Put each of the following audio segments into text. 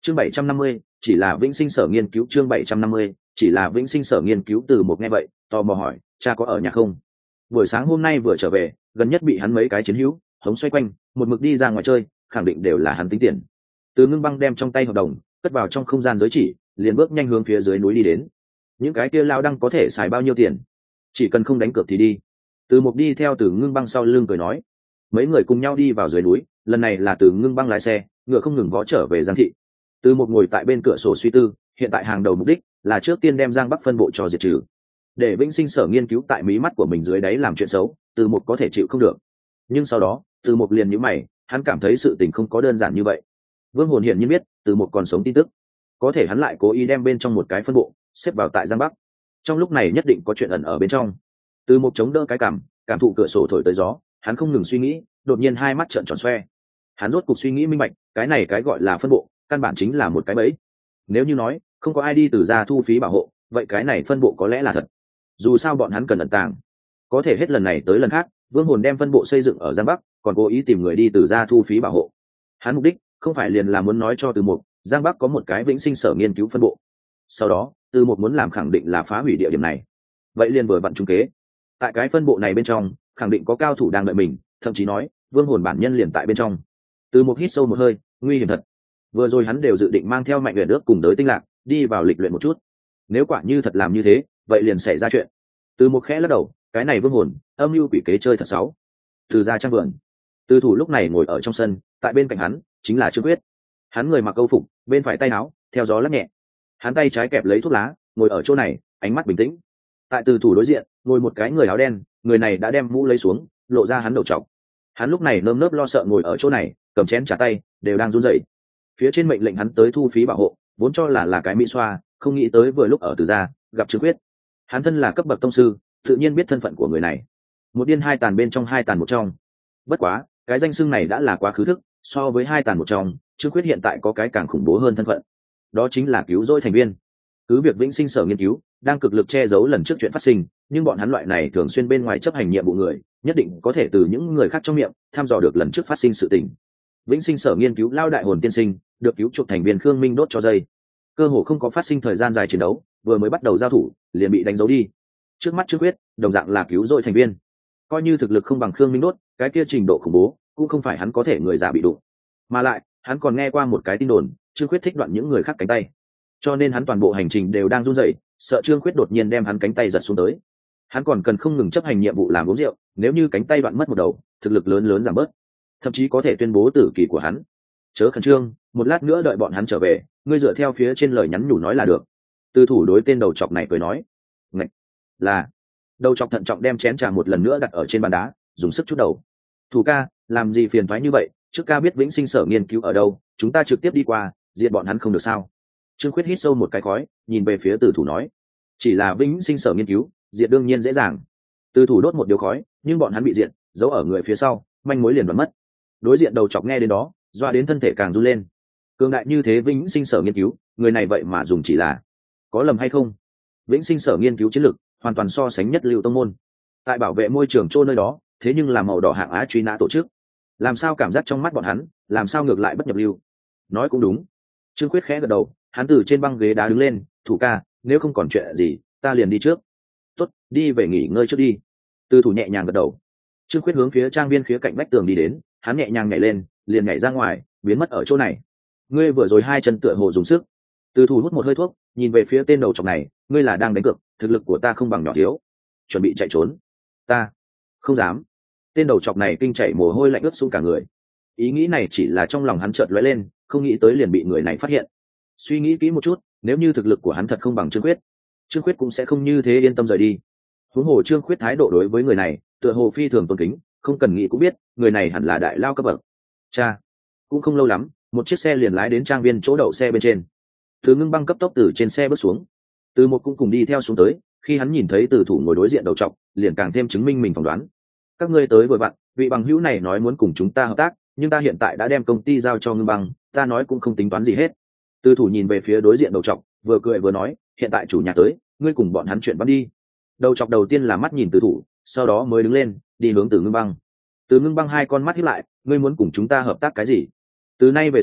chương 750, chỉ là vĩnh sinh sở nghiên cứu. Chương 750, chỉ là vĩnh sinh sở nghiên cứu. Từ một nghe vậy tò mò hỏi, cha có ở nhà không? Buổi sáng hôm nay vừa trở về, gần nhất bị hắn mấy cái chiến hữu hống xoay quanh, một mực đi ra ngoài chơi, khẳng định đều là hắn tính tiền. Từ Ngưng Băng đem trong tay hợp đồng cất vào trong không gian giới chỉ, liền bước nhanh hướng phía dưới núi đi đến. Những cái kia lao đăng có thể xài bao nhiêu tiền? Chỉ cần không đánh cược thì đi. Từ Mục đi theo Từ Ngưng Băng sau lưng cười nói. Mấy người cùng nhau đi vào dưới núi, lần này là Từ Ngưng Băng lái xe, ngựa không ngừng vó trở về Giang thị. Từ Mục ngồi tại bên cửa sổ suy tư, hiện tại hàng đầu mục đích là trước tiên đem Giang Bắc phân bộ cho diệt trừ. Để vĩnh sinh sở nghiên cứu tại mí mắt của mình dưới đáy làm chuyện xấu, Từ Mục có thể chịu không được. Nhưng sau đó, Từ Mục liền nhíu mày, hắn cảm thấy sự tình không có đơn giản như vậy. Vương Hồn hiển nhiên biết Từ Mục còn sống tin tức, có thể hắn lại cố ý đem bên trong một cái phân bộ xếp vào tại Giang Bắc. Trong lúc này nhất định có chuyện ẩn ở bên trong. Từ Mục chống đỡ cái cảm thụ cửa sổ thổi tới gió, hắn không ngừng suy nghĩ, đột nhiên hai mắt trợn tròn xoe. Hắn rốt cục suy nghĩ minh bạch, cái này cái gọi là phân bộ, căn bản chính là một cái bẫy. Nếu như nói không có ai đi từ ra thu phí bảo hộ, vậy cái này phân bộ có lẽ là thật. Dù sao bọn hắn cần ẩn tàng, có thể hết lần này tới lần khác, Vương Hồn đem phân bộ xây dựng ở Giang Bắc, còn cố ý tìm người đi từ ra thu phí bảo hộ. Hắn mục đích không phải liền là muốn nói cho Từ Mục, Giang Bắc có một cái vĩnh sinh sở nghiên cứu phân bộ. Sau đó, Từ Mục muốn làm khẳng định là phá hủy địa điểm này. Vậy liền vừa vặn trung kế. Tại cái phân bộ này bên trong, khẳng định có cao thủ đang đợi mình, thậm chí nói, Vương Hồn bản nhân liền tại bên trong. Từ Mục hít sâu một hơi, nguy hiểm thật. Vừa rồi hắn đều dự định mang theo Mạnh Uyển Ước cùng tới Tinh Lạc, đi vào lịch luyện một chút. Nếu quả như thật làm như thế, vậy liền xảy ra chuyện. Từ Mục khẽ lắc đầu, cái này Vương Hồn, âm mưu quỷ kế chơi thật xấu. Từ ra trang vườn. Từ thủ lúc này ngồi ở trong sân, tại bên cạnh hắn chính là Trương Quyết. Hắn người mặc câu phục, bên phải tay áo theo gió lắc nhẹ. Hắn tay trái kẹp lấy thuốc lá, ngồi ở chỗ này, ánh mắt bình tĩnh. Tại Từ thủ đối diện, ngồi một cái người áo đen, người này đã đem mũ lấy xuống, lộ ra hắn đầu trọc. Hắn lúc này nơm nớp lo sợ ngồi ở chỗ này, cầm chén trà tay đều đang run rẩy. Phía trên mệnh lệnh hắn tới thu phí bảo hộ, vốn cho là cái mỹ xoa, không nghĩ tới vừa lúc ở Từ gia gặp Trương Quyết. Hắn thân là cấp bậc tông sư, tự nhiên biết thân phận của người này. Một điên hai tàn bên trong hai tàn một trong. Bất quá, cái danh xưng này đã là quá khứ thức, so với hai tàn một trong, Trương Quyết hiện tại có cái càng khủng bố hơn thân phận. Đó chính là cứu rỗi thành viên. Cứ việc vĩnh sinh sở nghiên cứu đang cực lực che giấu lần trước chuyện phát sinh, nhưng bọn hắn loại này thường xuyên bên ngoài chấp hành nhiệm vụ người, nhất định có thể từ những người khác trong miệng thăm dò được lần trước phát sinh sự tình. Vĩnh sinh sở nghiên cứu lao đại hồn tiên sinh được cứu chuộc thành viên Khương Minh đốt cho dây, cơ hồ không có phát sinh thời gian dài chiến đấu, vừa mới bắt đầu giao thủ liền bị đánh dấu đi. Trước mắt Trương Quyết đồng dạng là cứu rỗi thành viên, coi như thực lực không bằng Khương Minh đốt, cái kia trình độ khủng bố cũng không phải hắn có thể người già bị đụng. Mà lại hắn còn nghe qua một cái tin đồn, Trương Quyết thích đoạn những người khác cánh tay, cho nên hắn toàn bộ hành trình đều đang run rẩy, sợ Trương Quyết đột nhiên đem hắn cánh tay giật xuống tới. Hắn còn cần không ngừng chấp hành nhiệm vụ làm uống rượu, nếu như cánh tay đoạn mất một đầu, thực lực lớn giảm bớt, thậm chí có thể tuyên bố tử kỳ của hắn. Chớ khẩn trương, một lát nữa đợi bọn hắn trở về, ngươi dựa theo phía trên lời nhắn nhủ nói là được. Từ thủ đối tên đầu chọc này cười nói. Ngạch, là. Đầu chọc thận trọng đem chén trà một lần nữa đặt ở trên bàn đá, dùng sức chút đầu. Thủ ca, làm gì phiền toái như vậy, trước ca biết vĩnh sinh sở nghiên cứu ở đâu, chúng ta trực tiếp đi qua, diệt bọn hắn không được sao? Trương Khuyết hít sâu một cái khói, nhìn về phía Từ thủ nói. Chỉ là vĩnh sinh sở nghiên cứu, diệt đương nhiên dễ dàng. Từ thủ đốt một điếu khói, nhưng bọn hắn bị diệt, giấu ở người phía sau, manh mối liền đoán mất. Đối diện đầu chọc nghe đến đó, doa đến thân thể càng run lên. Cường đại như thế vĩnh sinh sở nghiên cứu, người này vậy mà dùng chỉ là, có lầm hay không? Vĩnh sinh sở nghiên cứu chiến lược hoàn toàn so sánh nhất lưu tông môn. Tại bảo vệ môi trường trô nơi đó, thế nhưng là màu đỏ hạng á truy nã tổ chức. Làm sao cảm giác trong mắt bọn hắn, làm sao ngược lại bất nhập lưu? Nói cũng đúng. Trương Quyết khẽ gật đầu, hắn từ trên băng ghế đá đứng lên, thủ ca, nếu không còn chuyện gì, ta liền đi trước. Tốt, đi về nghỉ ngơi trước đi. Từ thủ nhẹ nhàng gật đầu. Trương Quyết hướng phía trang viên khía cạnh vách tường đi đến, hắn nhẹ nhàng nhảy lên, liền nhảy ra ngoài, biến mất ở chỗ này. Ngươi vừa rồi hai chân tựa hồ dùng sức. Từ thủ hút một hơi thuốc, nhìn về phía tên đầu trọc này, ngươi là đang đánh cược, thực lực của ta không bằng nhỏ thiếu, chuẩn bị chạy trốn. Ta không dám. Tên đầu trọc này kinh chảy mồ hôi lạnh ướt xuống cả người. Ý nghĩ này chỉ là trong lòng hắn chợt lóe lên, không nghĩ tới liền bị người này phát hiện. Suy nghĩ kỹ một chút, nếu như thực lực của hắn thật không bằng Trương Quyết cũng sẽ không như thế yên tâm rời đi. Huống hồ Trương Quyết thái độ đối với người này, tựa hồ phi thường tôn kính, không cần nghĩ cũng biết, người này hẳn là đại lao cấp bậc. Cha, cũng không lâu lắm, một chiếc xe liền lái đến trang viên chỗ đậu xe bên trên. Từ Ngưng Băng cấp tốc từ trên xe bước xuống, Từ Một cũng cùng đi theo xuống tới. Khi hắn nhìn thấy Từ thủ ngồi đối diện đầu trọc, liền càng thêm chứng minh mình phỏng đoán. Các ngươi tới vừa vặn, vị bằng hữu này nói muốn cùng chúng ta hợp tác, nhưng ta hiện tại đã đem công ty giao cho Ngưng Băng, ta nói cũng không tính toán gì hết. Từ thủ nhìn về phía đối diện đầu trọc, vừa cười vừa nói, hiện tại chủ nhà tới, ngươi cùng bọn hắn chuyện bắt đi. Đầu trọc đầu tiên là mắt nhìn Từ thủ, sau đó mới đứng lên, đi hướng Từ Ngưng Băng. Từ Ngưng Băng hai con mắt híp lại, ngươi muốn cùng chúng ta hợp tác cái gì? Từ nay về sau,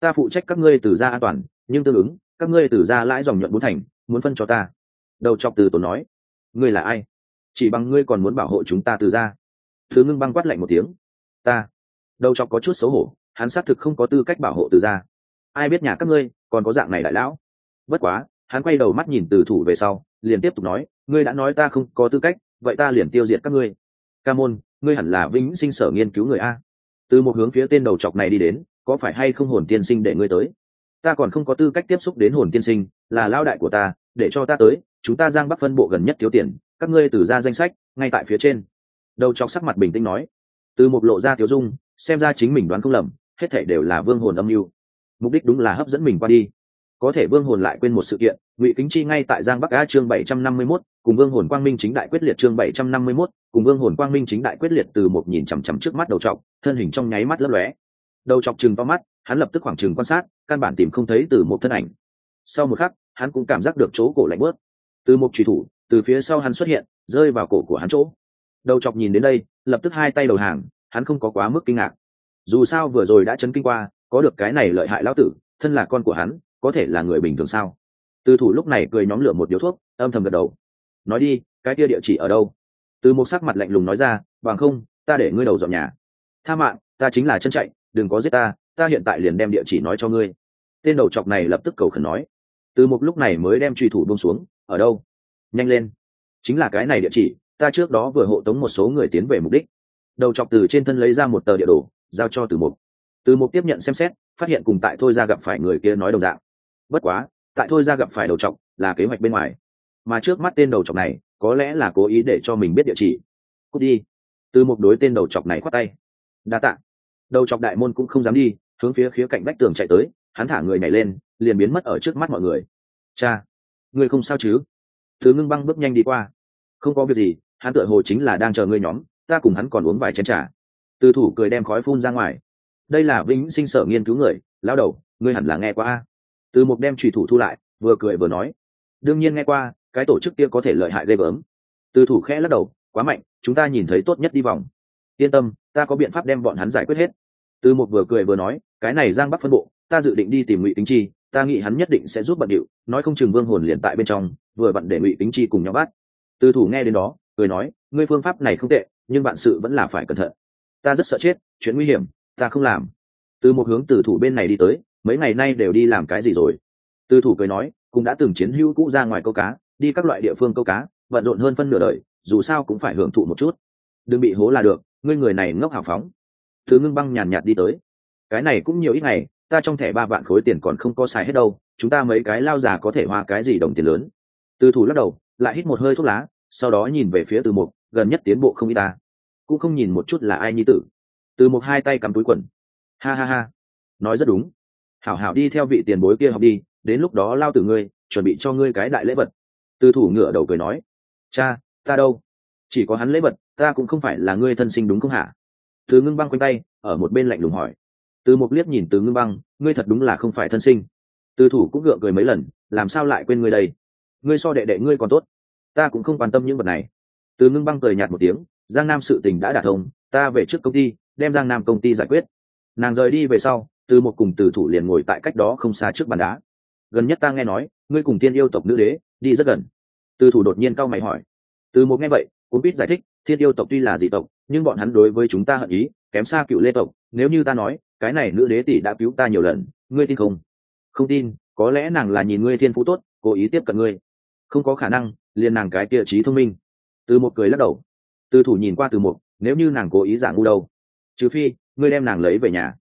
ta phụ trách các ngươi Từ gia an toàn, nhưng tương ứng các ngươi Từ gia lãi dòng nhuận 4 thành, muốn phân cho ta. Đầu chọc Từ Tốn nói. Ngươi là ai? Chỉ bằng ngươi còn muốn bảo hộ chúng ta Từ gia? Từ Ngưng Băng quát lạnh một tiếng. Ta. Đầu chọc có chút xấu hổ, hắn xác thực không có tư cách bảo hộ Từ gia. Ai biết nhà các ngươi còn có dạng này đại lão. Bất quá hắn quay đầu mắt nhìn Từ Thủ về sau, liền tiếp tục nói, ngươi đã nói ta không có tư cách, vậy ta liền tiêu diệt các ngươi. Ca môn, ngươi hẳn là Vĩnh Sinh sở nghiên cứu người a. Từ một hướng phía tên đầu chọc này đi đến, có phải hay không Hồn Tiên Sinh để ngươi tới? Ta còn không có tư cách tiếp xúc đến Hồn Tiên Sinh, là lao đại của ta, để cho ta tới, chúng ta Giang Bắc phân bộ gần nhất thiếu tiền, các ngươi Từ ra danh sách ngay tại phía trên. Đầu chọc sắc mặt bình tĩnh nói. Từ một lộ ra Tiếu Dung, xem ra chính mình đoán không lầm, hết thảy đều là Vương Hồn âm mưu. Mục đích đúng là hấp dẫn mình qua đi. Có thể Vương Hồn lại quên một sự kiện, Ngụy Kính Chi ngay tại Giang Bắc A chương 751, cùng Vương Hồn Quang Minh chính đại quyết liệt chương 751, cùng Vương Hồn Quang Minh chính đại quyết liệt. Từ một nhìn chằm chằm trước mắt đầu trọc, thân hình trong nháy mắt lấp lóe. Đầu trọc trừng to mắt, hắn lập tức khoảng trừng quan sát, căn bản tìm không thấy Từ một thân ảnh. Sau một khắc, hắn cũng cảm giác được chỗ cổ lạnh bớt. Từ một chủy thủ từ phía sau hắn xuất hiện, rơi vào cổ của hắn chỗ. Đầu trọc nhìn đến đây, lập tức hai tay đầu hàng, hắn không có quá mức kinh ngạc. Dù sao vừa rồi đã chấn kinh qua, có được cái này lợi hại lão tử, thân là con của hắn, có thể là người bình thường sao? Từ Thủ lúc này cười nhóm lửa một điếu thuốc, âm thầm gật đầu. Nói đi, cái kia địa chỉ ở đâu? Từ một sắc mặt lạnh lùng nói ra, bằng không, ta để ngươi đầu dọn nhà. Tha mạng, ta chính là chân chạy, đừng có giết ta, ta hiện tại liền đem địa chỉ nói cho ngươi. Tên đầu chọc này lập tức cầu khẩn nói. Từ một lúc này mới đem truy thủ buông xuống, ở đâu? Nhanh lên, chính là cái này địa chỉ, ta trước đó vừa hộ tống một số người tiến về mục đích. Đầu chọc từ trên thân lấy ra một tờ địa đồ, giao cho Từ Mục. Từ Mục tiếp nhận xem xét, phát hiện cùng tại Thôi ra gặp phải người kia nói đồng dạng. Bất quá, tại Thôi ra gặp phải đầu chọc là kế hoạch bên ngoài, mà trước mắt tên đầu chọc này có lẽ là cố ý để cho mình biết địa chỉ. Cút đi. Từ Mục đối tên đầu chọc này khoát tay. Đa tạ. Đầu chọc đại môn cũng không dám đi, hướng phía khía cạnh vách tường chạy tới, hắn thả người nhảy lên, liền biến mất ở trước mắt mọi người. Cha, ngươi không sao chứ? Thứ Ngưng Băng bước nhanh đi qua. Không có việc gì, hắn tựa hồ chính là đang chờ ngươi nhóm, ta cùng hắn còn uống vài chén trà. Từ Thủ cười đem khói phun ra ngoài. Đây là Vĩnh Sinh sở nghiên cứu người, lão đầu, ngươi hẳn là nghe qua a. Từ Mục đem chủy thủ thu lại, vừa cười vừa nói, đương nhiên nghe qua, cái tổ chức kia có thể lợi hại ghê gớm. Từ Thủ khẽ lắc đầu, quá mạnh, chúng ta nhìn thấy tốt nhất đi vòng. Yên tâm, ta có biện pháp đem bọn hắn giải quyết hết. Từ Mục vừa cười vừa nói, cái này Giang Bắc phân bộ, ta dự định đi tìm Ngụy Kính Chi, ta nghĩ hắn nhất định sẽ giúp bận điệu, nói không chừng Vương Hồn liền tại bên trong, vừa vặn để Ngụy Kính Chi cùng nhau bắt. Từ Thủ nghe đến đó, cười nói, ngươi phương pháp này không tệ, nhưng bạn sự vẫn là phải cẩn thận. Ta rất sợ chết, chuyện nguy hiểm, ta không làm. Từ một hướng Từ Thủ bên này đi tới, mấy ngày nay đều đi làm cái gì rồi? Từ Thủ cười nói, cũng đã từng chiến hữu cũ ra ngoài câu cá, đi các loại địa phương câu cá, bận rộn hơn phân nửa đời, dù sao cũng phải hưởng thụ một chút. Đừng bị hố là được, ngươi người này ngốc hào phóng. Thứ Ngưng Băng nhàn nhạt đi tới, cái này cũng nhiều ít ngày, ta trong thẻ 3 vạn khối tiền còn không có xài hết đâu, chúng ta mấy cái lao già có thể hoa cái gì đồng tiền lớn. Từ Thủ lắc đầu, lại hít một hơi thuốc lá, sau đó nhìn về phía Từ Mục, gần nhất tiến bộ không ít ta, cũng không nhìn một chút là ai nhi tử. Từ Mục hai tay cắm túi quần, ha ha ha, nói rất đúng, hảo hảo đi theo vị tiền bối kia học đi, đến lúc đó lao tử ngươi chuẩn bị cho ngươi cái đại lễ vật. Từ Thủ ngửa đầu cười nói, cha, ta đâu, chỉ có hắn lễ vật, ta cũng không phải là ngươi thân sinh đúng không hả? Từ Ngưng Băng quanh tay ở một bên lạnh lùng hỏi. Từ Mục liếc nhìn Từ Ngưng Băng, ngươi thật đúng là không phải thân sinh. Từ Thủ cũng gượng cười mấy lần, làm sao lại quên ngươi đây, ngươi so đệ đệ ngươi còn tốt, ta cũng không quan tâm những vật này. Từ Ngưng Băng cười nhạt một tiếng, Giang Nam sự tình đã đả thông, ta về trước công ty, đem Giang Nam công ty giải quyết. Nàng rời đi về sau, Từ Mục cùng Từ Thủ liền ngồi tại cách đó không xa trước bàn đá. Gần nhất ta nghe nói, ngươi cùng Thiên Yêu tộc nữ đế đi rất gần. Từ Thủ đột nhiên cau mày hỏi. Từ Mục nghe vậy, cũng biết giải thích, Thiên Yêu tộc tuy là dị tộc, nhưng bọn hắn đối với chúng ta hận ý kém xa Cựu Lê tộc. Nếu như ta nói, cái này nữ đế tỷ đã cứu ta nhiều lần, ngươi tin không? Không tin, có lẽ nàng là nhìn ngươi thiên phú tốt, cố ý tiếp cận ngươi. Không có khả năng, liền nàng cái kia trí thông minh. Từ Mục cười lắc đầu. Từ Thủ nhìn qua Từ Mục, nếu như nàng cố ý giả ngu đâu, trừ phi ngươi đem nàng lấy về nhà.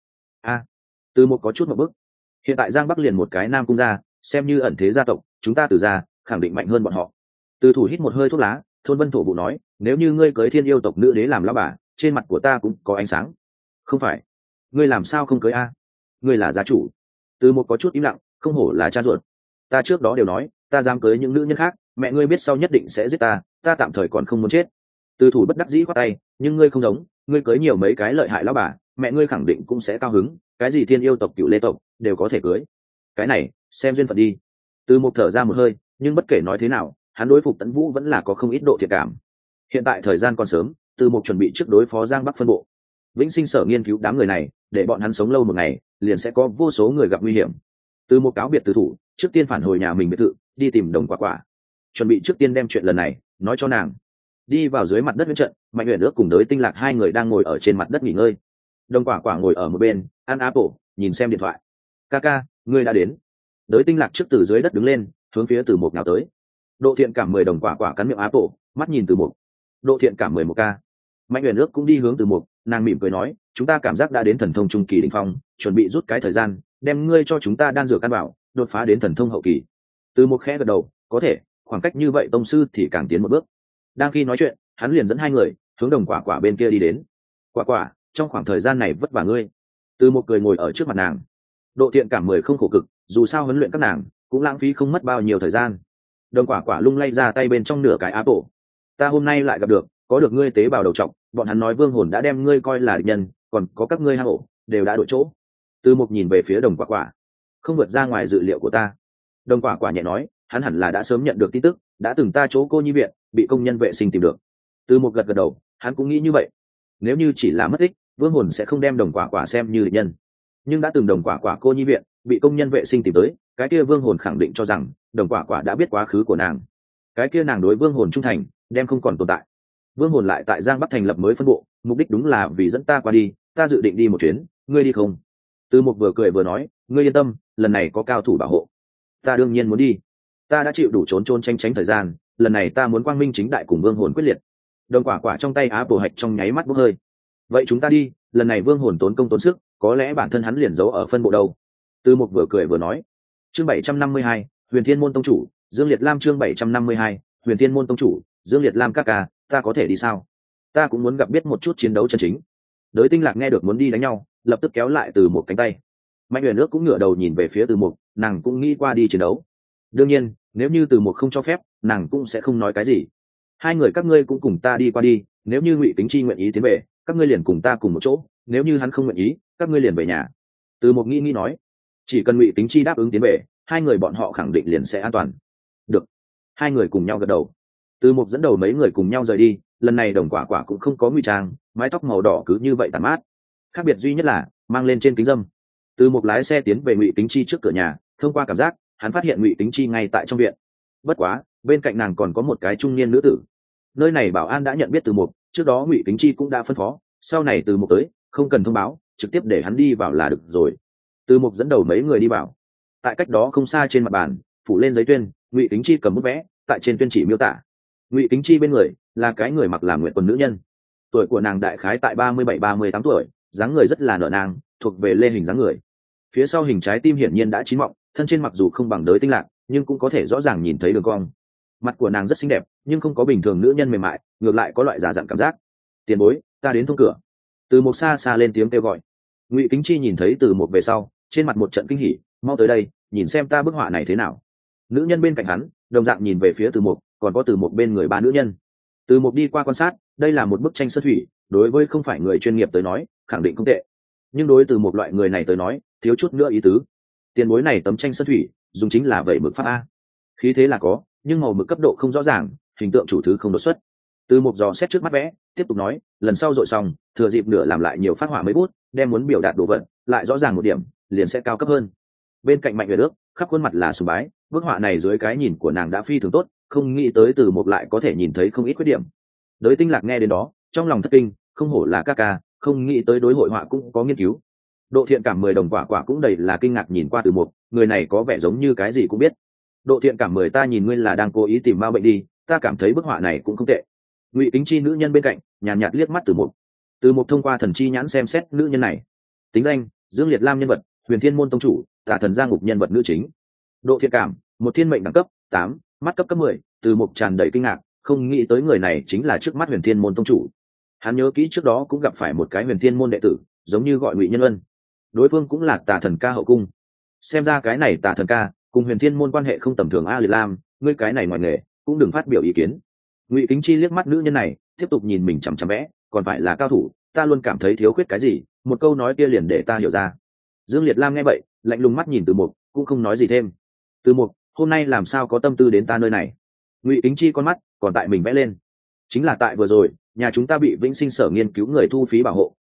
Từ Mục có chút một bức. Hiện tại Giang Bắc liền một cái Nam cung gia, xem như ẩn thế gia tộc, chúng ta Từ gia khẳng định mạnh hơn bọn họ. Từ Thủ hít một hơi thuốc lá, thôn Vân Thổ Vụ nói, nếu như ngươi cưới Thiên Yêu tộc nữ đế làm lão bà, trên mặt của ta cũng có ánh sáng. Không phải, ngươi làm sao không cưới a? Ngươi là gia chủ. Từ Mục có chút im lặng, không hổ là cha ruột. Ta trước đó đều nói, ta dám cưới những nữ nhân khác, mẹ ngươi biết sau nhất định sẽ giết ta, ta tạm thời còn không muốn chết. Từ Thủ bất đắc dĩ khoát tay, nhưng ngươi không giống, ngươi cưới nhiều mấy cái lợi hại lão bà, mẹ ngươi khẳng định cũng sẽ cao hứng, cái gì Thiên Yêu tộc Cựu Lê tộc đều có thể cưới. Cái này, xem duyên phận đi. Từ Mục thở ra một hơi, nhưng bất kể nói thế nào, hắn đối phục Tấn Vũ vẫn là có không ít độ thiện cảm. Hiện tại thời gian còn sớm, Từ Mục chuẩn bị trước đối phó Giang Bắc phân bộ. vĩnh sinh sở nghiên cứu đám người này để bọn hắn sống lâu một ngày liền sẽ có vô số người gặp nguy hiểm. Từ một cáo biệt từ thủ trước tiên phản hồi nhà mình biệt thự đi tìm Đồng Quả Quả, chuẩn bị trước tiên đem chuyện lần này nói cho nàng. Đi vào dưới mặt đất huyễn trận, Mạnh Uyển Ước cùng Đới Tinh Lạc hai người đang ngồi ở trên mặt đất nghỉ ngơi. Đồng Quả Quả ngồi ở một bên ăn apple nhìn xem điện thoại. Ca, ngươi đã đến. Đới Tinh Lạc trước từ dưới đất đứng lên hướng phía Từ Mục nào tới. Độ thiện cảm 10 Đồng Quả Quả cắn miệng apple mắt nhìn Từ Mục. Độ thiện cảm 11 ca. Mạnh Uyển Ước cũng đi hướng Từ Mục, nàng mỉm cười nói, chúng ta cảm giác đã đến thần thông trung kỳ đỉnh phong, chuẩn bị rút cái thời gian đem ngươi cho chúng ta đan dược căn bảo đột phá đến thần thông hậu kỳ. Từ Mục khẽ gật đầu, có thể, khoảng cách như vậy tông sư thì càng tiến một bước. Đang khi nói chuyện, hắn liền dẫn hai người hướng Đồng Quả Quả bên kia đi đến. Quả Quả, trong khoảng thời gian này vất vả ngươi. Từ Mục cười ngồi ở trước mặt nàng. Độ thiện cảm 10 không khổ cực, dù sao huấn luyện các nàng cũng lãng phí không mất bao nhiêu thời gian. Đồng Quả Quả lung lay ra tay bên trong nửa cái apple. Ta hôm nay lại gặp được, có được ngươi tế bào đầu trọc, bọn hắn nói vương hồn đã đem ngươi coi là địch nhân, còn có các ngươi hang ổ đều đã đổi chỗ. Từ Mục nhìn về phía Đồng Quả Quả, không vượt ra ngoài dự liệu của ta. Đồng Quả Quả nhẹ nói, hắn hẳn là đã sớm nhận được tin tức, đã từng ta chỗ cô nhi viện bị công nhân vệ sinh tìm được. Từ Mục gật gật đầu, hắn cũng nghĩ như vậy. Nếu như chỉ là mất tích, vương hồn sẽ không đem Đồng Quả Quả xem như địch nhân. Nhưng đã từng Đồng Quả Quả cô nhi viện bị công nhân vệ sinh tìm tới, cái kia vương hồn khẳng định cho rằng Đồng Quả Quả đã biết quá khứ của nàng. Cái kia nàng đối vương hồn trung thành đem không còn tồn tại. Vương hồn lại tại Giang Bắc thành lập mới phân bộ, mục đích đúng là vì dẫn ta qua đi, ta dự định đi một chuyến, ngươi đi không? Từ Mục vừa cười vừa nói, ngươi yên tâm, lần này có cao thủ bảo hộ, ta đương nhiên muốn đi. Ta đã chịu đủ trốn tránh thời gian, lần này ta muốn quang minh chính đại cùng vương hồn quyết liệt. Đồng Quả Quả trong tay á bổ hạch trong nháy mắt bốc hơi. Vậy chúng ta đi, lần này vương hồn tốn công tốn sức, có lẽ bản thân hắn liền giấu ở phân bộ đâu. Từ Mục vừa cười vừa nói. Chương 752, Huyền Thiên môn tông chủ, Dương Liệt Lam. Chương 752, Huyền Thiên môn tông chủ, Dương Liệt Lam. Ca, ta có thể đi sao? Ta cũng muốn gặp biết một chút chiến đấu chân chính. Đới Tinh Lạc nghe được muốn đi đánh nhau, lập tức kéo lại Từ Mục cánh tay. Mạnh Uyển Ước cũng ngửa đầu nhìn về phía Từ Mục, nàng cũng nghĩ qua đi chiến đấu. Đương nhiên, nếu như Từ Mục không cho phép, nàng cũng sẽ không nói cái gì. Hai người các ngươi cũng cùng ta đi qua đi, nếu như Ngụy Kính Chi nguyện ý tiến về, các ngươi liền cùng ta cùng một chỗ, nếu như hắn không nguyện ý, các ngươi liền về nhà. Từ Mục nghĩ nói, chỉ cần Ngụy Kính Chi đáp ứng tiến về, hai người bọn họ khẳng định liền sẽ an toàn. Được. Hai người cùng nhau gật đầu. Từ Mục dẫn đầu mấy người cùng nhau rời đi, lần này Đồng Quả Quả cũng không có ngụy trang, mái tóc màu đỏ cứ như vậy tản mát. Khác biệt duy nhất là mang lên trên kính dâm. Từ Mục lái xe tiến về Ngụy Kính Chi trước cửa nhà, thông qua cảm giác, hắn phát hiện Ngụy Kính Chi ngay tại trong viện. Bất quá, bên cạnh nàng còn có một cái trung niên nữ tử. Nơi này bảo an đã nhận biết Từ Mục, trước đó Ngụy Kính Chi cũng đã phân phó, sau này Từ Mục tới, không cần thông báo, trực tiếp để hắn đi vào là được rồi. Từ Mục dẫn đầu mấy người đi vào. Tại cách đó không xa trên mặt bàn, phủ lên giấy tuyên, Ngụy Kính Chi cầm bút vẽ, tại trên tuyên chỉ miêu tả. Ngụy Kính Chi bên người là cái người mặc làm nguyện quần nữ nhân, tuổi của nàng đại khái tại 37-38 tuổi, dáng người rất là nở nang, thuộc về lê hình dáng người. Phía sau hình trái tim hiển nhiên đã chín mọng, thân trên mặc dù không bằng Đới Tinh Lạc, nhưng cũng có thể rõ ràng nhìn thấy đường cong. Mặt của nàng rất xinh đẹp, nhưng không có bình thường nữ nhân mềm mại, ngược lại có loại giả dặn cảm giác. Tiền bối, ta đến thông cửa. Từ Mục xa xa lên tiếng kêu gọi. Ngụy Kính Chi nhìn thấy Từ Mục về sau, trên mặt một trận kinh hỉ, mau tới đây, nhìn xem ta bức họa này thế nào. Nữ nhân bên cạnh hắn đồng dạng nhìn về phía Từ Mục, còn có Từ Mục bên người ba nữ nhân. Từ Mục đi qua quan sát, đây là một bức tranh sơn thủy, đối với không phải người chuyên nghiệp tới nói, khẳng định không tệ. Nhưng đối từ một loại người này tới nói, thiếu chút nữa ý tứ. Tiền bối này tấm tranh sơn thủy, dùng chính là vẩy mực pháp a. Khí thế là có, nhưng màu mực cấp độ không rõ ràng, hình tượng chủ thứ không đột xuất. Từ Mục dò xét trước mắt vẽ, tiếp tục nói, lần sau dội xong, thừa dịp nửa làm lại nhiều phát họa mấy bút, đem muốn biểu đạt đồ vật, lại rõ ràng một điểm, liền sẽ cao cấp hơn. Bên cạnh Mạnh Uyển Ước, khắp khuôn mặt là sùng bái, bức họa này dưới cái nhìn của nàng đã phi thường tốt, không nghĩ tới Từ Mục lại có thể nhìn thấy không ít khuyết điểm. Đới Tinh Lạc nghe đến đó, trong lòng thất kinh, không hổ là ca, không nghĩ tới đối hội họa cũng có nghiên cứu. Độ thiện cảm 10 Đồng Quả Quả cũng đầy là kinh ngạc nhìn qua Từ Mục, người này có vẻ giống như cái gì cũng biết. Độ thiện cảm 10, ta nhìn ngươi là đang cố ý tìm ma bệnh đi, ta cảm thấy bức họa này cũng không tệ. Ngụy Kính Chi nữ nhân bên cạnh nhàn nhạt liếc mắt Từ Mục. Từ Mục thông qua thần chi nhãn xem xét nữ nhân này. Tính danh: Dương Liệt Lam nhân vật, Huyền Thiên môn tông chủ, Tả Thần Giang Ngục nhân vật nữ chính. Độ thiện cảm: một thiên mệnh đẳng cấp 8, mắt cấp 10. Từ Mục tràn đầy kinh ngạc, không nghĩ tới người này chính là trước mắt Huyền Thiên môn tông chủ. Hắn nhớ kỹ trước đó cũng gặp phải một cái Huyền Thiên môn đệ tử, giống như gọi Ngụy Nhân Ân. Đối phương cũng là Tả Thần ca hậu cung. Xem ra cái này Tả Thần ca cùng Huyền Thiên môn quan hệ không tầm thường a. Liệt Lam, ngươi cái này ngoài nghề, cũng đừng phát biểu ý kiến. Ngụy Kính Chi liếc mắt nữ nhân này, tiếp tục nhìn mình chằm chằm vẽ, còn phải là cao thủ, ta luôn cảm thấy thiếu khuyết cái gì, một câu nói kia liền để ta hiểu ra. Dương Liệt Lam nghe vậy, lạnh lùng mắt nhìn Từ Mục, cũng không nói gì thêm. Từ Mục, hôm nay làm sao có tâm tư đến ta nơi này? Ngụy Kính Chi con mắt còn tại mình vẽ lên. Chính là tại vừa rồi, nhà chúng ta bị Vĩnh Sinh sở nghiên cứu người thu phí bảo hộ,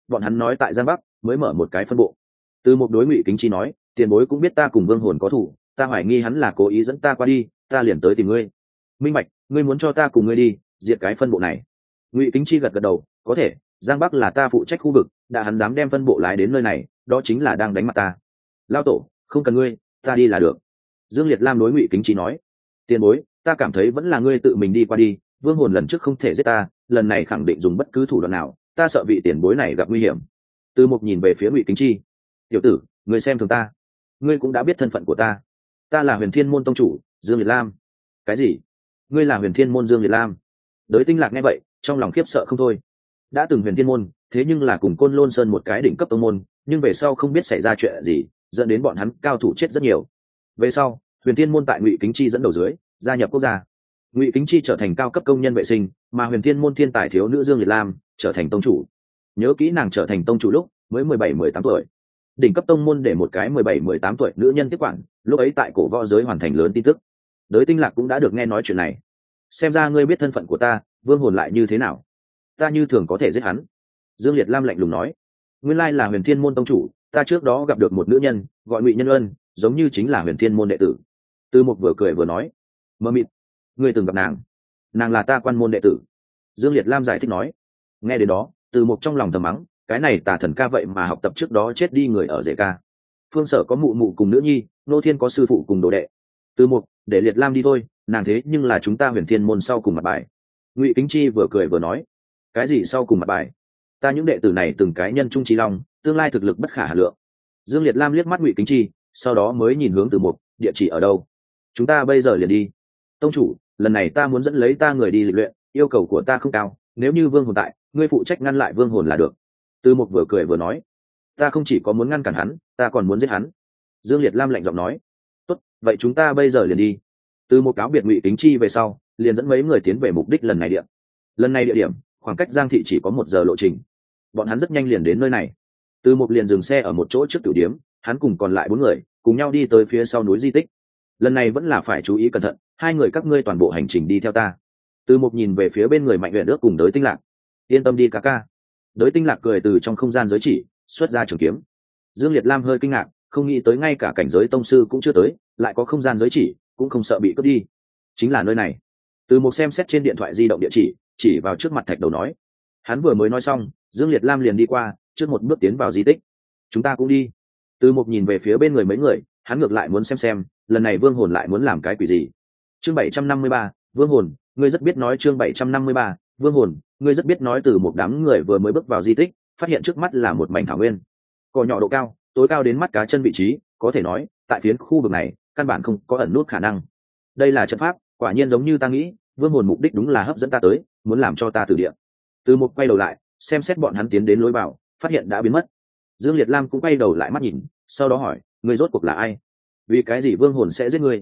bọn hắn nói tại Giang Bắc mới mở một cái phân bộ. Từ một đối Ngụy Kính Chi nói, tiền bối cũng biết ta cùng Vương Hồn có thủ, ta hoài nghi hắn là cố ý dẫn ta qua đi, ta liền tới tìm ngươi. Minh bạch, ngươi muốn cho ta cùng ngươi đi diệt cái phân bộ này. Ngụy Kính Chi gật gật đầu, có thể, Giang Bắc là ta phụ trách khu vực, đã hắn dám đem phân bộ lái đến nơi này, đó chính là đang đánh mặt ta. Lao tổ, không cần ngươi, ta đi là được. Dương Liệt Lam đối Ngụy Kính Chi nói, tiền bối, ta cảm thấy vẫn là ngươi tự mình đi qua đi, Vương Hồn lần trước không thể giết ta, lần này khẳng định dùng bất cứ thủ đoạn nào, ta sợ vị tiền bối này gặp nguy hiểm. Từ Mục nhìn về phía Ngụy Kính Chi, tiểu tử, ngươi xem thường ta, ngươi cũng đã biết thân phận của ta, ta là Huyền Thiên môn tông chủ Dương Liệt Lam. Cái gì? Ngươi là Huyền Thiên môn Dương Liệt Lam? Đới Tinh Lạc nghe vậy, trong lòng khiếp sợ không thôi. Đã từng Huyền Thiên môn, thế nhưng là cùng Côn Lôn Sơn một cái đỉnh cấp tông môn, nhưng về sau không biết xảy ra chuyện gì, dẫn đến bọn hắn cao thủ chết rất nhiều. Về sau, Huyền Thiên môn tại Ngụy Kính Chi dẫn đầu dưới, gia nhập quốc gia. Ngụy Kính Chi trở thành cao cấp công nhân vệ sinh, mà Huyền Thiên môn thiên tài thiếu nữ Dương Liệt Lam trở thành tông chủ. Nhớ kỹ nàng trở thành tông chủ lúc mới 17-18 tuổi. Đỉnh cấp tông môn để một cái 17-18 tuổi nữ nhân tiếp quản, lúc ấy tại cổ võ giới hoàn thành lớn tin tức. Đới Tinh Lạc cũng đã được nghe nói chuyện này. Xem ra ngươi biết thân phận của ta, Vương Hồn lại như thế nào? Ta như thường có thể giết hắn. Dương Liệt Lam lạnh lùng nói, nguyên lai là Huyền Thiên môn tông chủ, ta trước đó gặp được một nữ nhân gọi Ngụy Nhân Ân, giống như chính là Huyền Thiên môn đệ tử. Từ Mục vừa cười vừa nói, mơ mịt, ngươi từng gặp nàng? Nàng là ta quan môn đệ tử. Dương Liệt Lam giải thích nói. Nghe đến đó, Từ Mục trong lòng thầm mắng, cái này Tà Thần ca vậy mà học tập trước đó chết đi người ở Rể ca. Phương Sở có mụ mụ cùng nữ nhi, Nô Thiên có sư phụ cùng đồ đệ. Từ Mục, để Liệt Lam đi thôi, nàng thế nhưng là chúng ta Huyền Thiên môn sau cùng mặt bài. Ngụy Kính Chi vừa cười vừa nói, cái gì sau cùng mặt bài? Ta những đệ tử này từng cái nhân trung trí long, tương lai thực lực bất khả hà lượng. Dương Liệt Lam liếc mắt Ngụy Kính Chi, sau đó mới nhìn hướng Từ Mục, địa chỉ ở đâu? Chúng ta bây giờ liền đi. Tông chủ, lần này ta muốn dẫn lấy ta người đi lịch luyện, yêu cầu của ta không cao, nếu như Vương Hồn tại, ngươi phụ trách ngăn lại Vương Hồn là được. Từ Mục vừa cười vừa nói, ta không chỉ có muốn ngăn cản hắn, ta còn muốn giết hắn. Dương Liệt Lam lạnh giọng nói, tốt, vậy chúng ta bây giờ liền đi. Từ Mục cáo biệt Ngụy Kính Chi về sau, liền dẫn mấy người tiến về mục đích lần này địa điểm khoảng cách Giang thị chỉ có 1 giờ lộ trình. Bọn hắn rất nhanh liền đến nơi này. Từ Mục liền dừng xe ở một chỗ trước tiểu điếm, hắn cùng còn lại 4 người cùng nhau đi tới phía sau núi di tích. Lần này vẫn là phải chú ý cẩn thận, 2 người các ngươi toàn bộ hành trình đi theo ta. Từ Mục nhìn về phía bên người Mạnh Uyển Ước cùng Đới Tinh Lạc, yên tâm đi ca ca. Đới Tinh Lạc cười từ trong không gian giới chỉ xuất ra trường kiếm. Dương Liệt Lam hơi kinh ngạc, không nghĩ tới ngay cả cảnh giới tông sư cũng chưa tới, lại có không gian giới chỉ, cũng không sợ bị cướp đi. Chính là nơi này. Từ Mục xem xét trên điện thoại di động địa chỉ vào trước mặt thạch đầu nói. Hắn vừa mới nói xong, Dương Liệt Lam liền đi qua, trước một bước tiến vào di tích. Chúng ta cũng đi. Từ Mục nhìn về phía bên người mấy người, hắn ngược lại muốn xem lần này Vương Hồn lại muốn làm cái quỷ gì. Chương 753, Vương Hồn, ngươi rất biết nói. Chương 753, Vương Hồn, ngươi rất biết nói. Từ một đám người vừa mới bước vào di tích, phát hiện trước mắt là một mảnh thảo nguyên. Cỏ nhỏ độ cao, tối cao đến mắt cá chân vị trí, có thể nói, tại phiến khu vực này, căn bản không có ẩn nút khả năng. Đây là trận pháp, quả nhiên giống như ta nghĩ, Vương Hồn mục đích đúng là hấp dẫn ta tới, muốn làm cho ta tử địa. Từ một quay đầu lại, xem xét bọn hắn tiến đến lối vào, phát hiện đã biến mất. Dương Liệt Lam cũng quay đầu lại mắt nhìn, sau đó hỏi, ngươi rốt cuộc là ai? Vì cái gì Vương Hồn sẽ giết ngươi?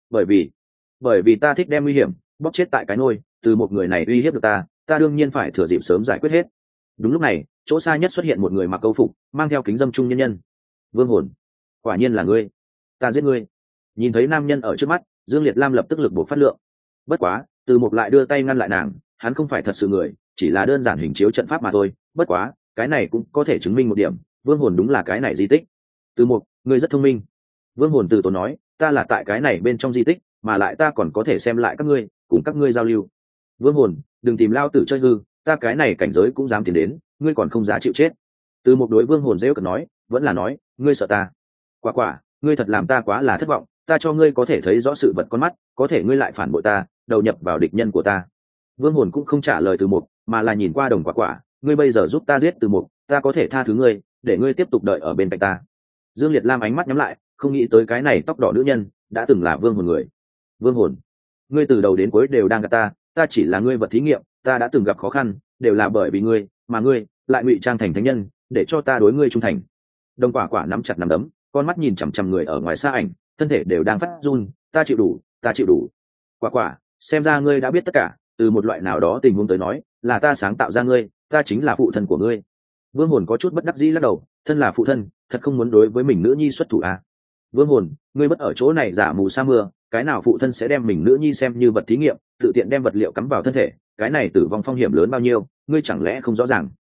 Bởi vì ta thích đem nguy hiểm bóp chết tại cái nôi, từ một người này uy hiếp được ta đương nhiên phải thừa dịp sớm giải quyết hết. Đúng lúc này, chỗ xa nhất xuất hiện một người mặc câu phục, mang theo kính dâm trung nhân. Vương Hồn, quả nhiên là ngươi, ta giết ngươi. Nhìn thấy nam nhân ở trước mắt, Dương Liệt Lam lập tức lực buộc phát lượng. Bất quá, Từ Mục lại đưa tay ngăn lại nàng, hắn không phải thật sự người, chỉ là đơn giản hình chiếu trận pháp mà thôi. Bất quá, cái này cũng có thể chứng minh một điểm, Vương Hồn đúng là cái này di tích. Từ Mục, ngươi rất thông minh. Vương Hồn từ tốn nói, ta là tại cái này bên trong di tích, mà lại ta còn có thể xem lại các ngươi, cùng các ngươi giao lưu. Vương Hồn, đừng tìm lao tử chơi hư, ta cái này cảnh giới cũng dám tiến đến, ngươi còn không giá chịu chết. Từ một đối Vương Hồn rêu cực nói, vẫn là nói, ngươi sợ ta. Quả, ngươi thật làm ta quá là thất vọng, ta cho ngươi có thể thấy rõ sự vật con mắt, có thể ngươi lại phản bội ta, đầu nhập vào địch nhân của ta. Vương Hồn cũng không trả lời Từ Mục, mà là nhìn qua Đồng Quả, ngươi bây giờ giúp ta giết Từ Mục, ta có thể tha thứ ngươi, để ngươi tiếp tục đợi ở bên cạnh ta. Dương Liệt Lam ánh mắt nhắm lại, không nghĩ tới cái này tóc đỏ nữ nhân đã từng là Vương Hồn người. Vương Hồn, ngươi từ đầu đến cuối đều đang gạt ta chỉ là ngươi vật thí nghiệm, ta đã từng gặp khó khăn, đều là bởi vì ngươi, mà ngươi lại ngụy trang thành thánh nhân, để cho ta đối ngươi trung thành. Đồng Quả nắm chặt nắm đấm, con mắt nhìn chằm chằm người ở ngoài xa ảnh, thân thể đều đang phát run, ta chịu đủ. Quả, xem ra ngươi đã biết tất cả, từ một loại nào đó tình huống tới nói, là ta sáng tạo ra ngươi, ta chính là phụ thân của ngươi. Vương Hồn có chút bất đắc dĩ lắc đầu, thân là phụ thân, thật không muốn đối với mình nữ nhi xuất thủ à. Vương Hồn, ngươi mất ở chỗ này giả mù sa mưa, cái nào phụ thân sẽ đem mình nữ nhi xem như vật thí nghiệm, tự tiện đem vật liệu cắm vào thân thể, cái này tử vong phong hiểm lớn bao nhiêu, ngươi chẳng lẽ không rõ ràng?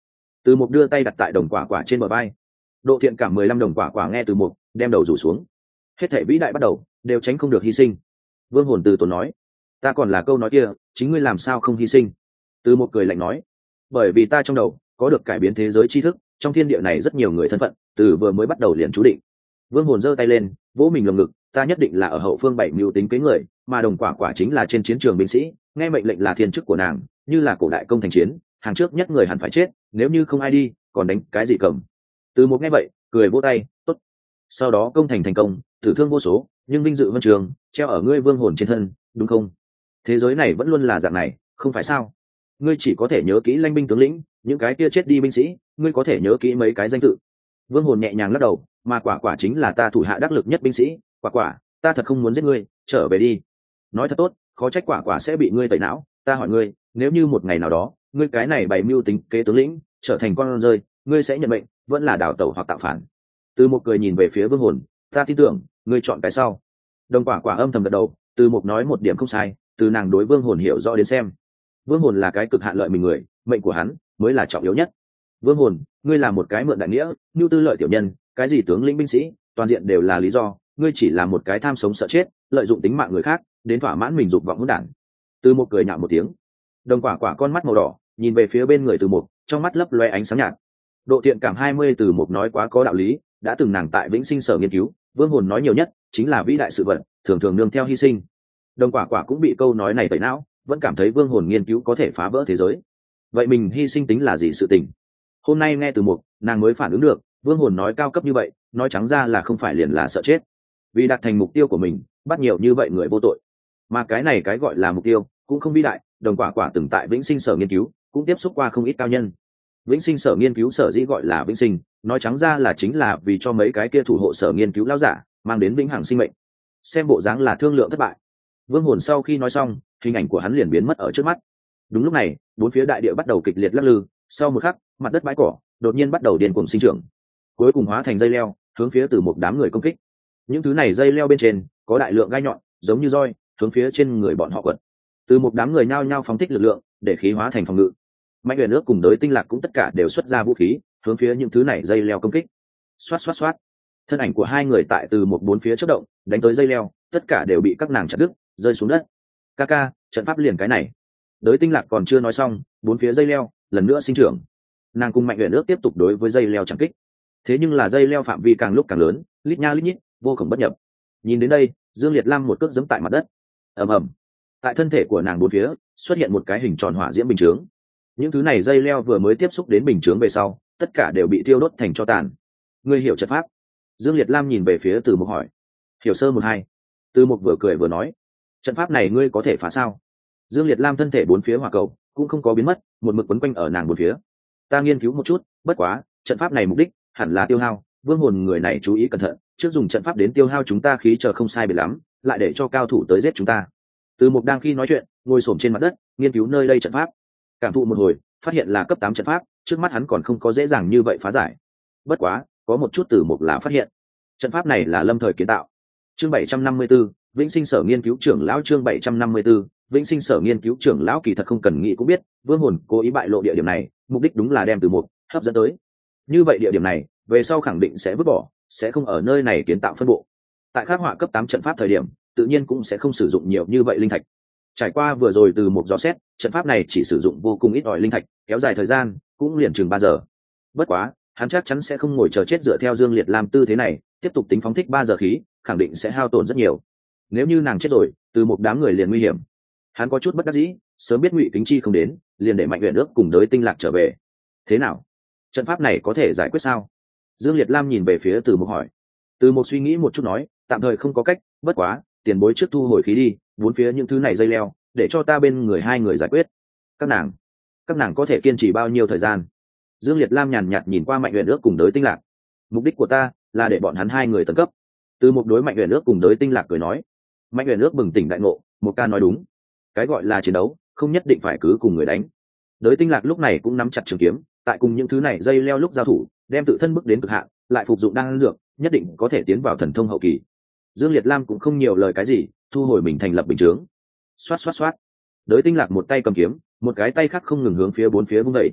Từ Mục đưa tay đặt tại đồng quả quả trên bờ vai. Độ thiện cảm 15 đồng quả quả nghe Từ Mục, đem đầu rủ xuống. Hết thảy vĩ đại bắt đầu đều tránh không được hy sinh. Vương Hồn từ tốn nói, ta còn là câu nói kia, chính ngươi làm sao không hy sinh? Từ Mục cười lạnh nói, bởi vì ta trong đầu có được cải biến thế giới tri thức, trong thiên địa này rất nhiều người thân phận, từ vừa mới bắt đầu liền chú định. Vương Hồn giơ tay lên, vỗ mình lồng ngực, ta nhất định là ở hậu phương 7 mưu tính kế người, mà đồng quả quả chính là trên chiến trường binh sĩ, nghe mệnh lệnh là thiên chức của nàng, như là cổ đại công thành chiến, hàng trước nhất người hẳn phải chết, nếu như không ai đi, còn đánh cái gì cầm. Từ Mục nghe vậy, cười vỗ tay, tốt. Sau đó công thành công, tử thương vô số, nhưng vinh dự vân trường treo ở ngươi Vương Hồn trên thân, đúng không? Thế giới này vẫn luôn là dạng này, không phải sao? Ngươi chỉ có thể nhớ kỹ lãnh binh tướng lĩnh, những cái kia chết đi binh sĩ, ngươi có thể nhớ kỹ mấy cái danh tự. Vương Hồn nhẹ nhàng lắc đầu, mà quả quả chính là ta thủ hạ đắc lực nhất binh sĩ, quả quả, ta thật không muốn giết ngươi, trở về đi. Nói thật tốt, khó trách quả quả sẽ bị ngươi tẩy não, ta hỏi ngươi, nếu như một ngày nào đó, ngươi cái này bày mưu tính kế tướng lĩnh, trở thành con rơi, ngươi sẽ nhận mệnh, vẫn là đảo tẩu hoặc tạo phản. Từ Một cười nhìn về phía Vương Hồn, ta tin tưởng, ngươi chọn cái sau. Đồng quả quả âm thầm gật đầu, Từ Một nói một điểm không sai, từ nàng đối Vương Hồn hiểu rõ đến xem. Vương Hồn là cái cực hạn lợi mình người, mệnh của hắn mới là trọng yếu nhất. Vương Hồn, ngươi là một cái mượn đại nghĩa, nhu tư lợi tiểu nhân, cái gì tướng lĩnh binh sĩ, toàn diện đều là lý do, ngươi chỉ là một cái tham sống sợ chết, lợi dụng tính mạng người khác, đến thỏa mãn mình dục vọng hỗn đản. Từ Một cười nhạo một tiếng. Đồng quả quả con mắt màu đỏ, nhìn về phía bên người Từ Một, trong mắt lấp loe ánh sáng nhạt. Độ thiện cảm 20 Từ Một nói quá có đạo lý, đã từng nàng tại Vĩnh Sinh Sở nghiên cứu, Vương Hồn nói nhiều nhất chính là vĩ đại sự vật, thường thường nương theo hy sinh. Đồng quả quả cũng bị câu nói này tẩy não, vẫn cảm thấy Vương Hồn nghiên cứu có thể phá vỡ thế giới. Vậy mình hy sinh tính là gì sự tình? Hôm nay nghe Từ Một, nàng mới phản ứng được, Vương Hồn nói cao cấp như vậy, nói trắng ra là không phải liền là sợ chết. Vì đạt thành mục tiêu của mình, bắt nhiều như vậy người vô tội. Mà cái này cái gọi là mục tiêu, cũng không vĩ đại, Đồng quả quả từng tại Vĩnh Sinh Sở nghiên cứu, cũng tiếp xúc qua không ít cao nhân. Vĩnh Sinh Sở nghiên cứu sở dĩ gọi là Vĩnh Sinh, nói trắng ra là chính là vì cho mấy cái kia thủ hộ sở nghiên cứu lão giả, mang đến vĩnh hằng sinh mệnh. Xem bộ dáng là thương lượng thất bại. Vương Hồn sau khi nói xong, hình ảnh của hắn liền biến mất ở trước mắt. Đúng lúc này, bốn phía đại địa bắt đầu kịch liệt lắc lư, sau một khắc, mặt đất bãi cỏ đột nhiên bắt đầu điên cuồng sinh trưởng, cuối cùng hóa thành dây leo, hướng phía Từ Một đám người công kích. Những thứ này dây leo bên trên có đại lượng gai nhọn, giống như roi, hướng phía trên người bọn họ quật. Từ Một đám người nhao nhao phóng thích lực lượng, để khí hóa thành phòng ngự. Mạnh Huyền Nước cùng Đới Tinh Lạc cũng tất cả đều xuất ra vũ khí, hướng phía những thứ này dây leo công kích. Xoát xoát xoát. Thân ảnh của hai người tại Từ Một bốn phía chớp động, đánh tới dây leo, tất cả đều bị các nàng chặt đứt, rơi xuống đất. Ca, trận pháp liền cái này. Đới Tinh Lạc còn chưa nói xong, bốn phía dây leo lần nữa sinh trưởng. Nàng cùng Mạnh Huyền Nước tiếp tục đối với dây leo chẳng kích. Thế nhưng là dây leo phạm vi càng lúc càng lớn, lít nha lít nhít, vô cùng bất nhập. Nhìn đến đây, Dương Liệt Lam một cước giẫm tại mặt đất. Ầm ầm. Tại thân thể của nàng bốn phía xuất hiện một cái hình tròn hỏa diễm bình chướng. Những thứ này dây leo vừa mới tiếp xúc đến bình chướng về sau, tất cả đều bị thiêu đốt thành tro tàn. Ngươi hiểu trận pháp? Dương Liệt Lam nhìn về phía Từ Mục hỏi. Hiểu sơ một hai. Từ Mục vừa cười vừa nói. Trận pháp này ngươi có thể phá sao? Dương Liệt Lam thân thể bốn phía hỏa cầu cũng không có biến mất, một mực quấn quanh ở nàng bốn phía. Ta nghiên cứu một chút, bất quá, trận pháp này mục đích hẳn là tiêu hao, Vương Hồn người này chú ý cẩn thận, trước dùng trận pháp đến tiêu hao chúng ta khí chờ không sai biệt lắm, lại để cho cao thủ tới giết chúng ta. Từ Mục đang khi nói chuyện, ngồi xổm trên mặt đất, nghiên cứu nơi đây trận pháp. Cảm thụ một hồi, phát hiện là cấp 8 trận pháp, trước mắt hắn còn không có dễ dàng như vậy phá giải. Bất quá, có một chút Từ Mục là phát hiện. Trận pháp này là lâm thời kiến tạo. Chương 754, Vĩnh Sinh Sở nghiên cứu trưởng lão chương 754, Vĩnh Sinh Sở nghiên cứu trưởng lão kỳ thật không cần nghĩ cũng biết, Vương Hồn cố ý bại lộ địa điểm này, mục đích đúng là đem Từ Mục hấp dẫn tới. Như vậy địa điểm này, về sau khẳng định sẽ vứt bỏ, sẽ không ở nơi này kiến tạo phân bộ. Tại khắc họa cấp 8 trận pháp thời điểm, tự nhiên cũng sẽ không sử dụng nhiều như vậy linh thạch. Trải qua vừa rồi Từ Mục dò xét, trận pháp này chỉ sử dụng vô cùng ít ỏi linh thạch, kéo dài thời gian cũng liền chừng 3 giờ. Bất quá, hắn chắc chắn sẽ không ngồi chờ chết dựa theo Dương Liệt làm tư thế này, tiếp tục tính phóng thích 3 giờ khí, khẳng định sẽ hao tổn rất nhiều. Nếu như nàng chết rồi, Từ Mục đám người liền nguy hiểm. Hắn có chút bất đắc dĩ, sớm biết Ngụy Kính Chi không đến, liền để Mạnh Huyền Ước cùng Đới Tinh Lạc trở về. Thế nào? Trận pháp này có thể giải quyết sao? Dương Liệt Lam nhìn về phía Từ Mục hỏi. Từ Mục suy nghĩ một chút nói, tạm thời không có cách, bất quá, tiền bối trước thu hồi khí đi, bốn phía những thứ này dây leo, để cho ta bên người hai người giải quyết. Các nàng có thể kiên trì bao nhiêu thời gian? Dương Liệt Lam nhàn nhạt nhìn qua Mạnh Huyền Ước cùng Đới Tinh Lạc. Mục đích của ta là để bọn hắn hai người tấn cấp. Từ Mục đối Mạnh Huyền Ước cùng Đới Tinh Lạc cười nói. Mạnh Huyền Ước bừng tỉnh đại ngộ, Mục ca nói đúng. Cái gọi là chiến đấu, không nhất định phải cứ cùng người đánh. Đới Tinh Lạc lúc này cũng nắm chặt trường kiếm, tại cùng những thứ này dây leo lúc giao thủ, đem tự thân bước đến cực hạn, lại phục dụng đan dược, nhất định có thể tiến vào thần thông hậu kỳ. Dương Liệt Lam cũng không nhiều lời cái gì, thu hồi mình thành lập bình chướng. Xoát xoát xoát. Đới Tinh Lạc một tay cầm kiếm, một cái tay khác không ngừng hướng phía bốn phía vung dậy.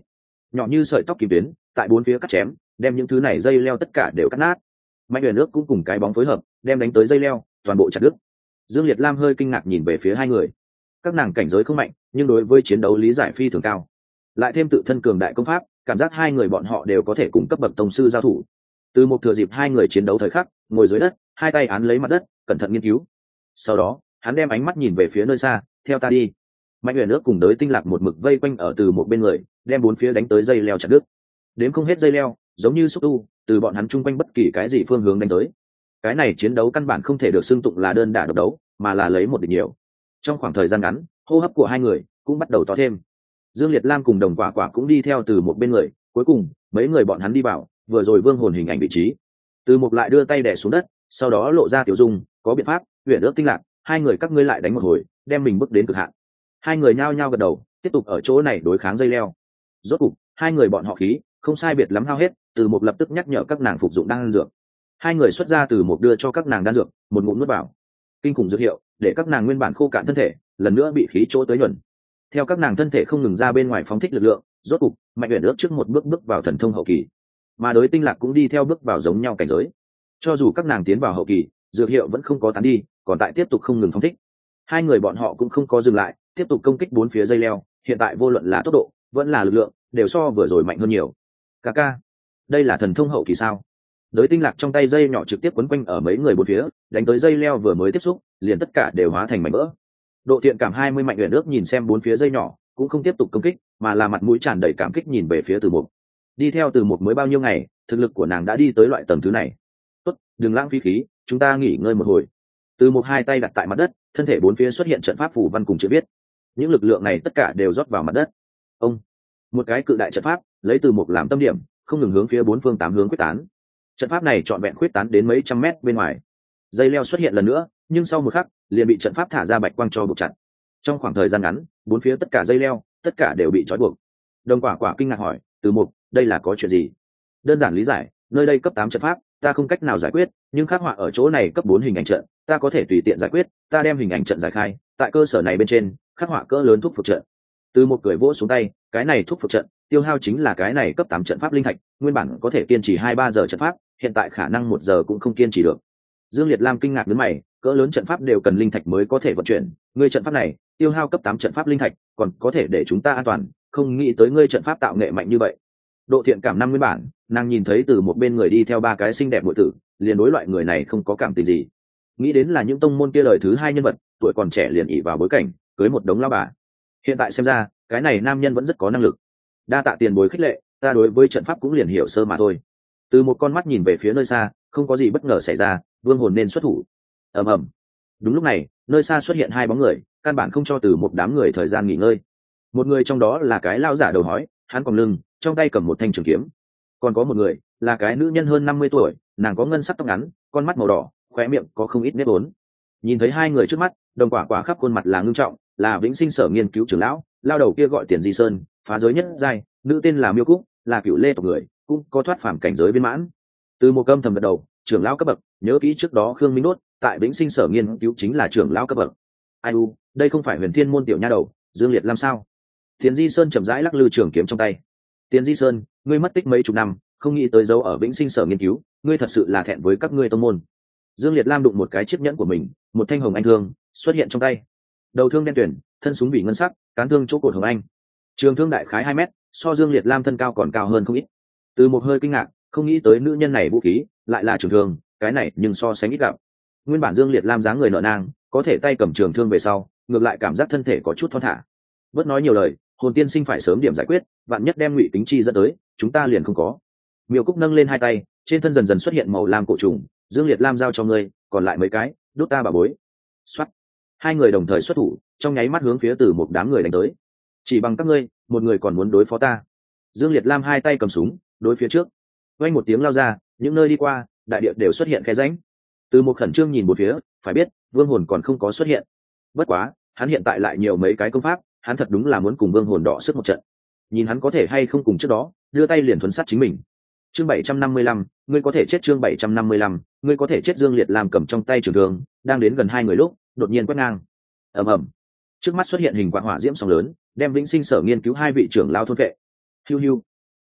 nhỏ như sợi tóc kim tuyến tại bốn phía cắt chém, đem những thứ này dây leo tất cả đều cắt nát. Mạnh Uyển Ước cũng cùng cái bóng phối hợp, đem đánh tới dây leo toàn bộ chặt đứt. Dương Liệt Lam hơi kinh ngạc nhìn về phía hai người. Các nàng cảnh giới không mạnh, nhưng đối với chiến đấu lý giải phi thường cao, lại thêm tự thân cường đại công pháp, cảm giác hai người bọn họ đều có thể cùng cấp bậc tông sư giao thủ. Từ một thừa dịp hai người chiến đấu thời khắc, ngồi dưới đất, hai tay án lấy mặt đất, cẩn thận nghiên cứu. Sau đó, hắn đem ánh mắt nhìn về phía nơi xa, theo ta đi. Mạnh Uyển Ước cùng Đới Tinh Lạc một mực vây quanh ở từ một bên người, đem bốn phía đánh tới dây leo chặt đứt. Đến không hết dây leo, giống như xúc tu, từ bọn hắn chung quanh bất kỳ cái gì phương hướng đánh tới. Cái này chiến đấu căn bản không thể được xưng tụng là đơn đả độc đấu, mà là lấy một địch nhiều. Trong khoảng thời gian ngắn, hô hấp của hai người cũng bắt đầu to thêm. Dương Liệt Lam cùng Đồng Quả Quả cũng đi theo từ một bên người, cuối cùng mấy người bọn hắn đi vào, vừa rồi Vương Hồn hình ảnh vị trí. Từ một lại đưa tay đè xuống đất, sau đó lộ ra tiểu dung, có biện pháp, Uyển Ước Tinh Lạc, hai người các ngươi lại đánh một hồi, đem mình bước đến cực hạn. Hai người nhao nhao gật đầu, tiếp tục ở chỗ này đối kháng dây leo. Rốt cục, hai người bọn họ khí không sai biệt lắm hao hết, từ một lập tức nhắc nhở các nàng phục dụng đan dược. Hai người xuất ra từ một đưa cho các nàng đan dược, một ngụm nuốt vào. Kinh khủng dược hiệu, để các nàng nguyên bản khô cạn thân thể, lần nữa bị khí chỗ tới nhuần. Theo các nàng thân thể không ngừng ra bên ngoài phóng thích lực lượng, rốt cục, Mạnh Uyển Ước trước một bước bước vào thần thông hậu kỳ, mà Đới Tinh Lạc cũng đi theo bước vào giống nhau cảnh giới. Cho dù các nàng tiến vào hậu kỳ, dược hiệu vẫn không có tán đi, còn tại tiếp tục không ngừng phóng thích. Hai người bọn họ cũng không có dừng lại, tiếp tục công kích bốn phía dây leo, hiện tại vô luận là tốc độ, vẫn là lực lượng, đều so vừa rồi mạnh hơn nhiều. Ca, đây là thần thông hậu kỳ sao? Đới Tinh Lạc trong tay dây nhỏ trực tiếp quấn quanh ở mấy người bốn phía, đánh tới dây leo vừa mới tiếp xúc, liền tất cả đều hóa thành mảnh vỡ. Độ thiện cảm 20 Mạnh Uyển Ước nhìn xem bốn phía dây nhỏ, cũng không tiếp tục công kích, mà là mặt mũi tràn đầy cảm kích nhìn về phía Từ Mục. Đi theo Từ Mục mới bao nhiêu ngày, thực lực của nàng đã đi tới loại tầng thứ này. Tốt, đừng lãng phí khí, chúng ta nghỉ ngơi một hồi. Từ Mục hai tay đặt tại mặt đất, thân thể bốn phía xuất hiện trận pháp phù văn cùng chữ viết. Những lực lượng này tất cả đều rót vào mặt đất. Ông, một cái cự đại trận pháp, lấy Từ Mục làm tâm điểm, không ngừng hướng phía bốn phương tám hướng quyết tán. Trận pháp này trọn vẹn quyết tán đến mấy trăm mét bên ngoài. Dây leo xuất hiện lần nữa, nhưng sau một khắc, liền bị trận pháp thả ra bạch quang cho buộc chặt. Trong khoảng thời gian ngắn, bốn phía tất cả dây leo, tất cả đều bị trói buộc. Đồng Quả Quả kinh ngạc hỏi, Từ Mục, đây là có chuyện gì? Đơn giản lý giải, nơi đây cấp 8 trận pháp, ta không cách nào giải quyết, nhưng khắc họa ở chỗ này cấp 4 hình ảnh trận, ta có thể tùy tiện giải quyết, ta đem hình ảnh trận giải khai, tại cơ sở này bên trên, khắc họa cỡ lớn thuốc phục trận. Từ một cười vỗ xuống tay, cái này thuốc phục trận, tiêu hao chính là cái này cấp 8 trận pháp linh thạch, nguyên bản có thể kiên trì 2-3 giờ trận pháp, hiện tại khả năng 1 giờ cũng không kiên trì được. Dương Liệt Lam kinh ngạc đến mày, cỡ lớn trận pháp đều cần linh thạch mới có thể vận chuyển, ngươi trận pháp này, tiêu hao cấp 8 trận pháp linh thạch, còn có thể để chúng ta an toàn, không nghĩ tới ngươi trận pháp tạo nghệ mạnh như vậy. Độ thiện cảm 5 nguyên bản, nàng nhìn thấy từ một bên người đi theo 3 cái xinh đẹp muội tử, liền đối loại người này không có cảm tình gì. Nghĩ đến là những tông môn kia đời thứ 2 nhân vật, tuổi còn trẻ liền ỷ vào bối cảnh, cưới một đống lão bà. Hiện tại xem ra, cái này nam nhân vẫn rất có năng lực. Đa tạ tiền bối khích lệ, ta đối với trận pháp cũng liền hiểu sơ mà thôi. Từ một con mắt nhìn về phía nơi xa, không có gì bất ngờ xảy ra, Vương Hồn nên xuất thủ. Ầm ầm. Đúng lúc này, nơi xa xuất hiện 2 bóng người, căn bản không cho từ một đám người thời gian nghỉ ngơi. Một người trong đó là cái lão giả đầu hói, hắn còng lưng, trong tay cầm một thanh trường kiếm. Còn có một người, là cái nữ nhân hơn 50 tuổi, nàng có ngân sắc tóc ngắn, con mắt màu đỏ, khóe miệng có không ít nếp vốn. Nhìn thấy 2 người trước mắt, Đồng Quả Quả khắp khuôn mặt là ngưng trọng, là Vĩnh Sinh Sở nghiên cứu trưởng lão, lao đầu kia gọi Tiền Di Sơn, phá giới nhất giai, nữ tên là Miêu Cúc, là cựu lê tộc người, cũng có thoát phàm cảnh giới viên mãn. Từ một cơm thầm gật đầu, trưởng lão cấp bậc, nhớ kỹ trước đó Khương Minh Đốt, tại Vĩnh Sinh Sở nghiên cứu chính là trưởng lão cấp bậc. Ai u, đây không phải Huyền Thiên môn tiểu nha đầu, Dương Liệt làm sao? Tiền Di Sơn chậm rãi lắc lư trường kiếm trong tay. Tiền Di Sơn, ngươi mất tích mấy chục năm, không nghĩ tới dấu ở Vĩnh Sinh Sở nghiên cứu, ngươi thật sự là thẹn với các ngươi tông môn. Dương Liệt Lam đụng một cái chiếc nhẫn của mình, một thanh hồng anh thương xuất hiện trong tay. Đầu thương đen tuyển, thân súng bị ngân sắc, cán thương chỗ cột hồng anh. Trường thương đại khái 2 mét, so Dương Liệt Lam thân cao còn cao hơn không ít. Từ một hơi kinh ngạc, không nghĩ tới nữ nhân này vũ khí lại là trường thương, cái này nhưng so sánh ít gặp. Nguyên bản Dương Liệt Lam dáng người nợ nang, có thể tay cầm trường thương về sau, ngược lại cảm giác thân thể có chút thon thả. Bớt nói nhiều lời, Hồn tiên sinh phải sớm điểm giải quyết, vạn nhất đem Ngụy Tính Chi dẫn tới, chúng ta liền không có. Miêu Cúc nâng lên 2 tay, trên thân dần dần xuất hiện màu lam cổ trùng, Dương Liệt Lam giao cho ngươi, còn lại mấy cái, đốt ta bà bối. Soát. 2 người đồng thời xuất thủ, trong nháy mắt hướng phía từ một đám người đánh tới. Chỉ bằng các ngươi, một người còn muốn đối phó ta. Dương Liệt Lam 2 tay cầm súng, đối phía trước. Vang một tiếng lao ra, những nơi đi qua, đại địa đều xuất hiện khe rãnh. Từ một khẩn trương nhìn một phía, phải biết, Vương Hồn còn không có xuất hiện. Bất quá, hắn hiện tại lại nhiều mấy cái công pháp, hắn thật đúng là muốn cùng Vương Hồn đọ sức một trận. Nhìn hắn có thể hay không cùng trước đó, đưa tay liền thuần sát chính mình. Chương 755, ngươi có thể chết. Chương 755, ngươi có thể chết. Dương Liệt Lam cầm trong tay trường thương, đang đến gần 2 người lúc, đột nhiên quét ngang. Ầm ầm. Trước mắt xuất hiện hình quang hỏa diễm sóng lớn, đem Vĩnh Sinh Sở nghiên cứu 2 vị trưởng lao thôn vệ. Hiu hiu,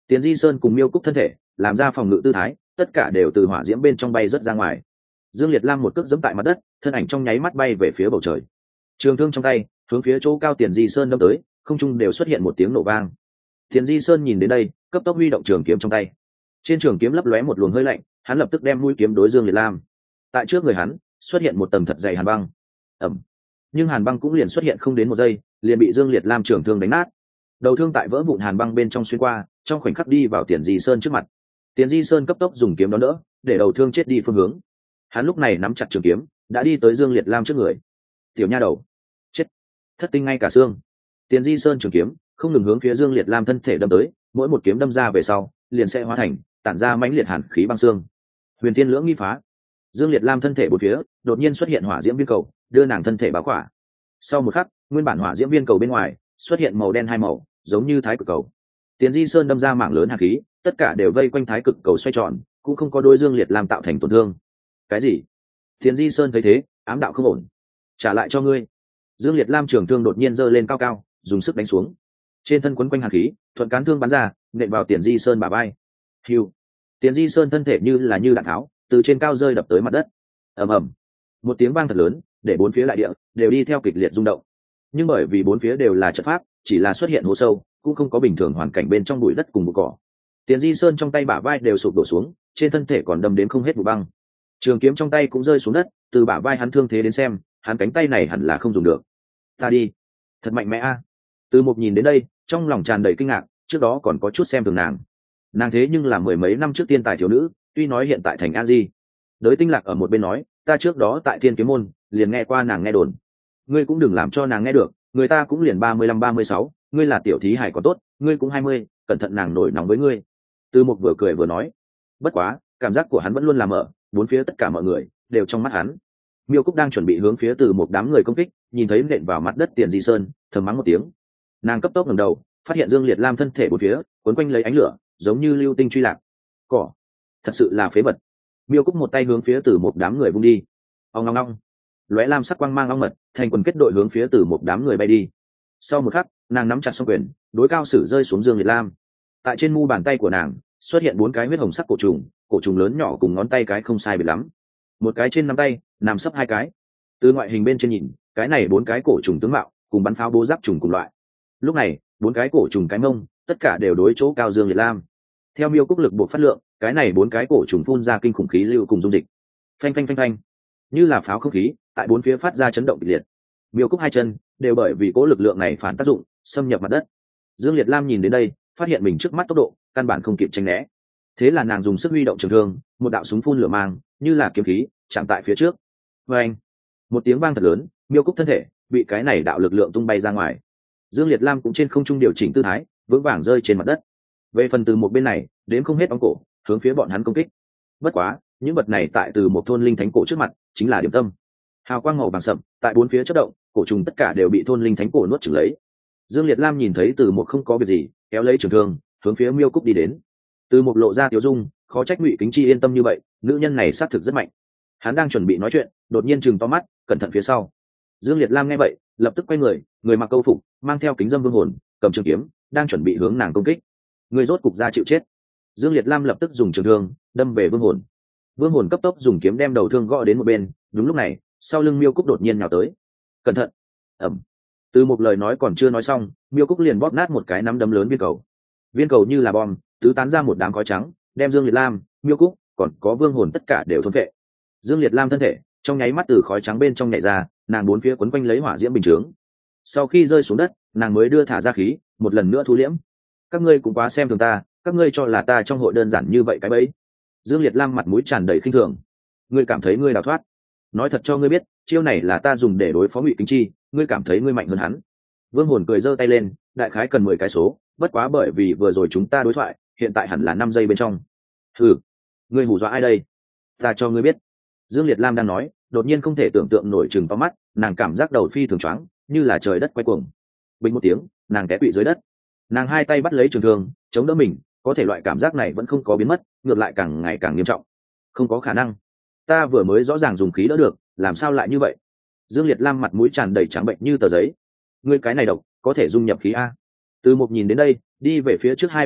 Tiền Di Sơn cùng Miêu Cúc thân thể làm ra phòng ngự tư thái, tất cả đều từ hỏa diễm bên trong bay rất ra ngoài. Dương Liệt Lam một cước giẫm tại mặt đất, thân ảnh trong nháy mắt bay về phía bầu trời. Trường thương trong tay hướng phía chỗ cao Tiền Di Sơn đâm tới, không trung đều xuất hiện một tiếng nổ vang. Tiền Di Sơn nhìn đến đây, cấp tốc huy động trường kiếm trong tay. Trên trường kiếm lấp lóe một luồng hơi lạnh, hắn lập tức đem mũi kiếm đối Dương Liệt Lam. Tại trước người hắn xuất hiện một tầng thật dày hàn băng. Ẩm. Nhưng hàn băng cũng liền xuất hiện không đến một giây, liền bị Dương Liệt Lam trường thương đánh nát. Đầu thương tại vỡ vụn hàn băng bên trong xuyên qua, trong khoảnh khắc đi vào Tiền Di Sơn trước mặt. Tiền Di Sơn cấp tốc dùng kiếm đón đỡ, để đầu thương chết đi phương hướng. Hắn lúc này nắm chặt trường kiếm, đã đi tới Dương Liệt Lam trước người. Tiểu nha đầu, chết, thất tinh ngay cả xương. Tiền Di Sơn trường kiếm không ngừng hướng phía Dương Liệt Lam thân thể đâm tới, mỗi một kiếm đâm ra về sau, liền sẽ hóa thành tản ra mãnh liệt hàn khí băng xương. Huyền Thiên Lưỡng Nghi Phá. Dương Liệt Lam thân thể bốn phía đột nhiên xuất hiện hỏa diễm viên cầu, đưa nàng thân thể bao khỏa. Sau một khắc, nguyên bản hỏa diễm viên cầu bên ngoài xuất hiện màu đen hai màu, giống như thái cực cầu. Tiền Di Sơn đâm ra mảng lớn hàn khí, tất cả đều vây quanh thái cực cầu xoay tròn, cũng không có đối Dương Liệt Lam tạo thành tổn thương. Cái gì? Tiền Di Sơn thấy thế, ám đạo không ổn. Trả lại cho ngươi. Dương Liệt Lam trường thương đột nhiên giơ lên cao cao, dùng sức đánh xuống. Trên thân quấn quanh hàn khí, thuận cán thương bắn ra, nện vào Tiền Di Sơn bả vai. Hưu. Tiền Di Sơn thân thể như đạn tháo, từ trên cao rơi đập tới mặt đất. Ầm ầm. Một tiếng vang thật lớn, để bốn phía đại địa đều đi theo kịch liệt rung động. Nhưng bởi vì bốn phía đều là trận pháp, chỉ là xuất hiện hố sâu, cũng không có bình thường hoàn cảnh bên trong bụi đất cùng bụi cỏ. Tiền Di Sơn trong tay bả vai đều sụp đổ xuống, trên thân thể còn đâm đến không hết bụi băng. Trường kiếm trong tay cũng rơi xuống đất, từ bả vai hắn thương thế đến xem, hắn cánh tay này hẳn là không dùng được. Ta đi, thật mạnh mẽ a. Từ Mục nhìn đến đây, trong lòng tràn đầy kinh ngạc, trước đó còn có chút xem thường nàng. Nàng thế nhưng là mười mấy năm trước tiên tài thiếu nữ, tuy nói hiện tại thành a di. Đới Tinh Lạc ở một bên nói, ta trước đó tại Thiên Kiếm môn liền nghe qua nàng nghe đồn. Ngươi cũng đừng làm cho nàng nghe được, người ta cũng liền 35-36, ngươi là tiểu thí hải có tốt, ngươi cũng 20, cẩn thận nàng nổi nóng với ngươi. Từ Mục vừa cười vừa nói. Bất quá, cảm giác của hắn vẫn luôn là mở, bốn phía tất cả mọi người đều trong mắt hắn. Miêu Cúc đang chuẩn bị hướng phía Từ Mục đám người công kích, nhìn thấy nện vào mặt đất Tiền Di Sơn, thầm mắng một tiếng. Nàng cấp tốc ngẩng đầu, phát hiện Dương Liệt Lam thân thể bốn phía cuốn quanh lấy ánh lửa, giống như lưu tinh truy lạc. Cỏ, thật sự là phế vật. Miêu Cúc một tay hướng phía Từ Mục đám người vung đi. Ong ong ong. Lóe lam sắc quang mang ong mật, thành quần kết đội hướng phía Từ Mục đám người bay đi. Sau một khắc, nàng nắm chặt song quyền, đối cao sử rơi xuống Dương Liệt Lam. Tại trên mu bàn tay của nàng xuất hiện 4 cái huyết hồng sắc cổ trùng lớn nhỏ cùng ngón tay cái không sai biệt lắm. Một cái trên nắm tay nằm sấp 2 cái. Từ ngoại hình bên trên nhìn, cái này 4 cái cổ trùng tướng mạo cùng bắn pháo bố giáp trùng cùng loại. Lúc này 4 cái cổ trùng cái mông tất cả đều đối chỗ cao Dương Liệt Lam. Theo Miêu Cúc lực buộc phát lượng, cái này 4 cái cổ trùng phun ra kinh khủng khí lưu cùng dung dịch. Phanh phanh phanh phanh, như là pháo không khí tại 4 phía phát ra chấn động kịch liệt. Miêu Cúc 2 chân đều bởi vì cố lực lượng này phản tác dụng xâm nhập mặt đất. Dương Liệt Lam nhìn đến đây, phát hiện mình trước mắt tốc độ căn bản không kịp tránh né. Thế là nàng dùng sức huy động trường thương, một đạo súng phun lửa mang như là kiếm khí chạm tại phía trước. Vang, một tiếng vang thật lớn, Miêu Cúc thân thể bị cái này đạo lực lượng tung bay ra ngoài. Dương Liệt Lam cũng trên không trung điều chỉnh tư thái, vững vàng rơi trên mặt đất. Về phần Từ Một bên này, đến không hết ong cổ hướng phía bọn hắn công kích. Bất quá, những vật này tại Từ Một thôn linh thánh cổ trước mặt chính là điểm tâm. Hào quang màu vàng sậm tại 4 phía chớp động, cổ trùng tất cả đều bị thôn linh thánh cổ nuốt chửng lấy. Dương Liệt Lam nhìn thấy Từ Một không có việc gì, kéo lấy trường thương hướng phía Miêu Cúc đi đến. Từ Một lộ ra tiểu dung, khó trách Ngụy Kính Chi yên tâm như vậy, nữ nhân này xác thực rất mạnh. Hắn đang chuẩn bị nói chuyện, đột nhiên chừng to mắt, cẩn thận phía sau. Dương Liệt Lam nghe vậy, lập tức quay người, người mặc câu phục, mang theo kính dâm vương hồn, cầm trường kiếm, đang chuẩn bị hướng nàng công kích. Người rốt cục ra chịu chết. Dương Liệt Lam lập tức dùng trường thương đâm về vương hồn. Vương hồn cấp tốc dùng kiếm đem đầu thương gõ đến một bên. Đúng lúc này, sau lưng Miêu Cúc đột nhiên nhào tới. Cẩn thận. Ẩm. Từ một lời nói còn chưa nói xong, Miêu Cúc liền bóp nát một cái nắm đấm lớn viên cầu. Viên cầu như là bom, tứ tán ra một đám khói trắng, đem Dương Liệt Lam, Miêu Cúc, còn có vương hồn tất cả đều thôn phệ. Dương Liệt Lam thân thể trong nháy mắt từ khói trắng bên trong nhảy ra, nàng bốn phía quấn quanh lấy hỏa diễm bình chướng. Sau khi rơi xuống đất, nàng mới đưa thả ra khí, một lần nữa thu liễm. Các ngươi cũng quá xem thường ta, các ngươi cho là ta trong hội đơn giản như vậy cái bẫy. Dương Liệt Lam mặt mũi tràn đầy khinh thường. Ngươi cảm thấy ngươi đào thoát? Nói thật cho ngươi biết, chiêu này là ta dùng để đối phó Ngụy Kính Chi, ngươi cảm thấy ngươi mạnh hơn hắn. Vương hồn cười giơ tay lên, đại khái cần 10 cái số, bất quá bởi vì vừa rồi chúng ta đối thoại, hiện tại hẳn là 5 giây bên trong. Hừ, ngươi hù dọa ai đây? Ta cho ngươi biết. Dương Liệt Lam đang nói, đột nhiên không thể tưởng tượng nổi chừng to mắt, nàng cảm giác đầu phi thường choáng, như là trời đất quay cuồng. Bình một tiếng, nàng té quỵ dưới đất. Nàng hai tay bắt lấy trường thương, chống đỡ mình, có thể loại cảm giác này vẫn không có biến mất, ngược lại càng ngày càng nghiêm trọng. Không có khả năng, ta vừa mới rõ ràng dùng khí đỡ được, làm sao lại như vậy? Dương Liệt Lam mặt mũi tràn đầy trắng bệnh như tờ giấy. Ngươi cái này độc, có thể dung nhập khí a? Từ một nhìn đến đây, đi về phía trước 2 bước nói,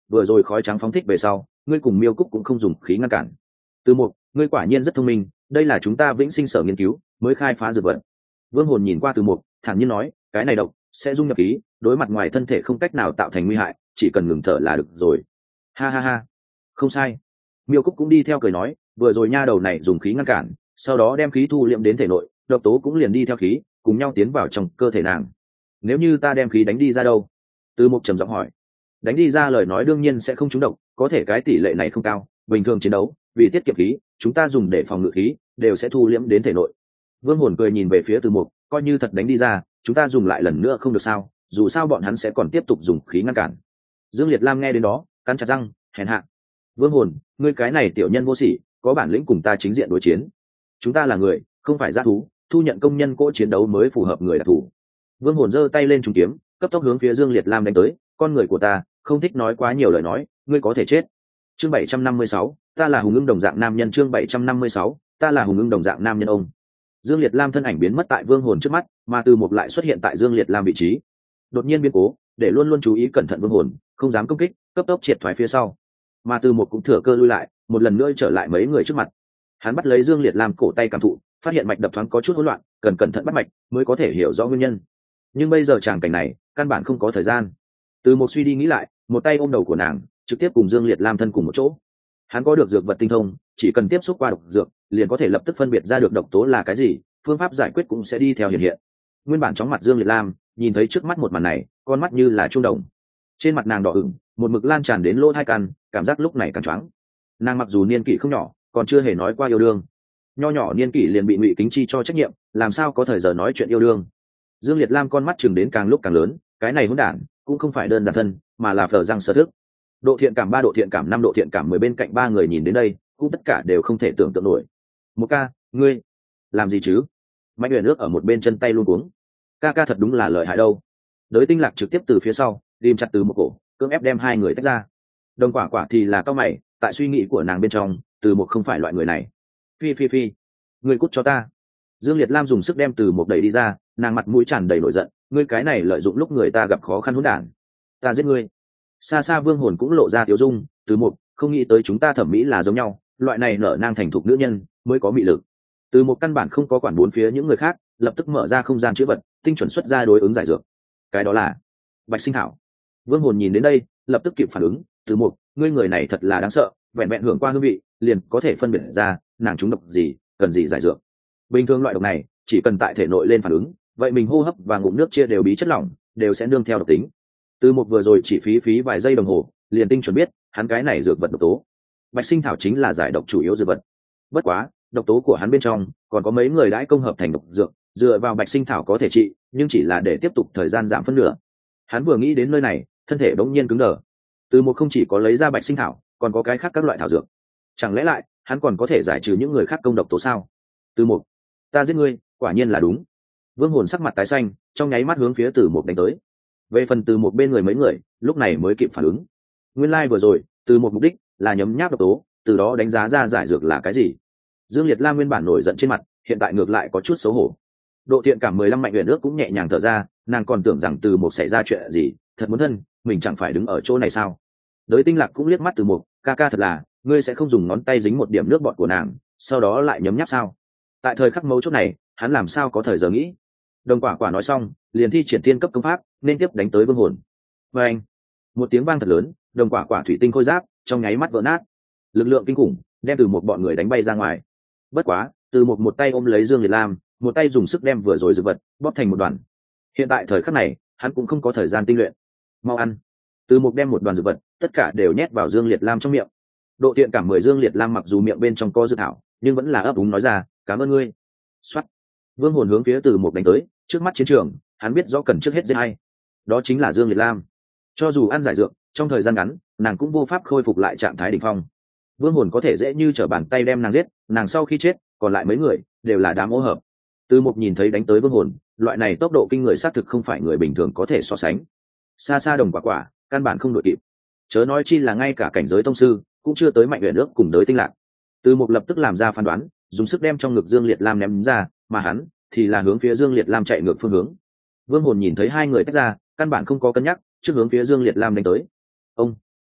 vừa rồi khói trắng phóng thích về sau ngươi cùng Miêu Cúc cũng không dùng khí ngăn cản. Từ Mục, ngươi quả nhiên rất thông minh, đây là chúng ta Vĩnh Sinh sở nghiên cứu mới khai phá dược vật. Vương Hồn nhìn qua Từ Mục, thản nhiên nói, cái này độc sẽ dung nhập khí, đối mặt ngoài thân thể không cách nào tạo thành nguy hại, chỉ cần ngừng thở là được rồi. Ha ha ha, không sai. Miêu Cúc cũng đi theo cười nói, vừa rồi nha đầu này dùng khí ngăn cản, sau đó đem khí thu liệm đến thể nội, độc tố cũng liền đi theo khí, cùng nhau tiến vào trong cơ thể nàng. Nếu như ta đem khí đánh đi ra đâu? Từ Mục trầm giọng hỏi. Đánh đi ra lời nói đương nhiên sẽ không trúng độc, có thể cái tỷ lệ này không cao. Bình thường chiến đấu, vì tiết kiệm khí, chúng ta dùng để phòng ngự khí, đều sẽ thu liễm đến thể nội. Vương Hồn cười nhìn về phía Từ Mục, coi như thật đánh đi ra, chúng ta dùng lại lần nữa không được sao? Dù sao bọn hắn sẽ còn tiếp tục dùng khí ngăn cản. Dương Liệt Lam nghe đến đó, cắn chặt răng, hèn hạ. Vương Hồn, ngươi cái này tiểu nhân vô sỉ, có bản lĩnh cùng ta chính diện đối chiến. Chúng ta là người, không phải dã thú, thu nhận công nhân cỗ chiến đấu mới phù hợp người đặc thù. Vương Hồn giơ tay lên trùng kiếm, cấp tốc hướng phía Dương Liệt Lam đánh tới, con người của ta không thích nói quá nhiều lời nói, ngươi có thể chết. Chương 756, ta là hùng ưng đồng dạng nam nhân. Chương 756, ta là hùng ưng đồng dạng nam nhân. Ông Dương Liệt Lam thân ảnh biến mất tại Vương Hồn trước mắt, mà Từ Mục lại xuất hiện tại Dương Liệt Lam vị trí. Đột nhiên biến cố, để luôn luôn chú ý cẩn thận Vương Hồn không dám công kích, cấp tốc triệt thoái phía sau. Mà Từ Mục cũng thừa cơ lui lại, một lần nữa trở lại mấy người trước mặt. Hắn bắt lấy Dương Liệt Lam cổ tay cảm thụ, phát hiện mạch đập thoáng có chút hỗn loạn, cần cẩn thận bắt mạch mới có thể hiểu rõ nguyên nhân. Nhưng bây giờ tràng cảnh này, căn bản không có thời gian. Từ Mục suy đi nghĩ lại, một tay ôm đầu của nàng, trực tiếp cùng Dương Liệt Lam thân cùng một chỗ. Hắn có được dược vật tinh thông, chỉ cần tiếp xúc qua độc dược, liền có thể lập tức phân biệt ra được độc tố là cái gì, phương pháp giải quyết cũng sẽ đi theo hiện hiện. Nguyên bản chóng mặt Dương Liệt Lam, nhìn thấy trước mắt một màn này, con mắt như là chuông đồng. Trên mặt nàng đỏ ửng, một mực lan tràn đến lỗ hai căn, cảm giác lúc này càng choáng. Nàng mặc dù niên kỷ không nhỏ, còn chưa hề nói qua yêu đương. Nho nhỏ niên kỷ liền bị Ngụy Kính Chi cho trách nhiệm, làm sao có thời giờ nói chuyện yêu đương. Dương Liệt Lam con mắt chừng đến càng lúc càng lớn, cái này hỗn đản, cũng không phải đơn giản thân, mà là phở răng sở thức. Độ thiện cảm 3, độ thiện cảm 5, độ thiện cảm 10, bên cạnh ba người nhìn đến đây, cũng tất cả đều không thể tưởng tượng nổi. Một ca, ngươi làm gì chứ? Mạnh Uyển Ước ở một bên chân tay luôn cuống. Ca ca thật đúng là lợi hại đâu. Đới Tinh Lạc trực tiếp từ phía sau, ghim chặt Từ Một cổ, cưỡng ép đem hai người tách ra. Đồng Quả Quả thì là cao mày, tại suy nghĩ của nàng bên trong, Từ Một không phải loại người này. Phi phi phi, ngươi cút cho ta. Dương Liệt Lam dùng sức đem Từ Một đẩy đi ra, nàng mặt mũi tràn đầy nổi giận, ngươi cái này lợi dụng lúc người ta gặp khó khăn hỗn đản, ta giết ngươi. Xa xa Vương Hồn cũng lộ ra tiếu dung, Từ Một, không nghĩ tới chúng ta thẩm mỹ là giống nhau, loại này nở nang thành thục nữ nhân mới có mị lực. Từ Một căn bản không có quản bốn phía những người khác, lập tức mở ra không gian chữ vật, tinh chuẩn xuất ra đối ứng giải dược. Cái đó là Bạch Sinh Thảo. Vương Hồn nhìn đến đây, lập tức kịp phản ứng, Từ Một, ngươi người này thật là đáng sợ, vẹn vẹn hưởng qua hương vị, liền có thể phân biệt ra nàng trúng độc gì, cần gì giải dược. Bình thường loại độc này, chỉ cần tại thể nội lên phản ứng, vậy mình hô hấp và ngụm nước chia đều bí chất lỏng, đều sẽ nương theo độc tính. Từ Một vừa rồi chỉ phí vài giây đồng hồ, liền tinh chuẩn biết, hắn cái này dược vật độc tố. Bạch Sinh Thảo chính là giải độc chủ yếu dược vật. Bất quá, độc tố của hắn bên trong còn có mấy người đãi công hợp thành độc dược, dựa vào Bạch Sinh Thảo có thể trị, nhưng chỉ là để tiếp tục thời gian giảm phân nửa. Hắn vừa nghĩ đến nơi này, thân thể bỗng nhiên cứng đờ. Từ Một không chỉ có lấy ra Bạch Sinh Thảo, còn có cái khác các loại thảo dược. Chẳng lẽ lại, hắn còn có thể giải trừ những người khác công độc tố sao? Từ Một, ta giết ngươi, quả nhiên là đúng. Vương Hồn sắc mặt tái xanh, trong nháy mắt hướng phía Từ Một đánh tới. Về phần Từ Một bên người mấy người, lúc này mới kịp phản ứng. Nguyên lai vừa rồi, Từ Một mục đích là nhấm nháp độc tố, từ đó đánh giá ra giải dược là cái gì. Dương Liệt Lam nguyên bản nổi giận trên mặt, hiện tại ngược lại có chút xấu hổ. Độ thiện cảm 15 Mạnh Uyển Ước cũng nhẹ nhàng thở ra, nàng còn tưởng rằng Từ Một xảy ra chuyện gì, thật muốn thân, mình chẳng phải đứng ở chỗ này sao? Đới Tinh Lạc cũng liếc mắt Từ Một, ca ca thật là, ngươi sẽ không dùng ngón tay dính một điểm nước bọt của nàng, sau đó lại nhấm nháp sao? Tại thời khắc mấu chốt này, hắn làm sao có thời giờ nghĩ. Đồng Quả Quả nói xong, liền thi triển thiên cấp công pháp, nên tiếp đánh tới Vương Hồn. Và anh, một tiếng vang thật lớn, Đồng Quả Quả thủy tinh khôi giáp trong nháy mắt vỡ nát, lực lượng kinh khủng đem Từ Một bọn người đánh bay ra ngoài. Bất quá, Từ một tay ôm lấy Dương Liệt Lam, một tay dùng sức đem vừa rồi dược vật bóp thành một đoàn. Hiện tại thời khắc này, hắn cũng không có thời gian tinh luyện. Mau ăn. Từ một đem một đoàn dược vật, tất cả đều nhét vào Dương Liệt Lam trong miệng. Độ thiện cảm 10 Dương Liệt Lam mặc dù miệng bên trong có dược thảo, nhưng vẫn là ấp úng nói ra, cảm ơn ngươi. Soát. Vương Hồn hướng phía Từ một đánh tới, trước mắt chiến trường, hắn biết rõ cần trước hết giết hay. Đó chính là Dương Liệt Lam. Cho dù ăn giải dược, trong thời gian ngắn, nàng cũng vô pháp khôi phục lại trạng thái đỉnh phong. Vương Hồn có thể dễ như trở bàn tay đem nàng giết, nàng sau khi chết, còn lại mấy người đều là đám ô hợp. Từ một nhìn thấy đánh tới Vương Hồn, loại này tốc độ kinh người xác thực không phải người bình thường có thể so sánh. Xa xa Đồng Quả Quả, căn bản không đội kịp. Chớ nói chi là ngay cả cảnh giới tông sư, cũng chưa tới Mạnh Uyển Ước cùng Đới Tinh Lạc. Từ một lập tức làm ra phán đoán, dùng sức đem trong ngực Dương Liệt Lam ném ra, mà hắn thì là hướng phía Dương Liệt Lam chạy ngược phương hướng. Vương Hồn nhìn thấy hai người tách ra, căn bản không có cân nhắc, trước hướng phía Dương Liệt Lam đánh tới. Ông,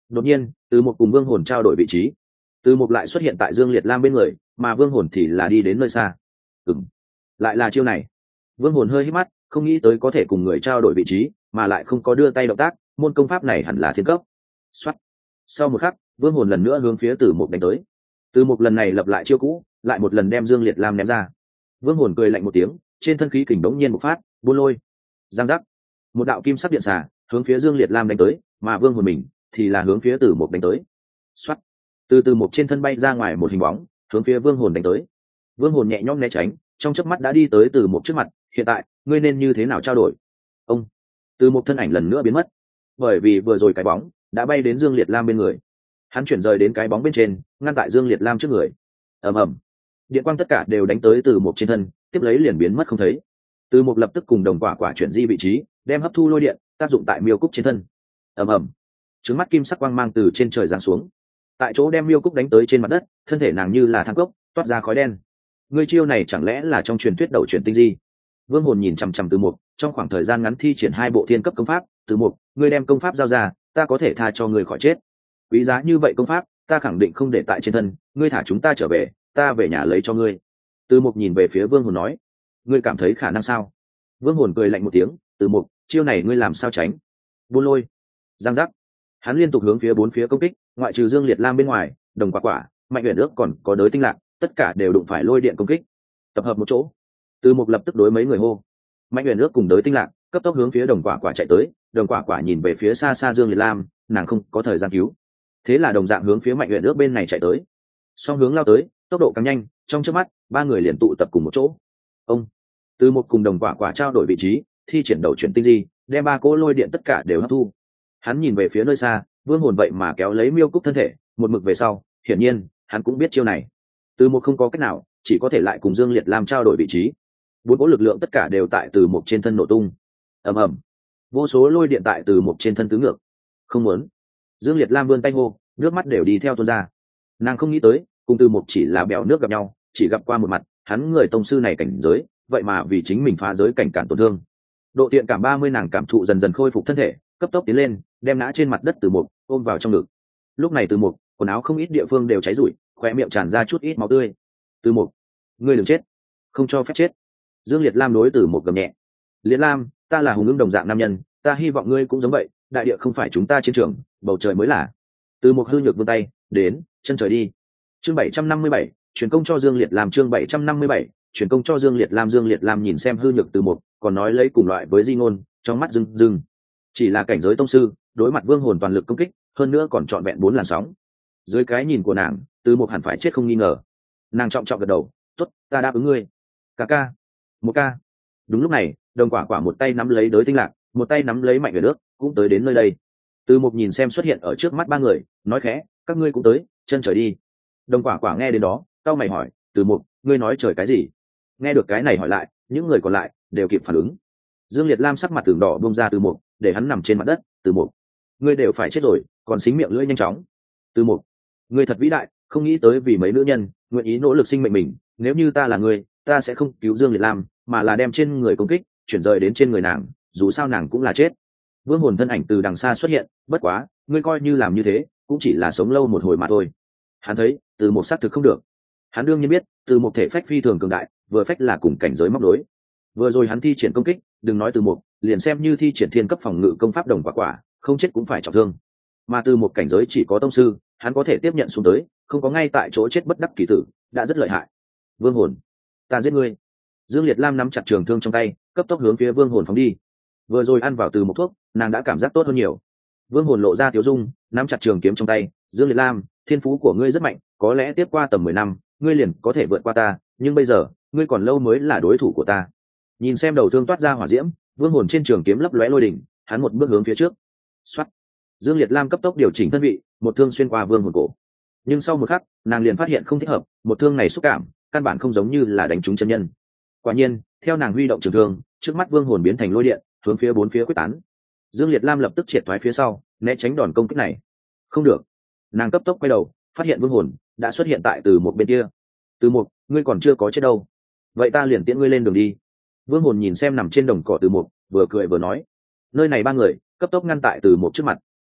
Đột nhiên từ một cùng vương hồn trao đổi vị trí, từ một lại xuất hiện tại Dương Liệt Lam bên người, mà vương hồn thì là đi đến nơi xa. Lại là chiêu này. Vương hồn hơi hít mắt, không nghĩ tới có thể cùng người trao đổi vị trí mà lại không có đưa tay động tác, môn công pháp này hẳn là thiên cấp. Soát. Sau một khắc, vương hồn lần nữa hướng phía Từ Mục đánh tới. Từ Mục lần này lập lại chiêu cũ, lại một lần đem Dương Liệt Lam ném ra. Vương hồn cười lạnh một tiếng, trên thân khí kình đống nhiên một phát, buôn lôi, giang giác. Một đạo kim sắc điện xà hướng phía Dương Liệt Lam đánh tới, mà vương hồn mình thì là hướng phía Từ Mục đánh tới. Soát. Từ Mục trên thân bay ra ngoài một hình bóng, hướng phía vương hồn đánh tới. Vương hồn nhẹ nhõm né tránh, trong chớp mắt đã đi tới Từ Mục trước mặt. Hiện tại ngươi nên như thế nào trao đổi? Ông. Từ Mục thân ảnh lần nữa biến mất, bởi vì vừa rồi cái bóng đã bay đến Dương Liệt Lam bên người. Hắn chuyển rời đến cái bóng bên trên, ngăn tại Dương Liệt Lam trước người. Ầm ầm, điện quang tất cả đều đánh tới Từ Mục trên thân, tiếp lấy liền biến mất không thấy. Từ Mục lập tức cùng đồng quả quả chuyển di vị trí, đem hấp thu lôi điện tác dụng tại miêu cúc trên thân. Ầm ầm, trứng mắt kim sắc quang mang từ trên trời giáng xuống, tại chỗ đem miêu cúc đánh tới trên mặt đất, thân thể nàng như là than cốc toát ra khói đen. Ngươi chiêu này chẳng lẽ là trong truyền thuyết đầu chuyển tinh di? Vương hồn nhìn chằm chằm Từ Mục, trong khoảng thời gian ngắn thi triển 2 bộ thiên cấp công pháp. Từ Mục, ngươi đem công pháp giao ra, ta có thể tha cho ngươi khỏi chết. Quý giá như vậy công pháp, ta khẳng định không để tại trên thân, ngươi thả chúng ta trở về, ta về nhà lấy cho ngươi. Từ Mục nhìn về phía Vương hồn nói, ngươi cảm thấy khả năng sao? Vương hồn cười lạnh một tiếng, Từ Mục, chiêu này ngươi làm sao tránh? Buôn lôi, giang giác. Hắn liên tục hướng phía 4 phía công kích, ngoại trừ Dương Liệt Lam bên ngoài, đồng quả quả, Mạnh Uyển Ước còn có Đới Tinh Lạc, tất cả đều đụng phải lôi điện công kích. Tập hợp một chỗ, Từ Mục lập tức đối mấy người hô. Mạnh Uyển Ước cùng Đới Tinh Lạc cấp tốc hướng phía đồng quả quả chạy tới. Đồng quả quả nhìn về phía xa xa Dương Liệt Lam, nàng không có thời gian cứu, thế là đồng dạng hướng phía Mạnh Uyển Ước bên này chạy tới. Song hướng lao tới, tốc độ càng nhanh, trong chớp mắt 3 người liền tụ tập cùng một chỗ. Ông. Từ Mục cùng đồng quả quả trao đổi vị trí, thi triển đầu chuyển tinh di, đem 3 cỗ lôi điện tất cả đều hấp thu. Hắn nhìn về phía nơi xa, vương hồn vậy mà kéo lấy miêu cúc thân thể một mực về sau, hiển nhiên hắn cũng biết chiêu này. Từ Mục không có cách nào, chỉ có thể lại cùng Dương Liệt Lam trao đổi vị trí. 4 cỗ lực lượng tất cả đều tại Từ Mục trên thân nổ tung. Ầm ầm, vô số lôi điện tại Từ Mục trên thân tứ ngược. Không muốn. Dương Liệt Lam vươn tay hô, nước mắt đều đi theo tuôn ra. Nàng không nghĩ tới, cùng Từ Mục chỉ là bèo nước gặp nhau, chỉ gặp qua một mặt, hắn người tông sư này cảnh giới, vậy mà vì chính mình phá giới cảnh cản tổn thương. Độ thiện cảm 30 nàng cảm thụ dần dần khôi phục thân thể, cấp tốc tiến lên, đem ngã trên mặt đất Từ Mục ôm vào trong ngực. Lúc này Từ Mục, quần áo không ít địa phương đều cháy rụi, khóe miệng tràn ra chút ít máu tươi. Từ Mục, ngươi đừng chết, không cho phép chết. Dương Liệt Lam đối Từ Mục gầm nhẹ. Liệt Lam, ta là hùng ưng đồng dạng nam nhân, ta hy vọng ngươi cũng giống vậy, đại địa không phải chúng ta chiến trường, bầu trời mới là. Từ Mục hư nhược vươn tay, đến, chân trời đi. Chương 757, truyền công cho Dương Liệt Lam. Chương 757, truyền công cho Dương Liệt Lam. Dương Liệt Lam nhìn xem hư nhược Từ Mục, còn nói lấy cùng loại với di ngôn, trong mắt rưng rưng. Chỉ là cảnh giới tông sư, đối mặt vương hồn toàn lực công kích, hơn nữa còn trọn vẹn 4 làn sóng. Dưới cái nhìn của nàng, Từ Mục hẳn phải chết không nghi ngờ. Nàng trọng trọng gật đầu, tốt, ta đáp ứng ngươi. Ca ca, một ca. Đúng lúc này, đồng quả quả một tay nắm lấy Đới Tinh Lạc, một tay nắm lấy Mạnh Uyển Ước, cũng tới đến nơi đây. Từ Mục nhìn xem xuất hiện ở trước mắt 3 người, nói khẽ, các ngươi cũng tới, chân trời đi. Đồng quả quả nghe đến đó, cau mày hỏi, Từ Mục, ngươi nói trời cái gì? Nghe được cái này hỏi lại, những người còn lại đều kịp phản ứng. Dương Liệt Lam sắc mặt tưởng đỏ bông ra Từ Mục, để hắn nằm trên mặt đất. Từ Mục, ngươi đều phải chết rồi, còn xính miệng lưỡi nhanh chóng. Từ Mục, ngươi thật vĩ đại, không nghĩ tới vì mấy nữ nhân nguyện ý nỗ lực sinh mệnh mình. Nếu như ta là ngươi, ta sẽ không cứu Dương Liệt Lam, mà là đem trên người công kích chuyển rời đến trên người nàng, dù sao nàng cũng là chết. Vương hồn thân ảnh từ đằng xa xuất hiện, bất quá ngươi coi như làm như thế cũng chỉ là sống lâu một hồi mà thôi. Hắn thấy Từ Mục xác thực không được. Hắn đương nhiên biết Từ Mục thể phách phi thường cường đại, vừa phách là cùng cảnh giới móc đối. Vừa rồi hắn thi triển công kích, đừng nói Từ Mục, liền xem như thi triển thiên cấp phòng ngự công pháp đồng quả quả, không chết cũng phải trọng thương. Mà Từ Mục cảnh giới chỉ có tông sư, hắn có thể tiếp nhận xuống tới, không có ngay tại chỗ chết bất đắc kỳ tử, đã rất lợi hại. Vương hồn, ta giết ngươi. Dương Liệt Lam nắm chặt trường thương trong tay, cấp tốc hướng phía Vương hồn phóng đi. Vừa rồi ăn vào Từ Mục thuốc, nàng đã cảm giác tốt hơn nhiều. Vương hồn lộ ra tiếu dung, nắm chặt trường kiếm trong tay. Dương Liệt Lam, thiên phú của ngươi rất mạnh, có lẽ tiếp qua tầm 10 năm, ngươi liền có thể vượt qua ta, nhưng bây giờ, ngươi còn lâu mới là đối thủ của ta. Nhìn xem đầu thương toát ra hỏa diễm, Vương hồn trên trường kiếm lấp lóe lôi đỉnh, hắn một bước hướng phía trước. Soát. Dương Liệt Lam cấp tốc điều chỉnh thân vị, một thương xuyên qua Vương hồn cổ. Nhưng sau một khắc, nàng liền phát hiện không thích hợp, một thương này xúc cảm, căn bản không giống như là đánh trúng chân nhân. Quả nhiên, theo nàng huy động trường thương, trước mắt Vương hồn biến thành lôi điện, hướng phía 4 phía quyết tán. Dương Liệt Lam lập tức triệt thoái phía sau, né tránh đòn công kích này. Không được. Nàng cấp tốc quay đầu, phát hiện Vương hồn đã xuất hiện tại Từ Mục bên kia. Từ Mục, ngươi còn chưa có chết đâu. Vậy ta liền tiễn ngươi lên đường đi. Vương hồn nhìn xem nằm trên đồng cỏ Từ Mục, vừa cười vừa nói. Nơi này 3 người cấp tốc ngăn tại Từ Mục trước mặt.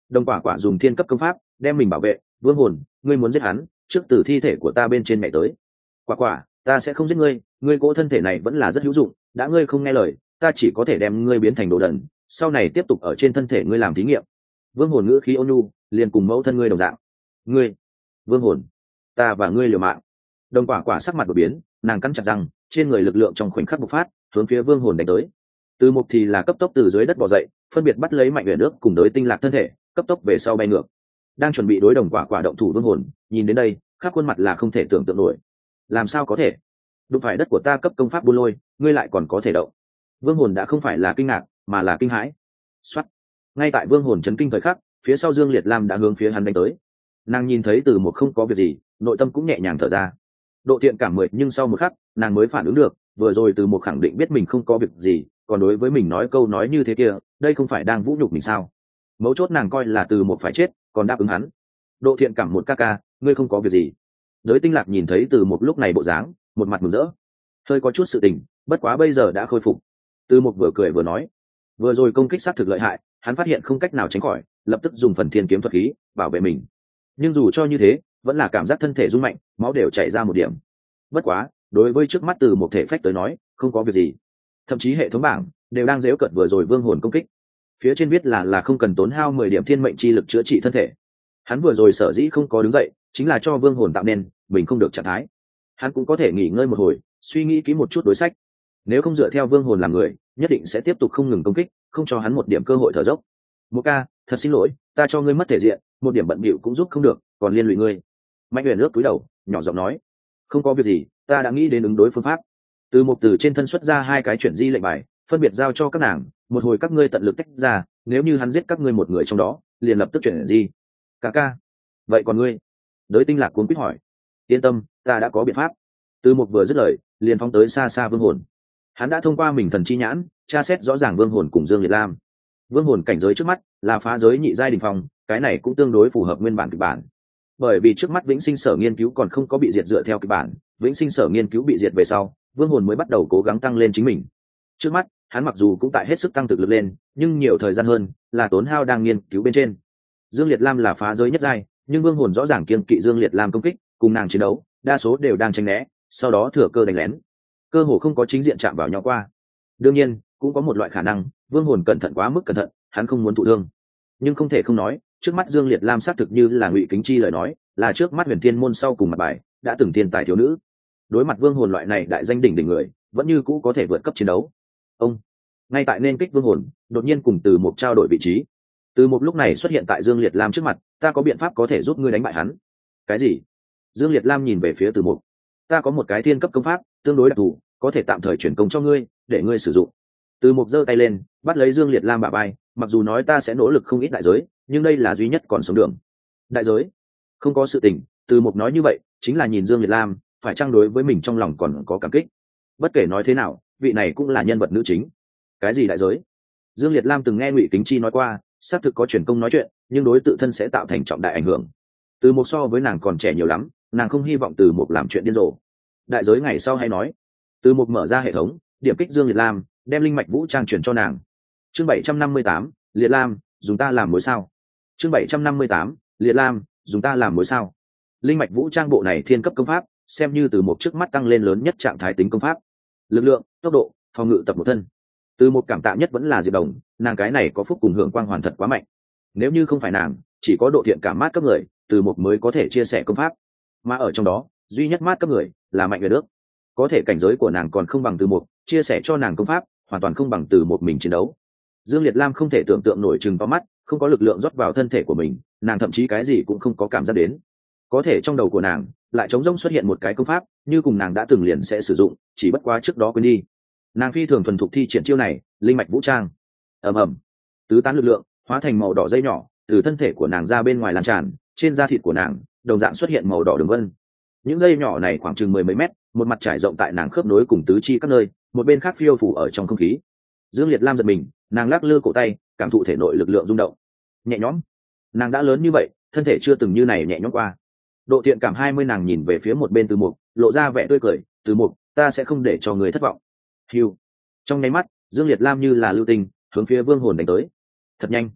Đồng quả quả dùng thiên cấp công pháp đem mình bảo vệ. Vương hồn, ngươi muốn giết hắn, trước từ thi thể của ta bên trên mẹ tới. Quả quả, ta sẽ không giết ngươi, ngươi cỗ thân thể này vẫn là rất hữu dụng, đã ngươi không nghe lời, ta chỉ có thể đem ngươi biến thành đồ đần, sau này tiếp tục ở trên thân thể ngươi làm thí nghiệm. Vương hồn ngữ khí ôn nhu, liền cùng mẫu thân ngươi đồng dạng. Ngươi, Vương hồn, ta và ngươi liều mạng. Đồng quả quả sắc mặt đột biến, nàng cắn chặt răng, trên người lực lượng trong khoảnh khắc bộc phát, hướng phía Vương hồn đánh tới. Từ Mục thì là cấp tốc từ dưới đất bò dậy, phân biệt bắt lấy Mạnh Uyển Nước cùng đối tinh lạc thân thể, cấp tốc về sau bay ngược. Đang chuẩn bị đối Đồng quả quả động thủ Vương hồn, nhìn đến đây, khắp khuôn mặt là không thể tưởng tượng nổi. Làm sao có thể? Đụng phải đất của ta cấp công pháp buôn lôi, ngươi lại còn có thể động. Vương hồn đã không phải là kinh ngạc, mà là kinh hãi. Soát. Ngay tại Vương hồn chấn kinh thời khắc, phía sau Dương Liệt Lam đã hướng phía hắn đánh tới. Nàng nhìn thấy Từ Mục không có việc gì, nội tâm cũng nhẹ nhàng thở ra. Độ thiện cảm 10, nhưng sau một khắc, nàng mới phản ứng được, vừa rồi Từ Mục khẳng định biết mình không có việc gì, còn đối với mình nói câu nói như thế kia, đây không phải đang vũ nhục mình sao? Mấu chốt nàng coi là Từ Mục phải chết, còn đáp ứng hắn. Độ thiện cảm 1 ca, ngươi không có việc gì. Đới Tinh Lạc nhìn thấy Từ Mục lúc này bộ dáng, một mặt mừng rỡ. Hơi có chút sự tình, bất quá bây giờ đã khôi phục. Từ Mục vừa cười vừa nói, vừa rồi công kích sát thực lợi hại, hắn phát hiện không cách nào tránh khỏi, lập tức dùng phần thiên kiếm thuật khí bảo vệ mình. Nhưng dù cho như thế, vẫn là cảm giác thân thể rung mạnh, máu đều chảy ra một điểm. Bất quá, đối với trước mắt Từ Mục thể phách tới nói, không có việc gì. Thậm chí hệ thống bảng đều đang giễu cợt vừa rồi Vương hồn công kích. Phía trên viết là không cần tốn hao 10 điểm thiên mệnh chi lực chữa trị thân thể. Hắn vừa rồi sở dĩ không có đứng dậy, chính là cho Vương hồn tạo nên mình không được trạng thái. Hắn cũng có thể nghỉ ngơi một hồi, suy nghĩ kỹ một chút đối sách. Nếu không dựa theo Vương hồn làm người, nhất định sẽ tiếp tục không ngừng công kích, không cho hắn một điểm cơ hội thở dốc. Một ca, thật xin lỗi, ta cho ngươi mất thể diện, một điểm bận bịu cũng giúp không được, còn liên lụy ngươi. Mạnh Uyển nước cúi đầu, nhỏ giọng nói, không có việc gì, ta đã nghĩ đến ứng đối phương pháp. Từ Mục từ trên thân xuất ra 2 cái chuyển di lệnh bài, phân biệt giao cho các nàng, một hồi các ngươi tận lực tách ra, nếu như hắn giết các ngươi một người trong đó, liền lập tức chuyển di. Ca, vậy còn ngươi? Đới Tinh Lạc cuống quýt hỏi. Yên tâm, ta đã có biện pháp. Từ Mục vừa dứt lời, liền phóng tới xa xa Vương hồn. Hắn đã thông qua mình thần chi nhãn, tra xét rõ ràng Vương hồn cùng Dương Liệt Lam. Vương hồn cảnh giới trước mắt là phá giới nhị giai đỉnh phong, cái này cũng tương đối phù hợp nguyên bản kịch bản. Bởi vì trước mắt Vĩnh Sinh Sở nghiên cứu còn không có bị diệt dựa theo kịch bản, Vĩnh Sinh Sở nghiên cứu bị diệt về sau, Vương hồn mới bắt đầu cố gắng tăng lên chính mình. Trước mắt, hắn mặc dù cũng tại hết sức tăng thực lực lên, nhưng nhiều thời gian hơn là tốn hao đang nghiên cứu bên trên. Dương Liệt Lam là phá giới nhất giai, nhưng Vương hồn rõ ràng kiêng kỵ Dương Liệt Lam công kích, cùng nàng chiến đấu, đa số đều đang tránh né, sau đó thừa cơ đánh lén. Cơ hồ không có chính diện chạm vào nhau qua. Đương nhiên, cũng có một loại khả năng, Vương hồn cẩn thận quá mức cẩn thận, hắn không muốn thụ thương. Nhưng không thể không nói, trước mắt Dương Liệt Lam xác thực như là Ngụy Kính Chi lời nói, là trước mắt Huyền Thiên môn sau cùng mặt bài, đã từng thiên tài thiếu nữ. Đối mặt Vương hồn loại này đại danh đỉnh đỉnh người, vẫn như cũ có thể vượt cấp chiến đấu. Ông ngay tại nên kích Vương hồn, đột nhiên cùng Từ Mục trao đổi vị trí. Từ Mục lúc này xuất hiện tại Dương Liệt Lam trước mặt, ta có biện pháp có thể giúp ngươi đánh bại hắn. Cái gì? Dương Liệt Lam nhìn về phía Từ Mục. Ta có một cái thiên cấp công pháp, tương đối đặc thù, có thể tạm thời chuyển công cho ngươi, để ngươi sử dụng. Từ Mục giơ tay lên, bắt lấy Dương Liệt Lam bả vai, mặc dù nói ta sẽ nỗ lực không ít đại giới, nhưng đây là duy nhất còn sống đường. Đại giới? Không có sự tình. Từ Mục nói như vậy, chính là nhìn Dương Liệt Lam, phải trang đối với mình trong lòng còn có cảm kích. Bất kể nói thế nào, vị này cũng là nhân vật nữ chính. Cái gì đại giới? Dương Liệt Lam từng nghe Ngụy Kính Chi nói qua, xác thực có chuyển công nói chuyện, nhưng đối tự thân sẽ tạo thành trọng đại ảnh hưởng. Từ Mục so với nàng còn trẻ nhiều lắm, nàng không hy vọng Từ Mục làm chuyện điên rồ. Đại giới ngày sau hay nói. Từ Mục mở ra hệ thống, điểm kích Dương Liệt Lam, đem linh mạch vũ trang chuyển cho nàng. Chương 758, Liệt Lam, dùng ta làm mối sao. Chương 758, Liệt Lam, dùng ta làm mối sao. Linh mạch vũ trang bộ này thiên cấp công pháp, xem như Từ Mục trước mắt tăng lên lớn nhất trạng thái tính công pháp. Lực lượng, tốc độ, phòng ngự tập một thân. Từ Mục cảm tạ nhất vẫn là Diệp Đồng, nàng cái này có phúc cùng hưởng quang hoàn thật quá mạnh. Nếu như không phải nàng, chỉ có độ thiện cảm mát cấp người, Từ Mục mới có thể chia sẻ công pháp. Mà ở trong đó, duy nhất mát cấp người là Mạnh Uyển Đức. Có thể cảnh giới của nàng còn không bằng Từ Mục, chia sẻ cho nàng công pháp, hoàn toàn không bằng Từ Mục mình chiến đấu. Dương Liệt Lam không thể tưởng tượng nổi chừng to mắt, không có lực lượng rót vào thân thể của mình, nàng thậm chí cái gì cũng không có cảm giác đến. Có thể trong đầu của nàng lại trống rỗng xuất hiện một cái công pháp, như cùng nàng đã từng liền sẽ sử dụng, chỉ bất quá trước đó quên đi. Nàng phi thường thuần thục thi triển chiêu này, linh mạch vũ trang. Ầm ầm, tứ tán lực lượng hóa thành màu đỏ dây nhỏ, từ thân thể của nàng ra bên ngoài lan tràn, trên da thịt của nàng đồng dạng xuất hiện màu đỏ đường vân. Những dây nhỏ này khoảng chừng 10 mấy mét, một mặt trải rộng tại nàng khớp nối cùng tứ chi các nơi, một bên khác phiêu phủ ở trong không khí. Dương Liệt Lam giật mình, nàng lắc lư cổ tay, cảm thụ thể nội lực lượng rung động. Nhẹ nhõm. Nàng đã lớn như vậy, thân thể chưa từng như này nhẹ nhõm qua. Độ thiện cảm 20 nàng nhìn về phía một bên Từ Mục, lộ ra vẻ tươi cười, "Từ Mục, ta sẽ không để cho người thất vọng." Hưu. Trong nháy mắt, Dương Liệt Lam như là lưu tinh, hướng phía Vương hồn đánh tới. Thật nhanh.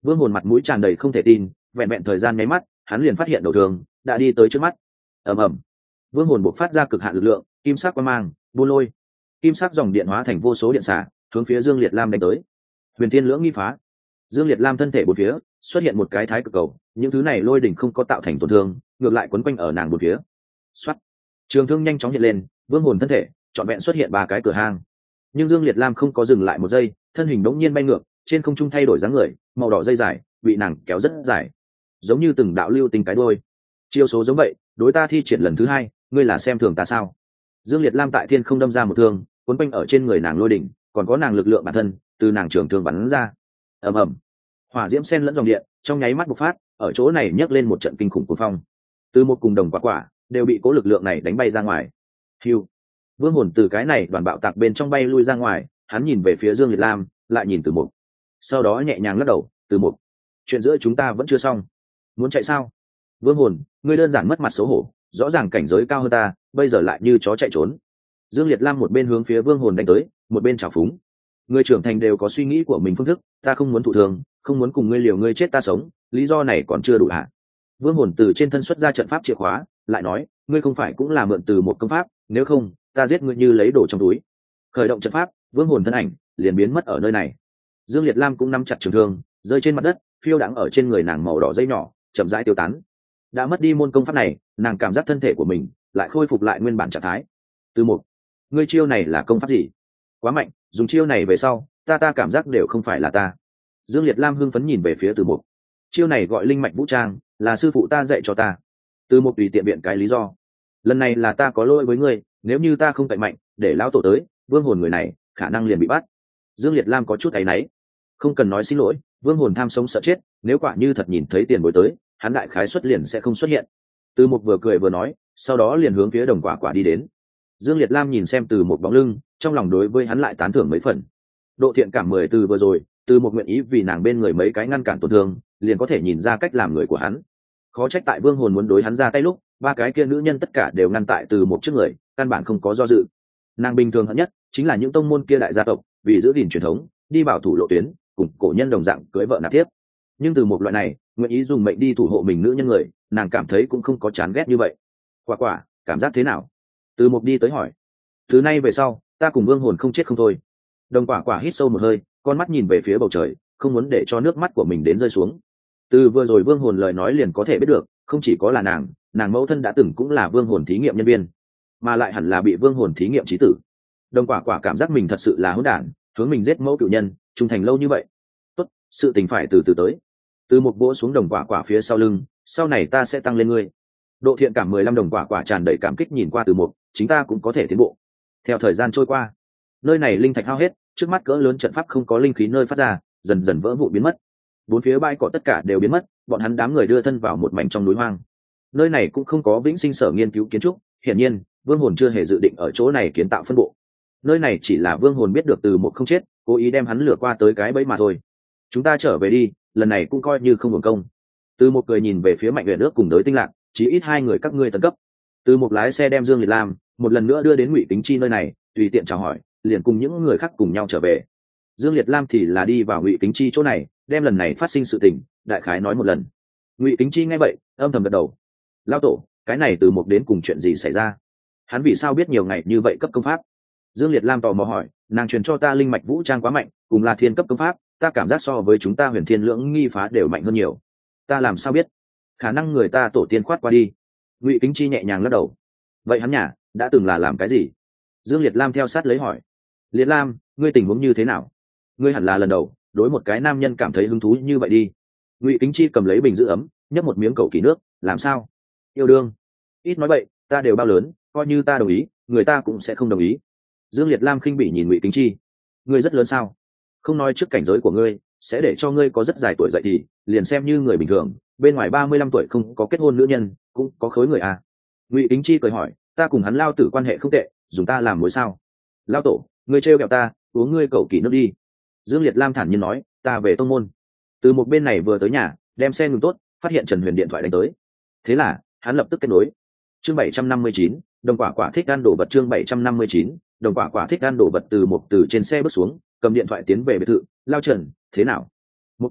Vương Hồn mặt mũi tràn đầy không thể tin, vẹn vẹn thời gian nháy mắt hắn liền phát hiện đầu thường đã đi tới trước mắt. Ầm ầm, Vương Hồn bộc phát ra cực hạn lực lượng, kim sắc quang mang buôn lôi, kim sắc dòng điện hóa thành vô số điện xả hướng phía Dương Liệt Lam đánh tới. Huyền Thiên Lưỡng nghi phá. Dương Liệt Lam thân thể bốn phía xuất hiện một cái thái cực cầu, những thứ này lôi đỉnh không có tạo thành tổn thương, ngược lại quấn quanh ở nàng bốn phía. Xoát, trường thương nhanh chóng hiện lên, Vương Hồn thân thể trọn vẹn xuất hiện ba cái cửa hang. Nhưng Dương Liệt Lam không có dừng lại một giây, thân hình đống nhiên bay ngược, trên không trung thay đổi dáng người, màu đỏ dây dài bị nàng kéo rất dài, giống như từng đạo lưu tinh cái đuôi. Chiêu số giống vậy, đối ta thi triển lần thứ hai, ngươi là xem thường ta sao? Dương Liệt Lam tại thiên không đâm ra một thương, cuốn quanh ở trên người nàng lôi đỉnh, còn có nàng lực lượng bản thân từ nàng trường thương bắn ra. Ầm ầm, hỏa diễm xen lẫn dòng điện trong nháy mắt bộc phát, ở chỗ này nhấc lên một trận kinh khủng cuồng phong. Từ một cùng đồng quả quả đều bị cố lực lượng này đánh bay ra ngoài. Hưu, Vương Hồn từ cái này đoàn bạo tạc bên trong bay lui ra ngoài, hắn nhìn về phía Dương Liệt Lam, lại nhìn Từ Mục, sau đó nhẹ nhàng lắc đầu. Từ Mục, chuyện giữa chúng ta vẫn chưa xong, muốn chạy sao? Vương Hồn, ngươi đơn giản mất mặt xấu hổ, rõ ràng cảnh giới cao hơn ta, bây giờ lại như chó chạy trốn. Dương Liệt Lam một bên hướng phía Vương Hồn đánh tới, một bên trào phúng. Người trưởng thành đều có suy nghĩ của mình phương thức, ta không muốn thụ thường, không muốn cùng ngươi liều ngươi chết ta sống, lý do này còn chưa đủ hả? Vương Hồn từ trên thân xuất ra trận pháp chìa khóa, lại nói, ngươi không phải cũng là mượn từ một công pháp, nếu không, ta giết ngươi như lấy đồ trong túi. Khởi động trận pháp, Vương Hồn thân ảnh liền biến mất ở nơi này. Dương Liệt Lam cũng nắm chặt trường thương, rơi trên mặt đất, phiêu đãng ở trên người nàng màu đỏ dây nhỏ, chậm rãi tiêu tán. Đã mất đi môn công pháp này, nàng cảm giác thân thể của mình lại khôi phục lại nguyên bản trạng thái. Từ một, ngươi chiêu này là công pháp gì? Quá mạnh, dùng chiêu này về sau, ta cảm giác đều không phải là ta. Dương Liệt Lam hưng phấn nhìn về phía Từ Mục. Chiêu này gọi linh mạch vũ trang, là sư phụ ta dạy cho ta. Từ Mục tùy tiện biện cái lý do. Lần này là ta có lỗi với ngươi, nếu như ta không cậy mạnh, để lão tổ tới, Vương Hồn người này khả năng liền bị bắt. Dương Liệt Lam có chút áy náy. Không cần nói xin lỗi, Vương Hồn tham sống sợ chết, nếu quả như thật nhìn thấy tiền bối tới, hắn đại khái xuất liền sẽ không xuất hiện. Từ Mục vừa cười vừa nói, sau đó liền hướng phía đồng quả quả đi đến. Dương Liệt Lam nhìn xem Từ Mục bóng lưng, trong lòng đối với hắn lại tán thưởng mấy phần. Độ thiện cảm 10 từ vừa rồi, Từ Mục nguyện ý vì nàng bên người mấy cái ngăn cản tổn thương, liền có thể nhìn ra cách làm người của hắn. Khó trách tại Vương Hồn muốn đối hắn ra tay lúc, ba cái kia nữ nhân tất cả đều ngăn tại Từ Mục trước người, căn bản không có do dự. Nàng bình thường hận nhất chính là những tông môn kia đại gia tộc, vì giữ gìn truyền thống, đi bảo thủ lộ tuyến, cùng cổ nhân đồng dạng cưới vợ nạp tiếp. Nhưng Từ Mục loại này, nguyện ý dùng mệnh đi thủ hộ mình nữ nhân người, nàng cảm thấy cũng không có chán ghét như vậy. Quả quả, cảm giác thế nào? Từ Mục đi tới hỏi. Từ nay về sau, ta cùng Vương Hồn không chết không thôi. Đồng quả quả hít sâu một hơi, con mắt nhìn về phía bầu trời, không muốn để cho nước mắt của mình đến rơi xuống. Từ vừa rồi Vương Hồn lời nói liền có thể biết được, không chỉ có là nàng mẫu thân đã từng cũng là Vương Hồn thí nghiệm nhân viên, mà lại hẳn là bị Vương Hồn thí nghiệm chí tử. Đồng quả quả cảm giác mình thật sự là hỗn đản, hướng mình giết mẫu cựu nhân, trung thành lâu như vậy. Tốt, sự tình phải từ từ tới. Từ một vỗ xuống đồng quả quả phía sau lưng, sau này ta sẽ tăng lên ngươi. Độ thiện cảm 15 đồng quả quả tràn đầy cảm kích nhìn qua Từ Mục, chính ta cũng có thể tiến bộ. Theo thời gian trôi qua, nơi này linh thạch hao hết, trước mắt cỡ lớn trận pháp không có linh khí nơi phát ra, dần dần vỡ vụn biến mất. Bốn phía bãi cỏ tất cả đều biến mất, bọn hắn đám người đưa thân vào một mảnh trong núi hoang. Nơi này cũng không có Vĩnh Sinh sở nghiên cứu kiến trúc, hiển nhiên, Vương Hồn chưa hề dự định ở chỗ này kiến tạo phân bộ. Nơi này chỉ là Vương Hồn biết được Từ Mục không chết, cố ý đem hắn lừa qua tới cái bẫy mà thôi. Chúng ta trở về đi, lần này cũng coi như không hưởng công. Từ Mục cười nhìn về phía Mạnh Uyển Ước cùng Đới Tinh Lạc, chí ít hai người các ngươi tấn cấp. Từ Mục lái xe đem Dương Liệt Lam một lần nữa đưa đến Ngụy Kính Chi nơi này, tùy tiện chào hỏi, liền cùng những người khác cùng nhau trở về. Dương Liệt Lam thì là đi vào Ngụy Kính Chi chỗ này, đem lần này phát sinh sự tình đại khái nói một lần. Ngụy Kính Chi nghe vậy, âm thầm gật đầu. Lão tổ, cái này Từ Mục đến cùng chuyện gì xảy ra? Hắn vì sao biết nhiều ngày như vậy cấp công pháp? Dương Liệt Lam tò mò hỏi, nàng truyền cho ta linh mạch vũ trang quá mạnh, cùng là thiên cấp công pháp, ta cảm giác so với chúng ta Huyền Thiên Lưỡng nghi phá đều mạnh hơn nhiều. Ta làm sao biết? Khả năng người ta tổ tiên khoát qua đi. Ngụy Kính Chi nhẹ nhàng lắc đầu. Vậy hắn nhả đã từng là làm cái gì? Dương Liệt Lam theo sát lấy hỏi. Liệt Lam, ngươi tình huống như thế nào? Ngươi hẳn là lần đầu đối một cái nam nhân cảm thấy hứng thú như vậy đi. Ngụy Kính Chi cầm lấy bình giữ ấm, nhấp một miếng cầu kỳ nước. Làm sao? Yêu đương? Ít nói bậy, ta đều bao lớn, coi như ta đồng ý, người ta cũng sẽ không đồng ý. Dương Liệt Lam khinh bỉ nhìn Ngụy Kính Chi. Ngươi rất lớn sao? Không nói trước cảnh giới của ngươi, sẽ để cho ngươi có rất dài tuổi dậy thì liền xem như người bình thường, bên ngoài 35 tuổi không có kết hôn nữ nhân cũng có khối người à? Ngụy Kính Chi cười hỏi, ta cùng hắn Lao tử quan hệ không tệ, dùng ta làm mối sao? Lao tổ, ngươi trêu ghẹo ta, uống ngươi cầu kỳ nước đi. Dương Liệt Lam thản nhiên nói, ta về tông môn. Từ một bên này vừa tới nhà, đem xe ngừng tốt, phát hiện Trần Huyền điện thoại đánh tới. Thế là hắn lập tức kết nối. Chương 759, đồng quả quả thích ăn đồ vật. Chương 759, đồng quả quả thích ăn đồ vật. Từ một từ trên xe bước xuống, cầm điện thoại tiến về biệt thự. Lao Trần, thế nào? Một ca,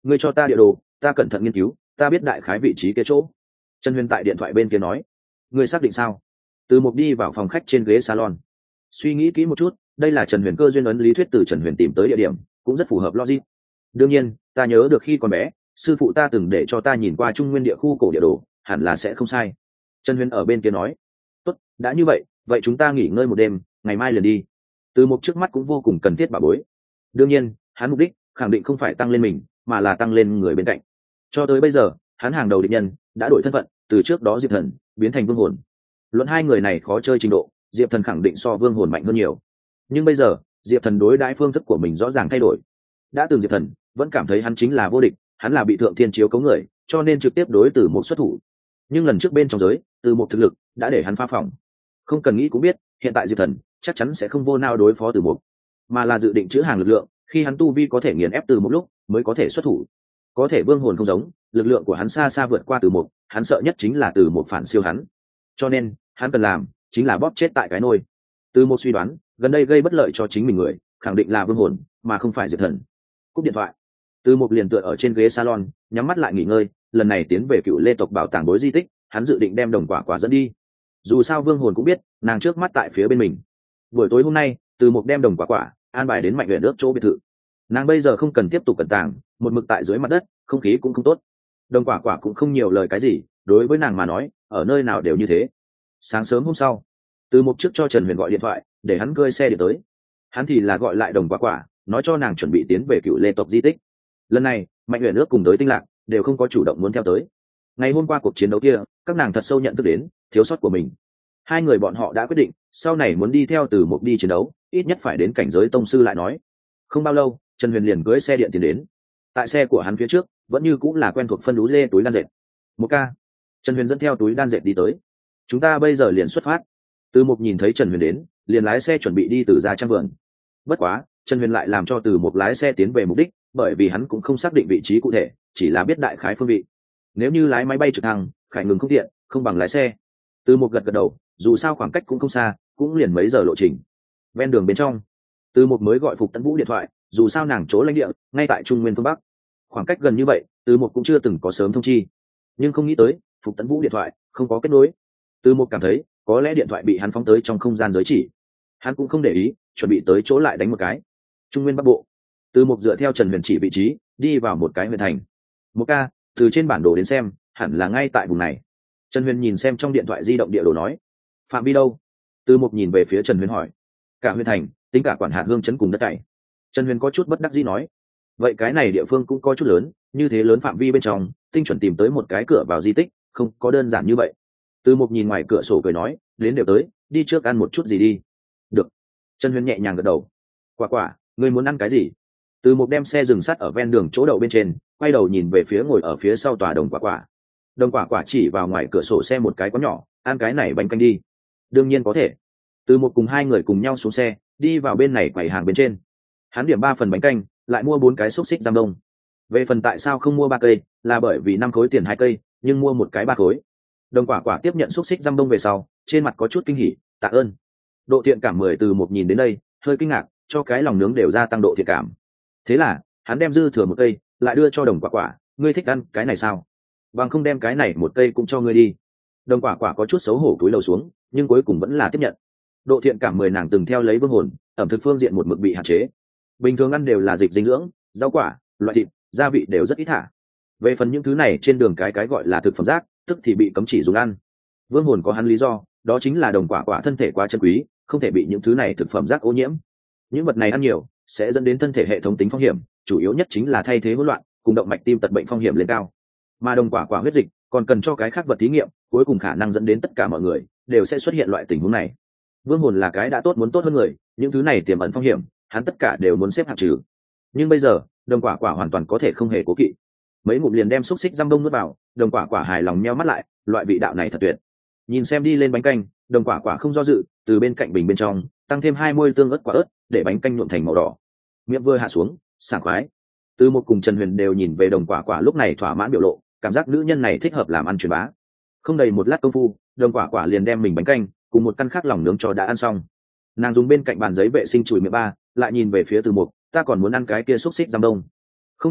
ngươi cho ta địa đồ, ta cẩn thận nghiên cứu, ta biết đại khái vị trí kia chỗ. Trần Huyền tại điện thoại bên kia nói. Ngươi xác định sao? Từ Mục đi vào phòng khách trên ghế salon, suy nghĩ kỹ một chút, đây là Trần Huyền cơ duyên ấn lý thuyết từ Trần Huyền tìm tới địa điểm, cũng rất phù hợp logic. Đương nhiên, ta nhớ được khi còn bé, sư phụ ta từng để cho ta nhìn qua Trung Nguyên địa khu cổ địa đồ, hẳn là sẽ không sai. Trần Huyền ở bên kia nói. Tốt, đã như vậy, vậy chúng ta nghỉ ngơi một đêm, ngày mai liền đi. Từ Mục trước mắt cũng vô cùng cần thiết bảo bối. Đương nhiên, hắn mục đích khẳng định không phải tăng lên mình, mà là tăng lên người bên cạnh. Cho tới bây giờ, hắn hàng đầu địch nhân đã đổi thân phận, từ trước đó Diệp Thần biến thành Vương Hồn. Luận hai người này khó chơi trình độ, Diệp Thần khẳng định so Vương Hồn mạnh hơn nhiều. Nhưng bây giờ, Diệp Thần đối đãi phương thức của mình rõ ràng thay đổi. Đã từng Diệp Thần vẫn cảm thấy hắn chính là vô địch, hắn là bị thượng thiên chiếu cấu người, cho nên trực tiếp đối Từ Mục xuất thủ. Nhưng lần trước bên trong giới, Từ Mục thực lực đã để hắn phá phòng. Không cần nghĩ cũng biết, hiện tại Diệp Thần chắc chắn sẽ không vô nào đối phó Từ Mục, mà là dự định chữ hàng lực lượng, khi hắn tu vi có thể nghiền ép Từ Mục lúc mới có thể xuất thủ. Có thể Vương Hồn không giống, lực lượng của hắn xa xa vượt qua Từ Mục, hắn sợ nhất chính là Từ Mục phản siêu hắn. Cho nên, hắn cần làm chính là bóp chết tại cái nôi. Từ Mục suy đoán, gần đây gây bất lợi cho chính mình người, khẳng định là Vương Hồn, mà không phải Diệp Thần. Cúp điện thoại, Từ Mục liền tựa ở trên ghế salon, nhắm mắt lại nghỉ ngơi, lần này tiến về Cựu Lê tộc bảo tàng bối di tích, hắn dự định đem Đồng Quả Quả dẫn đi. Dù sao Vương Hồn cũng biết, nàng trước mắt tại phía bên mình. Buổi tối hôm nay, Từ Mục đem Đồng Quả Quả an bài đến Mạnh Uyển Ước chỗ biệt thự. Nàng bây giờ không cần tiếp tục cẩn tàng, một mực tại dưới mặt đất, không khí cũng không tốt. Đồng Quả Quả cũng không nhiều lời cái gì, đối với nàng mà nói, ở nơi nào đều như thế. Sáng sớm hôm sau, Từ Mục trước cho Trần Huyền gọi điện thoại, để hắn cơi xe điện tới. Hắn thì là gọi lại Đồng Quả Quả, nói cho nàng chuẩn bị tiến về Cựu Lê tộc di tích. Lần này, Mạnh Uyển Ước cùng đối Tinh Lạc đều không có chủ động muốn theo tới. Ngày hôm qua cuộc chiến đấu kia, các nàng thật sâu nhận thức đến thiếu sót của mình. Hai người bọn họ đã quyết định, sau này muốn đi theo Từ Mục đi chiến đấu, ít nhất phải đến cảnh giới tông sư lại nói. Không bao lâu, Trần Huyền liền cưỡi xe điện tiến đến. Tại xe của hắn phía trước, vẫn như cũng là quen thuộc phân đú dê túi đan dệt. Một ca. Trần Huyền dẫn theo túi đan dệt đi tới. Chúng ta bây giờ liền xuất phát. Từ Mục nhìn thấy Trần Huyền đến, liền lái xe chuẩn bị đi từ ra trang vườn. Bất quá, Trần Huyền lại làm cho Từ Mục lái xe tiến về mục đích, bởi vì hắn cũng không xác định vị trí cụ thể, chỉ là biết đại khái phương vị. Nếu như lái máy bay trực thăng, khải ngừng không tiện, không bằng lái xe. Từ Mục gật gật đầu, dù sao khoảng cách cũng không xa, cũng liền mấy giờ lộ trình. Ven đường bên trong, Từ Mục mới gọi Phục Tấn Vũ điện thoại, dù sao nàng chỗ lãnh địa ngay tại Trung Nguyên phương Bắc, khoảng cách gần như vậy, Từ Mục cũng chưa từng có sớm thông chi. Nhưng không nghĩ tới, Phục Tấn Vũ điện thoại không có kết nối. Từ Mục cảm thấy, có lẽ điện thoại bị hắn phóng tới trong không gian giới chỉ. Hắn cũng không để ý, chuẩn bị tới chỗ lại đánh một cái. Trung Nguyên Bắc Bộ. Từ Mục dựa theo Trần Huyền chỉ vị trí, đi vào một cái huyện thành. Một ca, từ trên bản đồ đến xem, hẳn là ngay tại vùng này. Trần Huyền nhìn xem trong điện thoại di động địa đồ nói. Phạm vi đâu? Từ Mục nhìn về phía Trần Huyền hỏi. Cả huyện thành, tính cả quản hạt hương trấn cùng đất cày. Trần Huyền có chút bất đắc dĩ nói. Vậy cái này địa phương cũng có chút lớn, như thế lớn phạm vi bên trong, tinh chuẩn tìm tới một cái cửa vào di tích, không có đơn giản như vậy. Từ Mục nhìn ngoài cửa sổ cười nói, đến đều tới, đi trước ăn một chút gì đi. Được. Trần Huyền nhẹ nhàng gật đầu. Quả Quả, ngươi muốn ăn cái gì? Từ Mục đem xe dừng sắt ở ven đường chỗ đậu bên trên, quay đầu nhìn về phía ngồi ở phía sau tòa Đồng Quả Quả. Đồng Quả Quả chỉ vào ngoài cửa sổ xe một cái quán nhỏ, ăn cái này bánh canh đi. Đương nhiên có thể. Từ Mục cùng hai người cùng nhau xuống xe, đi vào bên này quầy hàng bên trên. Hắn điểm 3 phần bánh canh, lại mua 4 cái xúc xích giam đông. Về phần tại sao không mua 3 cây, là bởi vì 5 khối tiền 2 cây, nhưng mua một cái 3 khối. Đồng Quả Quả tiếp nhận xúc xích giam đông về sau, trên mặt có chút kinh hỉ, tạ ơn. Độ thiện cảm 10 Từ Mục nhìn đến đây, hơi kinh ngạc, cho cái lòng nướng đều gia tăng độ thiện cảm. Thế là, hắn đem dư thừa một cây, lại đưa cho Đồng Quả Quả, ngươi thích ăn cái này sao? Bằng không đem cái này một cây cũng cho ngươi đi. Đồng Quả Quả có chút xấu hổ cúi đầu xuống, nhưng cuối cùng vẫn là tiếp nhận. Độ thiện cảm 10 nàng từng theo lấy Vương Hồn, ẩm thực phương diện một mực bị hạn chế. Bình thường ăn đều là dịch dinh dưỡng, rau quả, loại thịt, gia vị đều rất ít thả. Về phần những thứ này trên đường cái gọi là thực phẩm rác, tức thì bị cấm chỉ dùng ăn. Vương Hồn có hắn lý do, đó chính là Đồng Quả Quả thân thể quá chân quý, không thể bị những thứ này thực phẩm rác ô nhiễm. Những vật này ăn nhiều sẽ dẫn đến thân thể hệ thống tính phong hiểm, chủ yếu nhất chính là thay thế hỗn loạn, cùng động mạch tim tật bệnh phong hiểm lên cao. Mà Đồng Quả Quả huyết dịch còn cần cho cái khác vật thí nghiệm, cuối cùng khả năng dẫn đến tất cả mọi người đều sẽ xuất hiện loại tình huống này. Vương Hồn là cái đã tốt muốn tốt hơn người, những thứ này tiềm ẩn phong hiểm, hắn tất cả đều muốn xếp hạng trừ. Nhưng bây giờ, Đồng Quả Quả hoàn toàn có thể không hề cố kỵ. Mấy ngụm liền đem xúc xích giam đông nuốt vào, Đồng Quả Quả hài lòng nheo mắt lại, loại vị đạo này thật tuyệt. Nhìn xem đi lên bánh canh, Đồng Quả Quả không do dự, từ bên cạnh bình bên trong tăng thêm 2 muôi tương ớt quả ớt, để bánh canh nhuộm thành màu đỏ. Miệng vừa hạ xuống, sảng khoái. Từ Một cùng Trần Huyền đều nhìn về Đồng Quả Quả lúc này thỏa mãn biểu lộ, cảm giác nữ nhân này thích hợp làm ăn truyền bá. Không đầy một lát công phu, Đồng Quả Quả liền đem mình bánh canh cùng một căn khác lòng nướng cho đã ăn xong. Nàng dùng bên cạnh bàn giấy vệ sinh chùi miệng ba, lại nhìn về phía Từ Mục, ta còn muốn ăn cái kia xúc xích giam đông. Không được,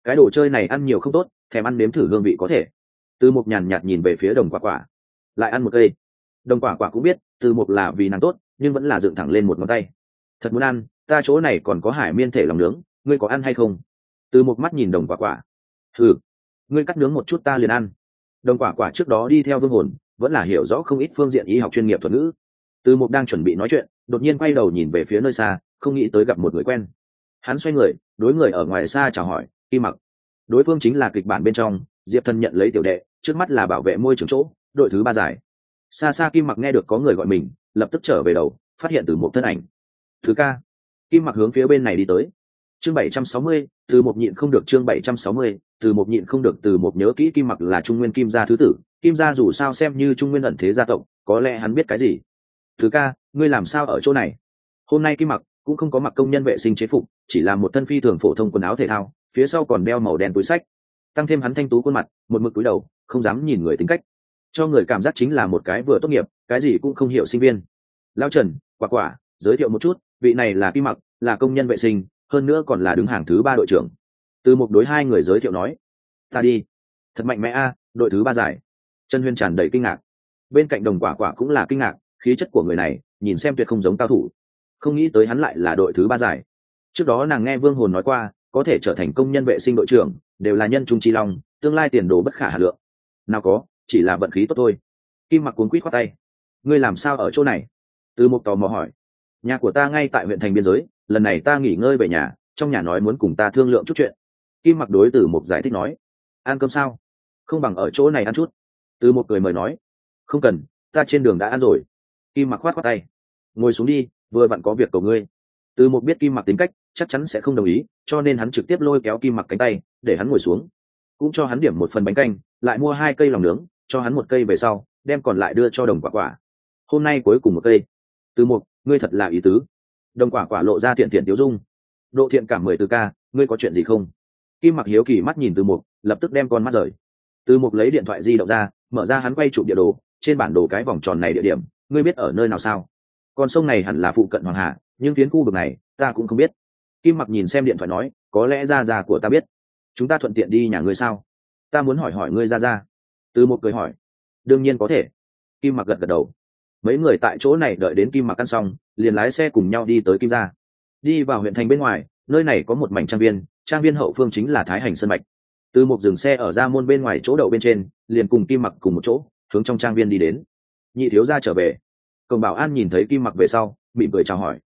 cái đồ chơi này ăn nhiều không tốt, thèm ăn nếm thử hương vị có thể. Từ Mục nhàn nhạt nhìn về phía Đồng Quả Quả, lại ăn một cây. Đồng Quả Quả cũng biết Từ Mục là vì nàng tốt, nhưng vẫn là dựng thẳng lên một ngón tay. Thật muốn ăn, ta chỗ này còn có hải miên thể lòng nướng, ngươi có ăn hay không? Từ Mục mắt nhìn Đồng Quả Quả, thử, ngươi cắt nướng một chút ta liền ăn. Đồng Quả Quả trước đó đi theo Vương Hồn, vẫn là hiểu rõ không ít phương diện y học chuyên nghiệp thuật ngữ. Từ Mục đang chuẩn bị nói chuyện, đột nhiên quay đầu nhìn về phía nơi xa, không nghĩ tới gặp một người quen. Hắn xoay người, đối người ở ngoài xa chào hỏi, Kim Mặc. Đối phương chính là kịch bản bên trong Diệp Thần nhận lấy tiểu đệ, trước mắt là bảo vệ môi trường chỗ, đội thứ 3 giải. Xa xa Kim Mặc nghe được có người gọi mình, lập tức trở về đầu, phát hiện Từ Mục thân ảnh. Thứ ca. Kim Mặc hướng phía bên này đi tới. Chương 760, Từ Mục nhịn không được. Chương 760, Từ Mục nhịn không được. Từ Mục nhớ kỹ Kim Mặc là Trung Nguyên Kim gia thứ tử, Kim gia dù sao xem như Trung Nguyên ẩn thế gia tộc, có lẽ hắn biết cái gì. Thứ ca, ngươi làm sao ở chỗ này? Hôm nay Kim Mặc cũng không có mặc công nhân vệ sinh chế phục, chỉ là một thân phi thường phổ thông quần áo thể thao, phía sau còn đeo màu đen túi sách, tăng thêm hắn thanh tú khuôn mặt, một mực cúi đầu, không dám nhìn người, tính cách cho người cảm giác chính là một cái vừa tốt nghiệp, cái gì cũng không hiểu sinh viên. Lão Trần, Quả Quả, giới thiệu một chút, vị này là Kim Mặc, là công nhân vệ sinh, hơn nữa còn là đứng hàng thứ 3 đội trưởng. Từ Mục đối hai người giới thiệu nói, ta đi, thật mạnh mẽ a, đội thứ 3 giải. Trần Huyên tràn đầy kinh ngạc, bên cạnh Đồng Quả Quả cũng là kinh ngạc, khí chất của người này nhìn xem tuyệt không giống cao thủ, không nghĩ tới hắn lại là đội thứ 3 giải. Trước đó nàng nghe Vương Hồn nói qua, có thể trở thành công nhân vệ sinh đội trưởng đều là nhân trung chi long, tương lai tiền đồ bất khả hà lượng. Nào có, chỉ là vận khí tốt thôi. Kim Mặc cuống quýt khoát tay, ngươi làm sao ở chỗ này? Từ Mục tò mò hỏi, nhà của ta ngay tại huyện thành biên giới, lần này ta nghỉ ngơi về nhà, trong nhà nói muốn cùng ta thương lượng chút chuyện. Kim Mặc đối Từ Mục giải thích nói, ăn cơm sao? Không bằng ở chỗ này ăn chút. Từ Mục cười mời nói, không cần, ta trên đường đã ăn rồi. Kim Mặc khoát khoát tay, ngồi xuống đi, vừa vặn có việc cầu ngươi. Từ Mục biết Kim Mặc tính cách chắc chắn sẽ không đồng ý, cho nên hắn trực tiếp lôi kéo Kim Mặc cánh tay để hắn ngồi xuống, cũng cho hắn điểm một phần bánh canh, lại mua 2 cây lòng nướng, cho hắn một cây về sau đem còn lại đưa cho Đồng Quả Quả. Hôm nay cuối cùng một cây. Từ Mục, ngươi thật là ý tứ. Đồng Quả Quả lộ ra thiện thiện tiếu dung, độ thiện cảm 10 từ ca, ngươi có chuyện gì không? Kim Mặc hiếu kỳ mắt nhìn Từ Mục, lập tức đem con mắt rời. Từ Mục lấy điện thoại di động ra, mở ra hắn quay chụp địa đồ, trên bản đồ cái vòng tròn này địa điểm, ngươi biết ở nơi nào sao? Con sông này hẳn là phụ cận Hoàng Hà, nhưng phiến khu vực này ta cũng không biết. Kim Mặc nhìn xem điện thoại nói, có lẽ gia gia của ta biết. Chúng ta thuận tiện đi nhà ngươi sao? Ta muốn hỏi hỏi ngươi gia gia. Từ Mục cười hỏi, đương nhiên có thể. Kim Mặc gật gật đầu. Mấy người tại chỗ này đợi đến Kim Mặc ăn xong, liền lái xe cùng nhau đi tới Kim gia. Đi vào huyện thành bên ngoài, nơi này có một mảnh trang viên hậu phương chính là Thái Hành Sơn mạch. Từ Mục dừng xe ở ra môn bên ngoài chỗ đậu bên trên, liền cùng Kim Mặc cùng một chỗ hướng trong trang viên đi đến. Nhị thiếu gia trở về. Cổng bảo an nhìn thấy Kim Mặc về sau, mỉm cười chào hỏi.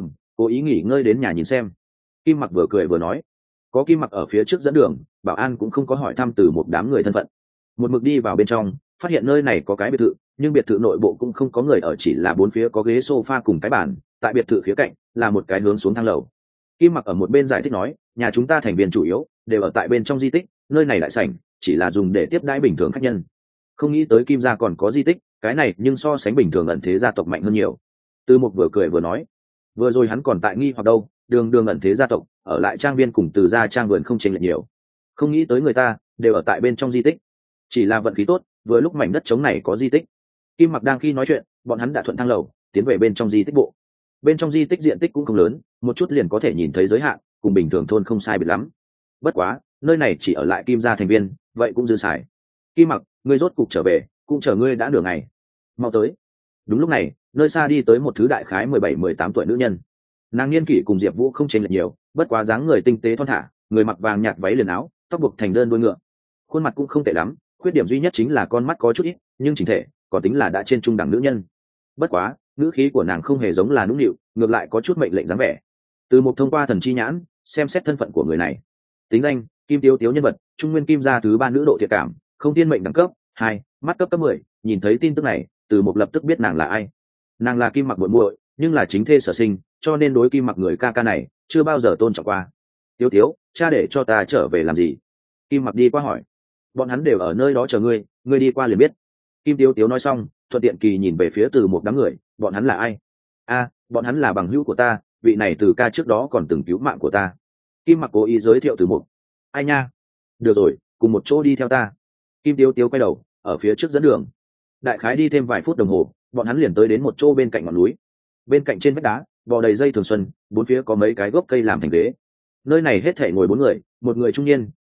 Cố ý nghỉ ngơi đến nhà nhìn xem. Kim Mặc vừa cười vừa nói, có Kim Mặc ở phía trước dẫn đường, bảo an cũng không có hỏi thăm Từ Mục đám người thân phận. Một mực đi vào bên trong, phát hiện nơi này có cái biệt thự, nhưng biệt thự nội bộ cũng không có người ở, chỉ là bốn phía có ghế sofa cùng cái bàn, tại biệt thự phía cạnh là một cái hướng xuống thang lầu. Kim Mặc ở một bên giải thích nói, nhà chúng ta thành viên chủ yếu đều ở tại bên trong di tích, nơi này lại sảnh chỉ là dùng để tiếp đãi bình thường khách nhân. Không nghĩ tới Kim gia còn có di tích, cái này nhưng so sánh bình thường ẩn thế gia tộc mạnh hơn nhiều. Từ Mục vừa cười vừa nói, vừa rồi hắn còn tại nghi hoặc đâu, đường đường ẩn thế gia tộc ở lại trang viên cùng Từ gia trang vườn không chênh lệch nhiều, không nghĩ tới người ta đều ở tại bên trong di tích. Chỉ là vận khí tốt, vừa lúc mảnh đất trống này có di tích. Kim Mặc đang khi nói chuyện, bọn hắn đã thuận thang lầu tiến về bên trong di tích bộ. Bên trong di tích diện tích cũng không lớn, một chút liền có thể nhìn thấy giới hạn, cùng bình thường thôn không sai biệt lắm. Bất quá nơi này chỉ ở lại Kim gia thành viên, vậy cũng dư xài. Kim Mặc, ngươi rốt cục trở về, cũng chờ ngươi đã nửa ngày, mau tới. Đúng lúc này, nơi xa đi tới một thứ đại khái 17-18 tuổi nữ nhân. Nàng niên kỷ cùng Diệp Vũ không chênh lệch nhiều, bất quá dáng người tinh tế thon thả, người mặc vàng nhạt váy liền áo, tóc buộc thành đơn đuôi ngựa. Khuôn mặt cũng không tệ lắm, khuyết điểm duy nhất chính là con mắt có chút ít, nhưng chỉnh thể còn tính là đã trên trung đẳng nữ nhân. Bất quá ngữ khí của nàng không hề giống là nũng nịu, ngược lại có chút mệnh lệnh dáng vẻ. Từ một thông qua thần chi nhãn xem xét thân phận của người này, tính danh Kim Tiếu Tiếu, nhân vật Trung Nguyên Kim gia thứ 3 nữ độ thiện cảm, không thiên mệnh đẳng cấp 2, mắt cấp 10. Nhìn thấy tin tức này, Từ một lập tức biết nàng là ai. Nàng là Kim Mặc muội muội, nhưng là chính thê sở sinh, cho nên đối Kim Mặc người ca ca này chưa bao giờ tôn trọng qua. Tiếu Tiếu, cha để cho ta trở về làm gì? Kim Mặc đi qua hỏi. Bọn hắn đều ở nơi đó chờ ngươi, ngươi đi qua liền biết. Kim Tiếu Tiếu nói xong, thuận tiện kỳ nhìn về phía Từ một đám người, bọn hắn là ai? Bọn hắn là bằng hữu của ta, vị này Từ ca trước đó còn từng cứu mạng của ta. Kim Mặc cố ý giới thiệu Từ một. Ai nha? Được rồi, cùng một chỗ đi theo ta. Kim Tiếu Tiếu quay đầu, ở phía trước dẫn đường. Đại khái đi thêm vài phút đồng hồ, bọn hắn liền tới đến một chỗ bên cạnh ngọn núi. Bên cạnh trên vách đá bò đầy dây thường xuân, bốn phía có mấy cái gốc cây làm thành ghế. Nơi này hết thảy ngồi 4 người, một người trung niên,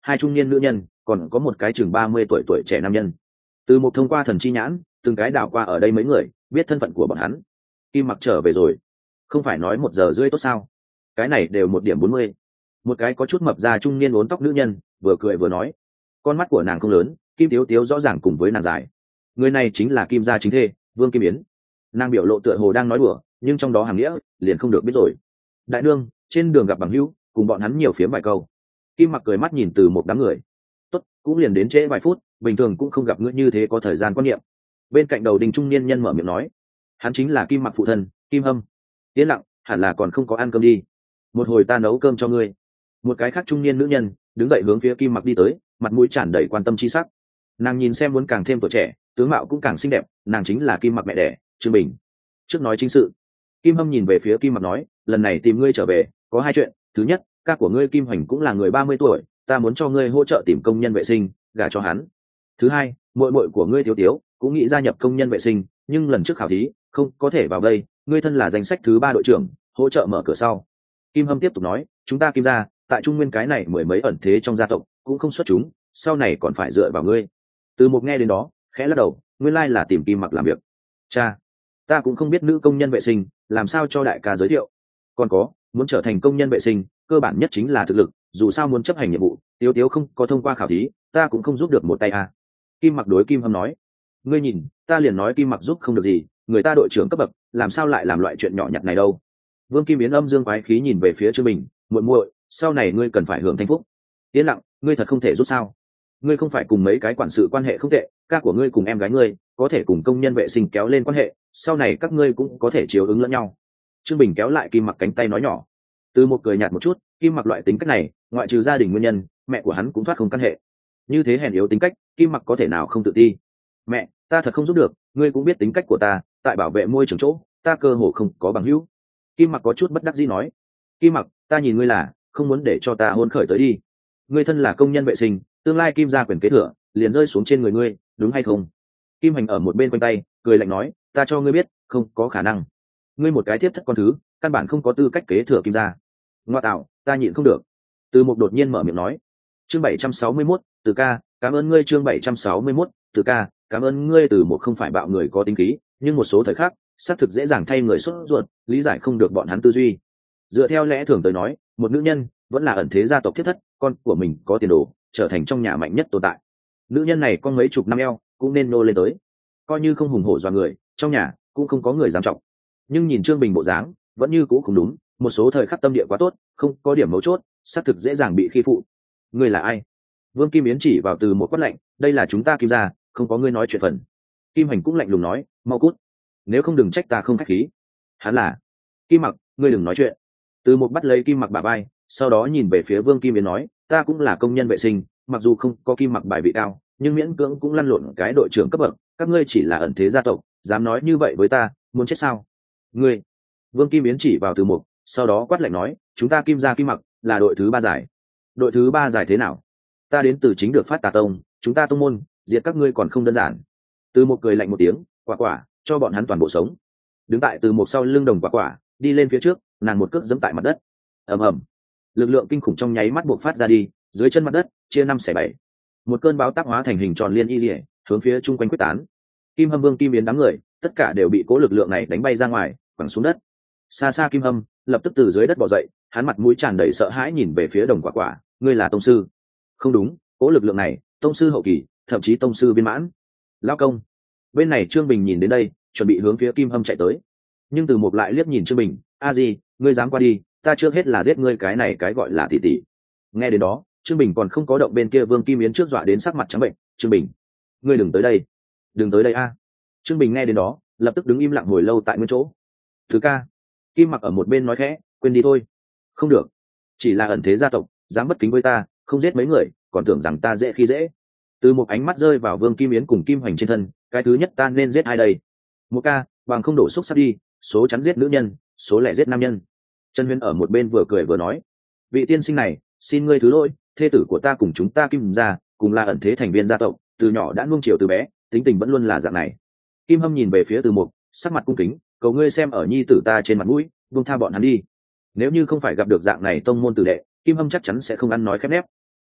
hai trung niên nữ nhân, còn có một cái chừng 30 tuổi trẻ nam nhân. Từ một thông qua thần chi nhãn, từng cái đảo qua ở đây mấy người, biết thân phận của bọn hắn. Kim Mặc trở về rồi, không phải nói 1 giờ rưỡi tốt sao? Cái này đều 1:40. Một cái có chút mập ra trung niên uốn tóc nữ nhân vừa cười vừa nói, con mắt của nàng không lớn, kim tiếu tiếu rõ ràng cùng với nàng dài. Người này chính là Kim gia chính thê, Vương Kim Yến. Nàng biểu lộ tựa hồ đang nói đùa, nhưng trong đó hàm nghĩa liền không được biết rồi. Đại nương, trên đường gặp bằng hữu, cùng bọn hắn nhiều phiếm vài câu. Kim Mặc cười mắt nhìn từ một đám người. Tốt, cũng liền đến trễ vài phút, bình thường cũng không gặp ngươi như thế có thời gian quan niệm. Bên cạnh đầu đình trung niên nhân mở miệng nói, hắn chính là Kim Mặc phụ thân, Kim Hâm. Yên lặng, hẳn là còn không có ăn cơm đi. Một hồi ta nấu cơm cho ngươi. Một cái khác trung niên nữ nhân đứng dậy hướng phía Kim Mặc đi tới, mặt mũi tràn đầy quan tâm chi sắc. Nàng nhìn xem muốn càng thêm tuổi trẻ, tướng mạo cũng càng xinh đẹp, nàng chính là Kim Mặc mẹ đẻ, Trương Bình. Trước nói chính sự, Kim Hâm nhìn về phía Kim Mặc nói, lần này tìm ngươi trở về có hai chuyện. Thứ nhất, ca của ngươi Kim Hoành cũng là người 30 tuổi, ta muốn cho ngươi hỗ trợ tìm công nhân vệ sinh, gả cho hắn. Thứ hai, muội muội của ngươi Tiếu Tiếu cũng nghĩ gia nhập công nhân vệ sinh, nhưng lần trước khảo thí không có thể vào đây, ngươi thân là danh sách thứ 3 đội trưởng, hỗ trợ mở cửa sau. Kim Hâm tiếp tục nói, chúng ta Kim gia tại Trung Nguyên cái này mười mấy ẩn thế trong gia tộc cũng không xuất chúng, sau này còn phải dựa vào ngươi. Từ một nghe đến đó khẽ lắc đầu, nguyên lai là tìm Kim Mặc làm việc. Cha, ta cũng không biết nữ công nhân vệ sinh, làm sao cho đại ca giới thiệu. Còn có, muốn trở thành công nhân vệ sinh cơ bản nhất chính là thực lực, dù sao muốn chấp hành nhiệm vụ, Tiếu Tiếu không có thông qua khảo thí, ta cũng không giúp được một tay à. Kim Mặc đối Kim Hâm nói, ngươi nhìn, ta liền nói Kim Mặc giúp không được gì, người ta đội trưởng cấp bậc làm sao lại làm loại chuyện nhỏ nhặt này đâu. Vương Kim Yến âm dương quái khí nhìn về phía Trương Bình, muội muội, sau này ngươi cần phải hưởng thanh phúc. Yên lặng, ngươi thật không thể giúp sao? Ngươi không phải cùng mấy cái quản sự quan hệ không tệ, ca của ngươi cùng em gái ngươi có thể cùng công nhân vệ sinh kéo lên quan hệ, sau này các ngươi cũng có thể chiếu ứng lẫn nhau. Trương Bình kéo lại Kim Mặc cánh tay nói nhỏ. Từ một cười nhạt một chút, Kim Mặc loại tính cách này, ngoại trừ gia đình nguyên nhân, mẹ của hắn cũng thoát không căn hệ. Như thế hèn yếu tính cách, Kim Mặc có thể nào không tự ti? Mẹ, ta thật không giúp được, ngươi cũng biết tính cách của ta, tại bảo vệ môi trường chỗ, ta cơ hồ không có bằng hữu. Kim Mặc có chút bất đắc dĩ nói, Kim Mặc, ta nhìn ngươi là không muốn để cho ta hôn khởi tới đi. Ngươi thân là công nhân vệ sinh, tương lai Kim gia quyền kế thừa liền rơi xuống trên người ngươi, đúng hay không? Kim Hành ở một bên quanh tay cười lạnh nói, ta cho ngươi biết, không có khả năng. Ngươi một cái tiếp thất con thứ, căn bản không có tư cách kế thừa Kim gia. Ngoa tạo, ta nhịn không được. Từ Mục đột nhiên mở miệng nói, chương 761, Từ ca, cảm ơn ngươi. Chương 761, Từ ca, cảm ơn ngươi. Từ Mục không phải bạo người có tính khí, nhưng một số thời khắc xác thực dễ dàng thay người sốt ruột, lý giải không được bọn hắn tư duy. Dựa theo lẽ thường tới nói, một nữ nhân vẫn là ẩn thế gia tộc thiết thất, con của mình có tiền đồ, trở thành trong nhà mạnh nhất tồn tại. Nữ nhân này con mấy chục năm eo cũng nên nô lên tới, coi như không hùng hổ dọa người, trong nhà cũng không có người dám trọng. Nhưng nhìn Trương Bình bộ dáng vẫn như cũ không đúng, một số thời khắc tâm địa quá tốt, không có điểm mấu chốt, xác thực dễ dàng bị khi phụ. Ngươi là ai? Vương Kim Yến chỉ vào Từ một quát lạnh, đây là chúng ta Kim gia, không có ngươi nói chuyện phần. Kim Hành cũng lạnh lùng nói, mau cút, nếu không đừng trách ta không khách khí. Hắn là Kim Mặc, ngươi đừng nói chuyện. Từ một bắt lấy Kim Mặc bả vai, sau đó nhìn về phía Vương Kim Yến nói, ta cũng là công nhân vệ sinh, mặc dù không có Kim Mặc bài vị cao, nhưng miễn cưỡng cũng lăn lộn cái đội trưởng cấp bậc, các ngươi chỉ là ẩn thế gia tộc, dám nói như vậy với ta, muốn chết sao? Ngươi! Vương Kim Yến chỉ vào Từ Mục, sau đó quát lạnh nói, chúng ta Kim gia Kim Mặc là đội thứ 3 giải. Đội thứ 3 giải thế nào? Ta đến từ chính được phát Tà Tông, chúng ta tông môn diệt các ngươi còn không đơn giản. Từ Mục cười lạnh một tiếng, quả quả, cho bọn hắn toàn bộ sống. Đứng tại Từ Mục sau lưng Đồng quả quả đi lên phía trước, nàng một cước giẫm tại mặt đất. Ầm ầm, lực lượng kinh khủng trong nháy mắt buộc phát ra đi, dưới chân mặt đất chia 5/7. Một cơn bão táp hóa thành hình tròn liên y liễu, hướng phía chung quanh quyết tán. Kim Hâm, Vương Kim Yến đám người tất cả đều bị cố lực lượng này đánh bay ra ngoài, quẳng xuống đất. Xa xa Kim Hâm lập tức từ dưới đất bò dậy, hắn mặt mũi tràn đầy sợ hãi nhìn về phía Đồng quả quả, ngươi là tông sư? Không đúng, cố lực lượng này tông sư hậu kỳ, thậm chí tông sư viên mãn. Lão công. Bên này Trương Bình nhìn đến đây, chuẩn bị hướng phía Kim Hâm chạy tới, nhưng Từ Mục lại liếc nhìn Trương Bình, a gì, ngươi dám qua đi, ta trước hết là giết ngươi, cái này cái gọi là tỷ tỷ. Nghe đến đó, Trương Bình còn không có động, bên kia Vương Kim Yến trước dọa đến sắc mặt trắng bệnh, Trương Bình, ngươi đừng tới đây, đừng tới đây a. Trương Bình nghe đến đó lập tức đứng im lặng hồi lâu tại nguyên chỗ. Thứ ca. Kim Mặc ở một bên nói khẽ, quên đi thôi. Không được, chỉ là ẩn thế gia tộc, dám bất kính với ta, không giết mấy người còn tưởng rằng ta dễ khi dễ. Từ một ánh mắt rơi vào Vương Kim Yến cùng Kim Hoành trên thân, cái thứ nhất ta nên giết ai đây? Một ca, bằng không đổ xúc sắp đi, số chắn giết nữ nhân, số lẻ giết nam nhân. Trần Huyên ở một bên vừa cười vừa nói, vị tiên sinh này, xin ngươi thứ lỗi, thê tử của ta cùng chúng ta Kim gia cùng là ẩn thế thành viên gia tộc, từ nhỏ đã nuông chiều từ bé, tính tình vẫn luôn là dạng này. Kim Hâm nhìn về phía Từ Mục, sắc mặt cung kính, cầu ngươi xem ở nhi tử ta trên mặt mũi, buông tha bọn hắn đi. Nếu như không phải gặp được dạng này tông môn tử đệ, Kim Hâm chắc chắn sẽ không ăn nói khép nép.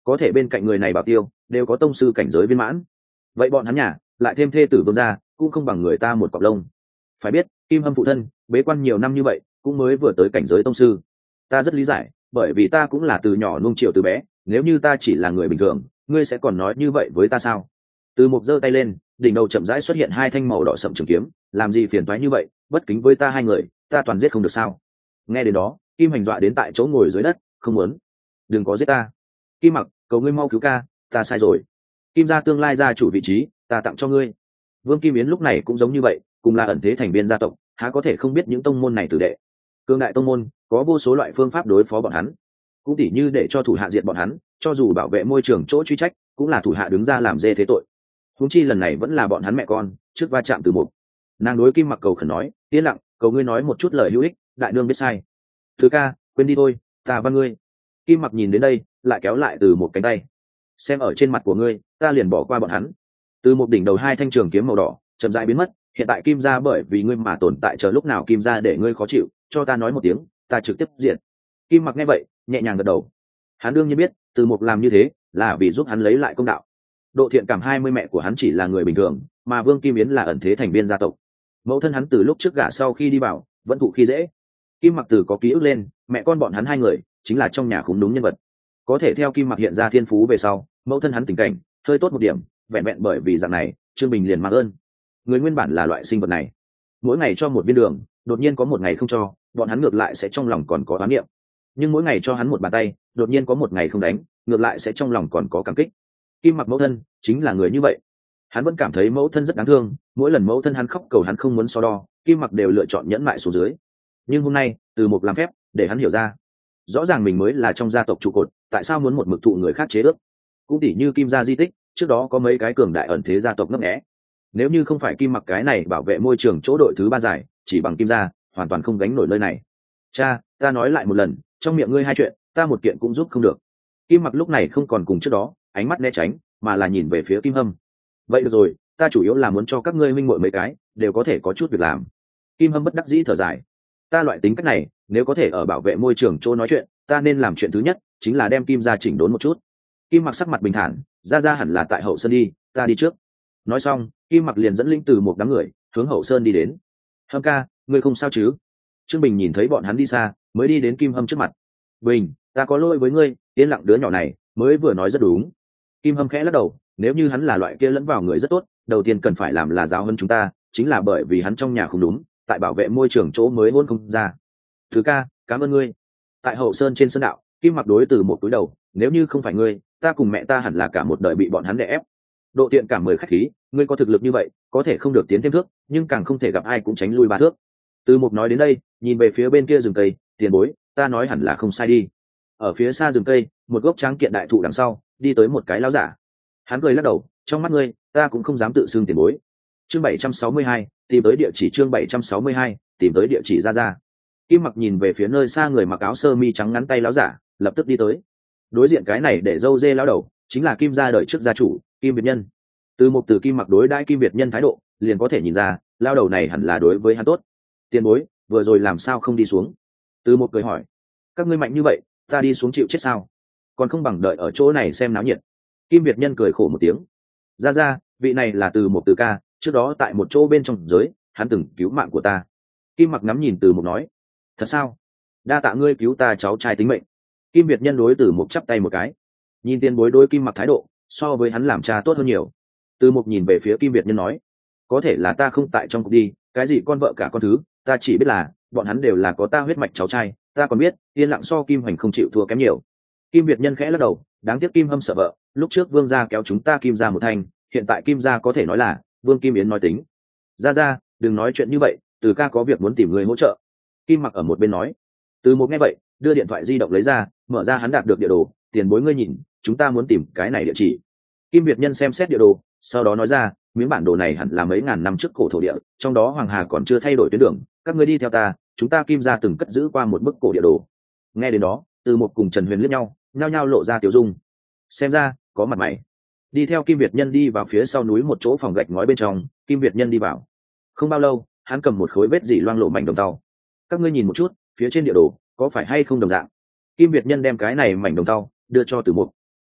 có thể bên cạnh người này bảo tiêu đều có tông sư cảnh giới viên mãn, vậy bọn hắn nhà lại thêm thê tử vương gia cũng không bằng người ta một cọc lông. Phải biết Kim Hâm phụ thân bế quan nhiều năm như vậy cũng mới vừa tới cảnh giới tông sư. Ta rất lý giải, bởi vì ta cũng là từ nhỏ nuông chiều từ bé, nếu như ta chỉ là người bình thường ngươi sẽ còn nói như vậy với ta sao? Từ Mục giơ tay lên, đỉnh đầu chậm rãi xuất hiện hai thanh màu đỏ sậm trường kiếm. Làm gì phiền toái như vậy, bất kính với ta hai người, ta toàn giết không được sao? Nghe đến đó, Kim Hành dọa đến tại chỗ ngồi dưới đất, không muốn. Đừng có giết ta. Kim Mặc, cầu ngươi mau cứu ca, ta sai rồi. Kim gia tương lai gia chủ vị trí, ta tặng cho ngươi. Vương Kim Yến lúc này cũng giống như vậy, cùng là ẩn thế thành viên gia tộc, há có thể không biết những tông môn này tử đệ. Cương đại tông môn có vô số loại phương pháp đối phó bọn hắn, cũng tỉ như để cho thủ hạ diệt bọn hắn, cho dù bảo vệ môi trường chỗ truy trách, cũng là thủ hạ đứng ra làm dê thế tội. Huống chi lần này vẫn là bọn hắn mẹ con trước va chạm Từ Mục. Nàng đối Kim Mặc cầu khẩn nói, yên lặng, cầu ngươi nói một chút lời hữu ích, đại nương biết sai. Thứ ca, quên đi thôi, ta van ngươi. Kim Mặc nhìn đến đây, lại kéo lại Từ Mục cánh tay. Xem ở trên mặt của ngươi, ta liền bỏ qua bọn hắn. Từ Mục đỉnh đầu hai thanh trường kiếm màu đỏ chậm rãi biến mất. Hiện tại Kim gia bởi vì ngươi mà tồn tại, chờ lúc nào Kim gia để ngươi khó chịu, cho ta nói một tiếng, ta trực tiếp diện. Kim Mặc nghe vậy, nhẹ nhàng gật đầu. Hắn đương nhiên biết, Từ Mục làm như thế là vì giúp hắn lấy lại công đạo. Độ thiện cảm 20 mẹ của hắn chỉ là người bình thường, mà Vương Kim Yến là ẩn thế thành viên gia tộc. Mẫu thân hắn từ lúc trước gả sau khi đi vào, vẫn thụ khi dễ. Kim Mặc từ có ký ức lên, mẹ con bọn hắn hai người chính là trong nhà khủng đúng nhân vật. Có thể theo Kim Mặc hiện ra thiên phú về sau, mẫu thân hắn tình cảnh hơi tốt một điểm, vẹn vẹn bởi vì dạng này, Trương Bình liền mang ơn. Người nguyên bản là loại sinh vật này, mỗi ngày cho một viên đường, đột nhiên có một ngày không cho, bọn hắn ngược lại sẽ trong lòng còn có oán niệm. Nhưng mỗi ngày cho hắn một bàn tay, đột nhiên có một ngày không đánh, ngược lại sẽ trong lòng còn có cảm kích. Kim Mặc mẫu thân chính là người như vậy. Hắn vẫn cảm thấy mẫu thân rất đáng thương, mỗi lần mẫu thân hắn khóc cầu hắn không muốn so đo, Kim Mặc đều lựa chọn nhẫn mại xuống dưới. Nhưng hôm nay Từ Mục làm phép để hắn hiểu ra, rõ ràng mình mới là trong gia tộc trụ cột, tại sao muốn một mực thụ người khác chế ước. Cũng tỉ như Kim gia di tích, trước đó có mấy cái cường đại ẩn thế gia tộc ngấp nghé, nếu như không phải Kim Mặc cái này bảo vệ môi trường chỗ đội thứ 3 giải, chỉ bằng Kim gia hoàn toàn không gánh nổi nơi này. Cha, ta nói lại một lần, trong miệng ngươi hai chuyện, ta một kiện cũng giúp không được. Kim Mặc lúc này không còn cùng trước đó ánh mắt né tránh, mà là nhìn về phía Kim Hâm. Vậy được rồi, ta chủ yếu là muốn cho các ngươi minh muội mấy cái đều có thể có chút việc làm. Kim Hâm bất đắc dĩ thở dài. Ta loại tính cách này, nếu có thể ở bảo vệ môi trường chỗ nói chuyện, ta nên làm chuyện thứ nhất chính là đem Kim gia chỉnh đốn một chút. Kim Mặc sắc mặt bình thản, ra hẳn là tại hậu sơn đi, ta đi trước. Nói xong, Kim Mặc liền dẫn linh từ một đám người hướng hậu sơn đi đến. Hâm ca, ngươi không sao chứ? Trương Bình nhìn thấy bọn hắn đi xa, mới đi đến Kim Hâm trước mặt. Bình, ta có lỗi với ngươi, yên lặng đứa nhỏ này mới vừa nói rất đúng. Kim Hâm khẽ lắc đầu, nếu như hắn là loại kia lẫn vào người rất tốt, đầu tiên cần phải làm là giáo hơn chúng ta, chính là bởi vì hắn trong nhà không đúng, tại bảo vệ môi trường chỗ mới hôn không ra. Thứ ca, cảm ơn ngươi. Tại hậu sơn trên sân đạo, Kim Mặc đối từ một túi đầu, nếu như không phải ngươi, ta cùng mẹ ta hẳn là cả một đời bị bọn hắn đè ép. Độ tiện cảm 10 khách khí, ngươi có thực lực như vậy, có thể không được tiến thêm thước, nhưng càng không thể gặp ai cũng tránh lui 3 thước. Từ Mục nói đến đây, nhìn về phía bên kia rừng cây, tiền bối, ta nói hẳn là không sai đi. Ở phía xa rừng cây, một gốc tráng kiện đại thụ đằng sau, đi tới một cái lão giả. Hắn cười lắc đầu, trong mắt ngươi, ta cũng không dám tự xưng tiền bối. Chương 762, tìm tới địa chỉ. Chương 762, tìm tới địa chỉ ra. Kim Mặc nhìn về phía nơi xa người mặc áo sơ mi trắng ngắn tay lão giả, lập tức đi tới. Đối diện cái này để dâu dê lão đầu, chính là Kim gia đời trước gia chủ, Kim Việt Nhân. Từ một từ Kim Mặc đối đãi Kim Việt Nhân thái độ, liền có thể nhìn ra, lão đầu này hẳn là đối với hắn tốt. Tiền bối, vừa rồi làm sao không đi xuống? Từ một cười hỏi, các ngươi mạnh như vậy, ta đi xuống chịu chết sao? Còn không bằng đợi ở chỗ này xem náo nhiệt. Kim Việt Nhân cười khổ một tiếng. Ra, vị này là Từ một từ ca, trước đó tại một chỗ bên trong giới, hắn từng cứu mạng của ta. Kim Mặc ngắm nhìn Từ một nói, thật sao? Đa tạ ngươi cứu ta cháu trai tính mệnh. Kim Việt Nhân đối Từ một chắp tay một cái. Nhìn tiền bối đối Kim Mặc thái độ, so với hắn làm cha tốt hơn nhiều. Từ một nhìn về phía Kim Việt Nhân nói, có thể là ta không tại trong cuộc đi, cái gì con vợ cả con thứ, ta chỉ biết là bọn hắn đều là có ta huyết mạch cháu trai, ta còn biết yên lặng so Kim Hoành không chịu thua kém nhiều. Kim Việt Nhân khẽ lắc đầu, đáng tiếc Kim Hâm sợ vợ, lúc trước Vương gia kéo chúng ta Kim gia một thành, hiện tại Kim gia có thể nói là Vương Kim Yến nói tính. Ra, đừng nói chuyện như vậy, Từ ca có việc muốn tìm người hỗ trợ. Kim Mặc ở một bên nói. Từ một nghe vậy, đưa điện thoại di động lấy ra, mở ra hắn đạt được địa đồ, tiền bối ngươi nhìn, chúng ta muốn tìm cái này địa chỉ. Kim Việt Nhân xem xét địa đồ, sau đó nói ra, miếng bản đồ này hẳn là mấy ngàn năm trước cổ thổ địa, trong đó Hoàng Hà còn chưa thay đổi tuyến đường, các ngươi đi theo ta, chúng ta Kim gia từng cất giữ qua một bức cổ địa đồ. Nghe đến đó, Từ một cùng Trần Huyền liếc nhau, nhao nhao lộ ra tiểu dung. Xem ra có mặt mày. Đi theo Kim Việt Nhân đi vào phía sau núi một chỗ phòng gạch ngói bên trong, Kim Việt Nhân đi vào. Không bao lâu, hắn cầm một khối vết dỉ loang lộ mảnh đồng tàu. Các ngươi nhìn một chút, phía trên địa đồ có phải hay không đồng dạng? Kim Việt Nhân đem cái này mảnh đồng tàu đưa cho Từ Mục.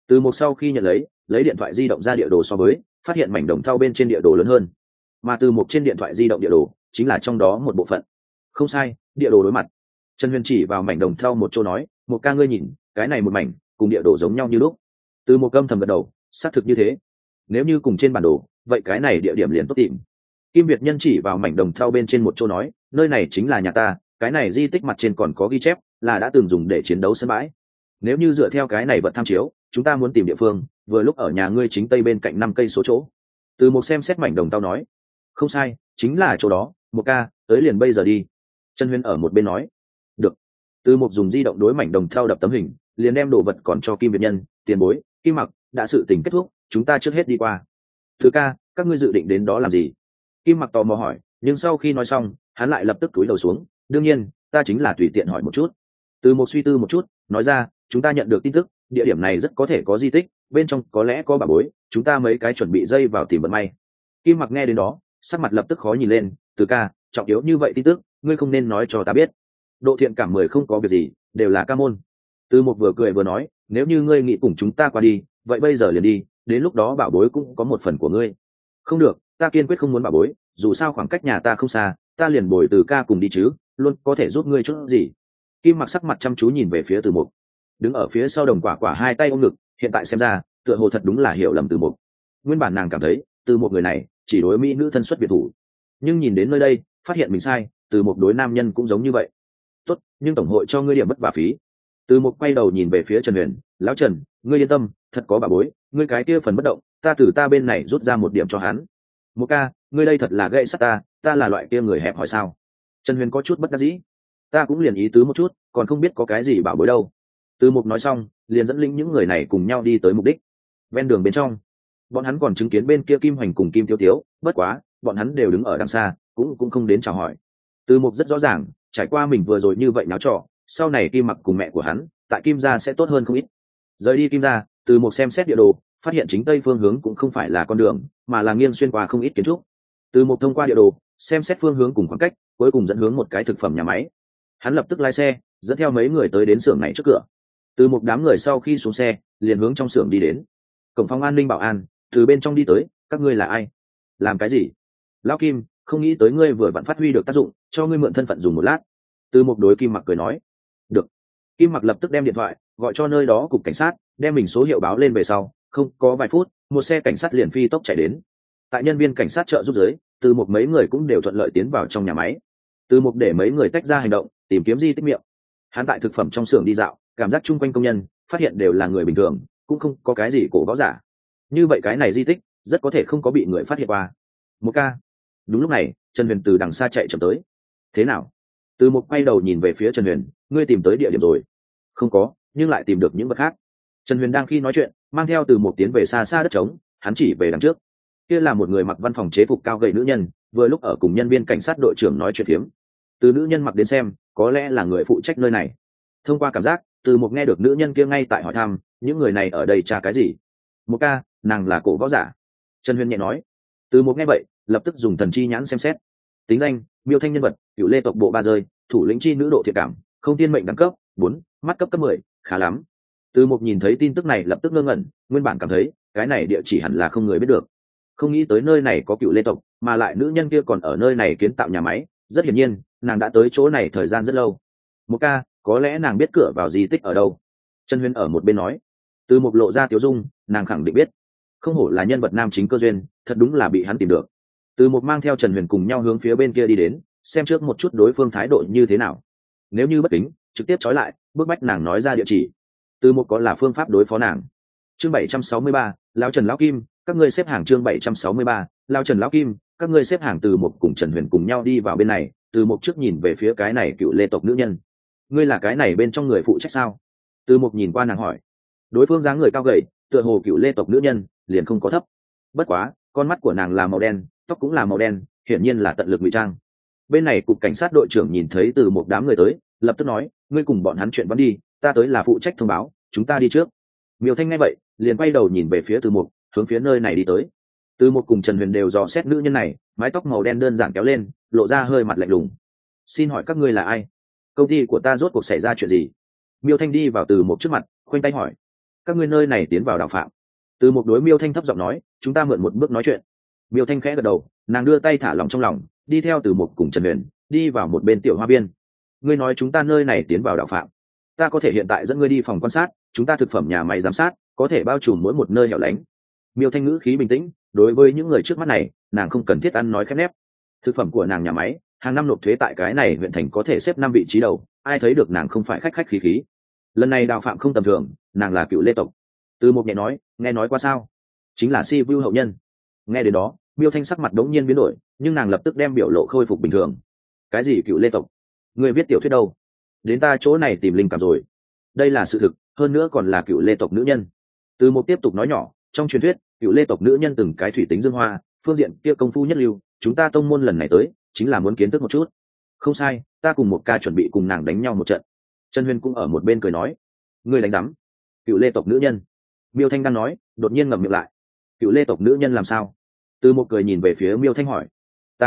Từ một sau khi nhận lấy điện thoại di động ra địa đồ so với, phát hiện mảnh đồng thau bên trên địa đồ lớn hơn, mà từ một trên điện thoại di động địa đồ chính là trong đó một bộ phận. Không sai, địa đồ đối mặt. Trần Huyền chỉ vào mảnh đồng thau một chỗ nói, một ca ngươi nhìn, cái này một mảnh cùng địa đồ giống nhau như lúc. Từ một câm thầm gật đầu, xác thực như thế. Nếu như cùng trên bản đồ, vậy cái này địa điểm liền tốt tìm. Kim Việt Nhân chỉ vào mảnh đồng thau bên trên một chỗ nói, nơi này chính là nhà ta, cái này di tích mặt trên còn có ghi chép là đã từng dùng để chiến đấu sân bãi. Nếu như dựa theo cái này vật tham chiếu, chúng ta muốn tìm địa phương, vừa lúc ở nhà ngươi chính tây bên cạnh 5 cây số chỗ. Từ một xem xét mảnh đồng thau nói, không sai, chính là chỗ đó, một ca, tới liền bây giờ đi. Trần Huyền ở một bên nói, được. Từ một dùng di động đối mảnh đồng thau đập tấm hình, liền đem đồ vật còn cho Kim Việt Nhân, tiền bối, Kim Mặc, đã sự tình kết thúc, chúng ta trước hết đi qua. Thứ ca, các ngươi dự định đến đó làm gì? Kim Mặc tò mò hỏi, nhưng sau khi nói xong, hắn lại lập tức cúi đầu xuống, đương nhiên, ta chính là tùy tiện hỏi một chút. Từ một suy tư một chút, nói ra, chúng ta nhận được tin tức, địa điểm này rất có thể có di tích, bên trong có lẽ có bảo bối, chúng ta mấy cái chuẩn bị dây vào tìm vận may. Kim Mặc nghe đến đó, sắc mặt lập tức khó nhìn lên, Từ ca, trọng yếu như vậy tin tức, ngươi không nên nói cho ta biết. Độ thiện cảm 10 không có việc gì, đều là ca môn. Từ một vừa cười vừa nói, nếu như ngươi nghĩ cùng chúng ta qua đi, vậy bây giờ liền đi, đến lúc đó bảo bối cũng có một phần của ngươi. Không được, ta kiên quyết không muốn bảo bối, dù sao khoảng cách nhà ta không xa, ta liền bồi Từ ca cùng đi chứ, luôn có thể giúp ngươi chút gì. Kim Mặc sắc mặt chăm chú nhìn về phía Từ Mục, đứng ở phía sau Đồng Quả Quả hai tay ôm ngực, hiện tại xem ra, tựa hồ thật đúng là hiểu lầm Từ Mục. Nguyên bản nàng cảm thấy, Từ Mục người này chỉ đối mỹ nữ thân xuất biệt thủ, nhưng nhìn đến nơi đây, phát hiện mình sai, Từ Mục đối nam nhân cũng giống như vậy. Tốt, nhưng tổng hội cho ngươi điểm bất vả phí. Từ Mục quay đầu nhìn về phía Trần Huyền, lão Trần, ngươi yên tâm, thật có bà bối, ngươi cái kia phần bất động, ta từ ta bên này rút ra một điểm cho hắn. Một ca, ngươi đây thật là gậy sắt ta là loại kia người hẹp hỏi sao? Trần Huyền có chút bất đắc dĩ, ta cũng liền ý tứ một chút, còn không biết có cái gì bảo bối đâu. Từ Mục nói xong, liền dẫn lĩnh những người này cùng nhau đi tới mục đích. Ven đường bên trong, bọn hắn còn chứng kiến bên kia Kim Hoành cùng Kim Tiêu Tiếu, bất quá, bọn hắn đều đứng ở đằng xa, cũng không đến chào hỏi. Từ Mục rất rõ ràng, trải qua mình vừa rồi như vậy náo trò, sau này Kim Mặc cùng mẹ của hắn, tại Kim gia sẽ tốt hơn không ít. Rời đi Kim gia, Từ Mục xem xét địa đồ, phát hiện chính tây phương hướng cũng không phải là con đường, mà là nghiêng xuyên qua không ít kiến trúc. Từ Mục thông qua địa đồ, xem xét phương hướng cùng khoảng cách, cuối cùng dẫn hướng một cái thực phẩm nhà máy. Hắn lập tức lái xe, dẫn theo mấy người tới đến xưởng này trước cửa. Từ Mục đám người sau khi xuống xe, liền hướng trong xưởng đi đến. Cổng phòng an ninh bảo an, từ bên trong đi tới, các ngươi là ai? Làm cái gì? Lão Kim, không nghĩ tới ngươi vừa vặn phát huy được tác dụng, cho ngươi mượn thân phận dùng một lát. Từ Mục đối Kim Mặc cười nói. Được. Kim Mặc lập tức đem điện thoại gọi cho nơi đó cục cảnh sát, đem mình số hiệu báo lên về sau, không có vài phút, một xe cảnh sát liền phi tốc chạy đến. Tại nhân viên cảnh sát trợ giúp giới, Từ Mục mấy người cũng đều thuận lợi tiến vào trong nhà máy. Từ Mục để mấy người tách ra hành động, tìm kiếm di tích miệng. Hắn tại thực phẩm trong xưởng đi dạo, cảm giác chung quanh công nhân, phát hiện đều là người bình thường, cũng không có cái gì cổ võ giả. Như vậy cái này di tích rất có thể không có bị người phát hiện qua. Một ca. Đúng lúc này, Trần Huyền từ đằng xa chạy chậm tới. Thế nào? Từ Mục quay đầu nhìn về phía Trần Huyền, ngươi tìm tới địa điểm rồi? Không có, nhưng lại tìm được những vật khác. Trần Huyền đang khi nói chuyện, mang theo Từ Mục tiến về xa xa đất trống, hắn chỉ về đằng trước. Kia là một người mặc văn phòng chế phục cao gầy nữ nhân, vừa lúc ở cùng nhân viên cảnh sát đội trưởng nói chuyện phiếm. Từ nữ nhân mặc đến xem, có lẽ là người phụ trách nơi này. Thông qua cảm giác, Từ Mục nghe được nữ nhân kia ngay tại hỏi thăm, những người này ở đây tra cái gì? Một ca, nàng là cổ võ giả. Trần Huyền nhẹ nói. Từ Mục nghe vậy, lập tức dùng thần chi nhãn xem xét. Tính danh, Miêu Thanh nhân vật, Cựu Lê tộc bộ ba rơi, thủ lĩnh chi nữ độ thiện cảm, không tiên mệnh đẳng cấp 4, mắt cấp 10, khá lắm. Từ Mục nhìn thấy tin tức này lập tức ngơ ngẩn, nguyên bản cảm thấy cái này địa chỉ hẳn là không người biết được. Không nghĩ tới nơi này có Cựu Lê tộc, mà lại nữ nhân kia còn ở nơi này kiến tạo nhà máy, rất hiển nhiên, nàng đã tới chỗ này thời gian rất lâu. Một ca, có lẽ nàng biết cửa vào di tích ở đâu. Trần Huyền ở một bên nói. Từ Mục lộ ra tiếu dung, nàng khẳng định biết. Không hổ là nhân vật nam chính cơ duyên, thật đúng là bị hắn tìm được. Từ Mục mang theo Trần Huyền cùng nhau hướng phía bên kia đi đến, xem trước một chút đối phương thái độ như thế nào. Nếu như bất kính, trực tiếp trói lại, bức bách nàng nói ra địa chỉ. Từ Mục có là phương pháp đối phó nàng. Chương 763, lão Trần lão Kim, các ngươi xếp hàng. Chương 763, lão Trần lão Kim, các ngươi xếp hàng. Từ Mục cùng Trần Huyền cùng nhau đi vào bên này, Từ Mục trước nhìn về phía cái này Cựu Lê tộc nữ nhân. Ngươi là cái này bên trong người phụ trách sao? Từ Mục nhìn qua nàng hỏi. Đối phương dáng người cao gầy, tựa hồ Cựu Lê tộc nữ nhân, liền không có thấp. Bất quá, con mắt của nàng là màu đen, tóc cũng là màu đen, hiển nhiên là tận lực ngụy trang. Bên này cục cảnh sát đội trưởng nhìn thấy Từ Mục đám người tới, lập tức nói, ngươi cùng bọn hắn chuyện vẫn đi, ta tới là phụ trách thông báo, chúng ta đi trước. Miêu Thanh nghe vậy, liền quay đầu nhìn về phía Từ Mục, hướng phía nơi này đi tới. Từ Mục cùng Trần Huyền đều dò xét nữ nhân này, mái tóc màu đen đơn giản kéo lên, lộ ra hơi mặt lạnh lùng. Xin hỏi các ngươi là ai? Công ty của ta rốt cuộc xảy ra chuyện gì? Miêu Thanh đi vào Từ Mục trước mặt, khoanh tay hỏi. các ngươi nơi này tiến vào đào phạm. Từ một đối Miêu Thanh thấp giọng nói, chúng ta mượn một bước nói chuyện. Miêu Thanh khẽ gật đầu, nàng đưa tay thả lỏng trong lòng, đi theo Từ một cùng Trần Huyền đi vào một bên tiểu hoa viên. Ngươi nói chúng ta nơi này tiến vào đào phạm, ta có thể hiện tại dẫn ngươi đi phòng quan sát, chúng ta thực phẩm nhà máy giám sát có thể bao trùm mỗi một nơi hẻo lánh. Miêu Thanh ngữ khí bình tĩnh, đối với những người trước mắt này nàng không cần thiết ăn nói khép nép. Thực phẩm của nàng nhà máy hàng năm nộp thuế tại cái này huyện thành có thể xếp 5 vị trí đầu, ai thấy được nàng không phải khách khách khí khí. Lần này đào phạm không tầm thường, nàng là cựu Lê tộc. Từ một nhẹ nói, nghe nói qua sao? Chính là Si Vu hậu nhân. Nghe đến đó, Miêu Thanh sắc mặt đống nhiên biến đổi, nhưng nàng lập tức đem biểu lộ khôi phục bình thường. Cái gì cựu Lê tộc? Người viết tiểu thuyết đâu? Đến ta chỗ này tìm linh cảm rồi. Đây là sự thực, hơn nữa còn là cựu Lê tộc nữ nhân. Từ một tiếp tục nói nhỏ, trong truyền thuyết cựu Lê tộc nữ nhân từng cái thủy tính dương hoa, phương diện kia công phu nhất lưu, chúng ta tông môn lần này tới chính là muốn kiến thức một chút. Không sai, ta cùng một ca chuẩn bị cùng nàng đánh nhau một trận. Trần Huyền cũng ở một bên cười nói, ngươi đánh rắm? Cựu Lê tộc nữ nhân? Miêu Thanh đang nói, đột nhiên ngậm miệng lại. Cựu Lê tộc nữ nhân làm sao? Từ một cười nhìn về phía Miêu Thanh hỏi,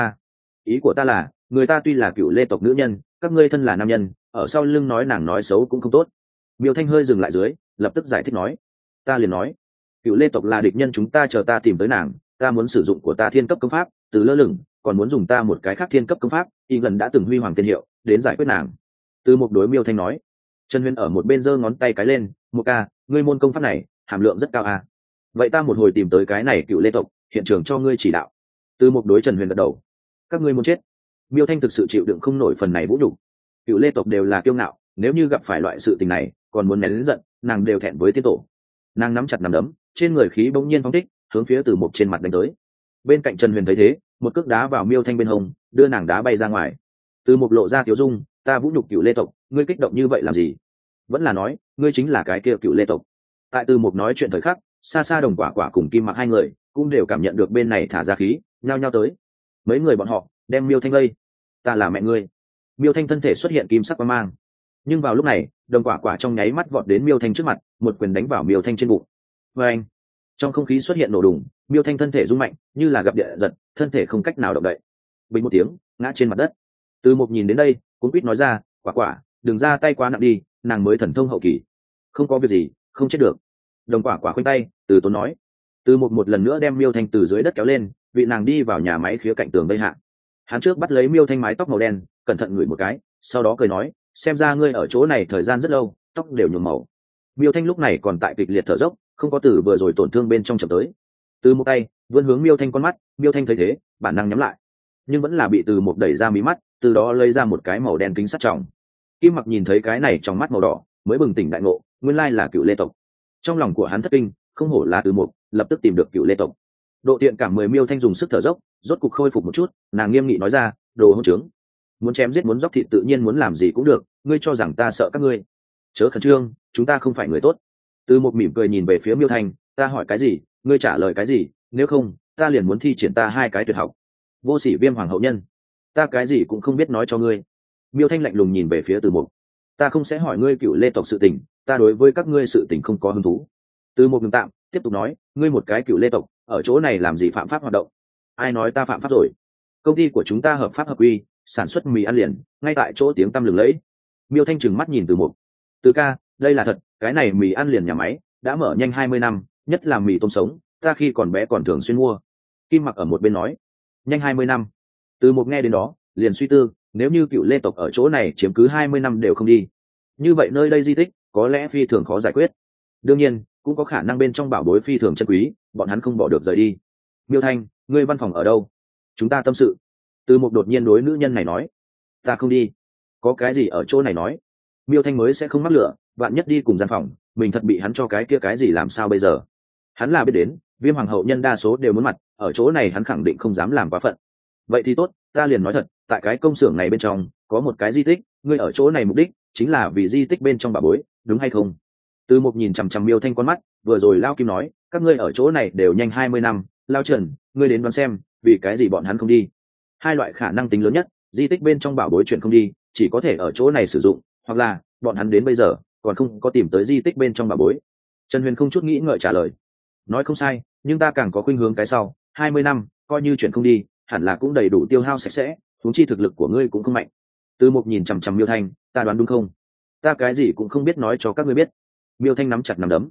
ý của ta là, người ta tuy là cựu Lê tộc nữ nhân, các ngươi thân là nam nhân, ở sau lưng nói nàng nói xấu cũng không tốt. Miêu Thanh hơi dừng lại dưới, lập tức giải thích nói, ta liền nói, cựu Lê tộc là địch nhân chúng ta, chờ ta tìm tới nàng, ta muốn sử dụng của ta thiên cấp công pháp từ lơ lửng, còn muốn dùng ta một cái khác thiên cấp công pháp y gần đã từng huy hoàng tiên hiệu đến giải quyết nàng. Từ một đối Miêu Thanh nói. Trần Huyền ở một bên giơ ngón tay cái lên, một ca, ngươi môn công pháp này hàm lượng rất cao à? Vậy ta một hồi tìm tới cái này cựu Lê tộc, hiện trường cho ngươi chỉ đạo. Từ một đối Trần Huyền gật đầu. Các ngươi muốn chết. Miêu Thanh thực sự chịu đựng không nổi phần này vũ nhục. Cựu Lê tộc đều là kiêu ngạo, nếu như gặp phải loại sự tình này còn muốn nén lớn giận, nàng đều thẹn với tiên tổ. Nàng nắm chặt nắm đấm, trên người khí bỗng nhiên phóng thích, hướng phía Từ một trên mặt đánh tới. Bên cạnh Trần Huyền thấy thế, một cước đá vào Miêu Thanh bên hông, đưa nàng đá bay ra ngoài. Từ một lộ ra tiếu dung, ta vũ nhục cựu Lê tộc, ngươi kích động như vậy làm gì? Vẫn là nói, ngươi chính là cái kia cựu Lê tộc. Tại Từ một nói chuyện thời khắc, xa xa Đồng Quả Quả cùng Kim Mặc hai người cũng đều cảm nhận được bên này thả ra khí, nhao nhao tới. Mấy người bọn họ đem Miêu Thanh lây. Ta là mẹ ngươi. Miêu Thanh thân thể xuất hiện kim sắc quang mang, nhưng vào lúc này, Đồng Quả Quả trong nháy mắt vọt đến Miêu Thanh trước mặt, một quyền đánh vào Miêu Thanh trên bụng. Và anh, trong không khí xuất hiện nổ đùng, Miêu Thanh thân thể rung mạnh, như là gặp địa giật, thân thể không cách nào động đậy. Bình một tiếng, ngã trên mặt đất. Từ một nhìn đến đây, cũng quýt nói ra, Quả Quả, đừng ra tay quá nặng đi, nàng mới thần thông hậu kỳ. Không có việc gì, không chết được. Đồng Quả Quả khoanh tay, Từ Tốn nói. Từ một lần nữa đem Miêu Thanh từ dưới đất kéo lên, vị nàng đi vào nhà máy khía cạnh tường đây hạ. Hắn trước bắt lấy Miêu Thanh mái tóc màu đen, cẩn thận ngửi một cái, sau đó cười nói, xem ra ngươi ở chỗ này thời gian rất lâu, tóc đều nhuộm màu. Miêu Thanh lúc này còn tại kịch liệt thở dốc, không có từ vừa rồi tổn thương bên trong chậm tới. Từ một tay vươn hướng Miêu Thanh con mắt, Miêu Thanh thấy thế, bản năng nhắm lại, nhưng vẫn là bị Từ một đẩy ra mí mắt, từ đó lấy ra một cái màu đen kính sắt tròng. Kim Mặc nhìn thấy cái này trong mắt màu đỏ, mới bừng tỉnh đại ngộ, nguyên lai là cựu Lê tộc. Trong lòng của hắn thất kinh, không hổ là Từ một, lập tức tìm được cựu Lê tộc. Độ tiện cảm 10 Miêu Thanh dùng sức thở dốc, rốt cục khôi phục một chút, nàng nghiêm nghị nói ra, đồ hỗn trướng, muốn chém giết muốn dốc thịt tự nhiên muốn làm gì cũng được, ngươi cho rằng ta sợ các ngươi? Chớ khẩn trương, chúng ta không phải người tốt. Từ một mỉm cười nhìn về phía Miêu Thanh, ta hỏi cái gì ngươi trả lời cái gì, nếu không ta liền muốn thi triển ta hai cái tuyệt học. Vô sỉ Viêm Hoàng hậu nhân, ta cái gì cũng không biết nói cho ngươi. Miêu Thanh lạnh lùng nhìn về phía Từ Mục, ta không sẽ hỏi ngươi cựu Lê tộc sự tình, ta đối với các ngươi sự tình không có hứng thú. Từ Mục ngừng tạm, tiếp tục nói, ngươi một cái cựu Lê tộc ở chỗ này làm gì phạm pháp hoạt động? Ai nói ta phạm pháp rồi? Công ty của chúng ta hợp pháp hợp quy, sản xuất mì ăn liền, ngay tại chỗ tiếng tăm lừng lẫy. Miêu Thanh trừng mắt nhìn Từ Mục, Từ ca, đây là thật, cái này mì ăn liền nhà máy đã mở nhanh 20 năm, nhất là mì tôm sống, ta khi còn bé còn thường xuyên mua. Kim Mặc ở một bên nói, nhanh 20 năm. Từ Mục nghe đến đó, liền suy tư, nếu như cựu Lê tộc ở chỗ này chiếm cứ 20 năm đều không đi, như vậy nơi đây di tích có lẽ phi thường khó giải quyết. Đương nhiên, cũng có khả năng bên trong bảo bối phi thường chân quý, bọn hắn không bỏ được rời đi. Miêu Thanh, ngươi văn phòng ở đâu? Chúng ta tâm sự. Từ Mục đột nhiên đối nữ nhân này nói, ta không đi. Có cái gì ở chỗ này nói? Miêu Thanh mới sẽ không mắc lửa, vạn nhất đi cùng gian phòng, mình thật bị hắn cho cái kia cái gì làm sao bây giờ? Hắn là biết đến, Viêm Hoàng hậu nhân đa số đều muốn mặt, ở chỗ này hắn khẳng định không dám làm quá phận. Vậy thì tốt, ta liền nói thật, tại cái công xưởng này bên trong có một cái di tích, ngươi ở chỗ này mục đích chính là vì di tích bên trong bà bối, đúng hay không? Từ Mục nhìn chằm chằm Miêu Thanh con mắt, vừa rồi Lao Kim nói, các ngươi ở chỗ này đều nhanh 20 năm, Lao Trần, ngươi đến đoán xem, vì cái gì bọn hắn không đi? Hai loại khả năng tính lớn nhất, di tích bên trong bảo bối chuyện không đi, chỉ có thể ở chỗ này sử dụng, hoặc là bọn hắn đến bây giờ còn không có tìm tới di tích bên trong bảo bối. Trần Huyền không chút nghĩ ngợi trả lời, nói không sai, nhưng ta càng có khuynh hướng cái sau, 20 năm coi như chuyện không đi, hẳn là cũng đầy đủ tiêu hao sạch sẽ, huống chi thực lực của ngươi cũng không mạnh. Từ Mục nhìn chằm chằm Miêu Thanh, ta đoán đúng không? Ta cái gì cũng không biết nói cho các ngươi biết. Miêu Thanh nắm chặt nắm đấm,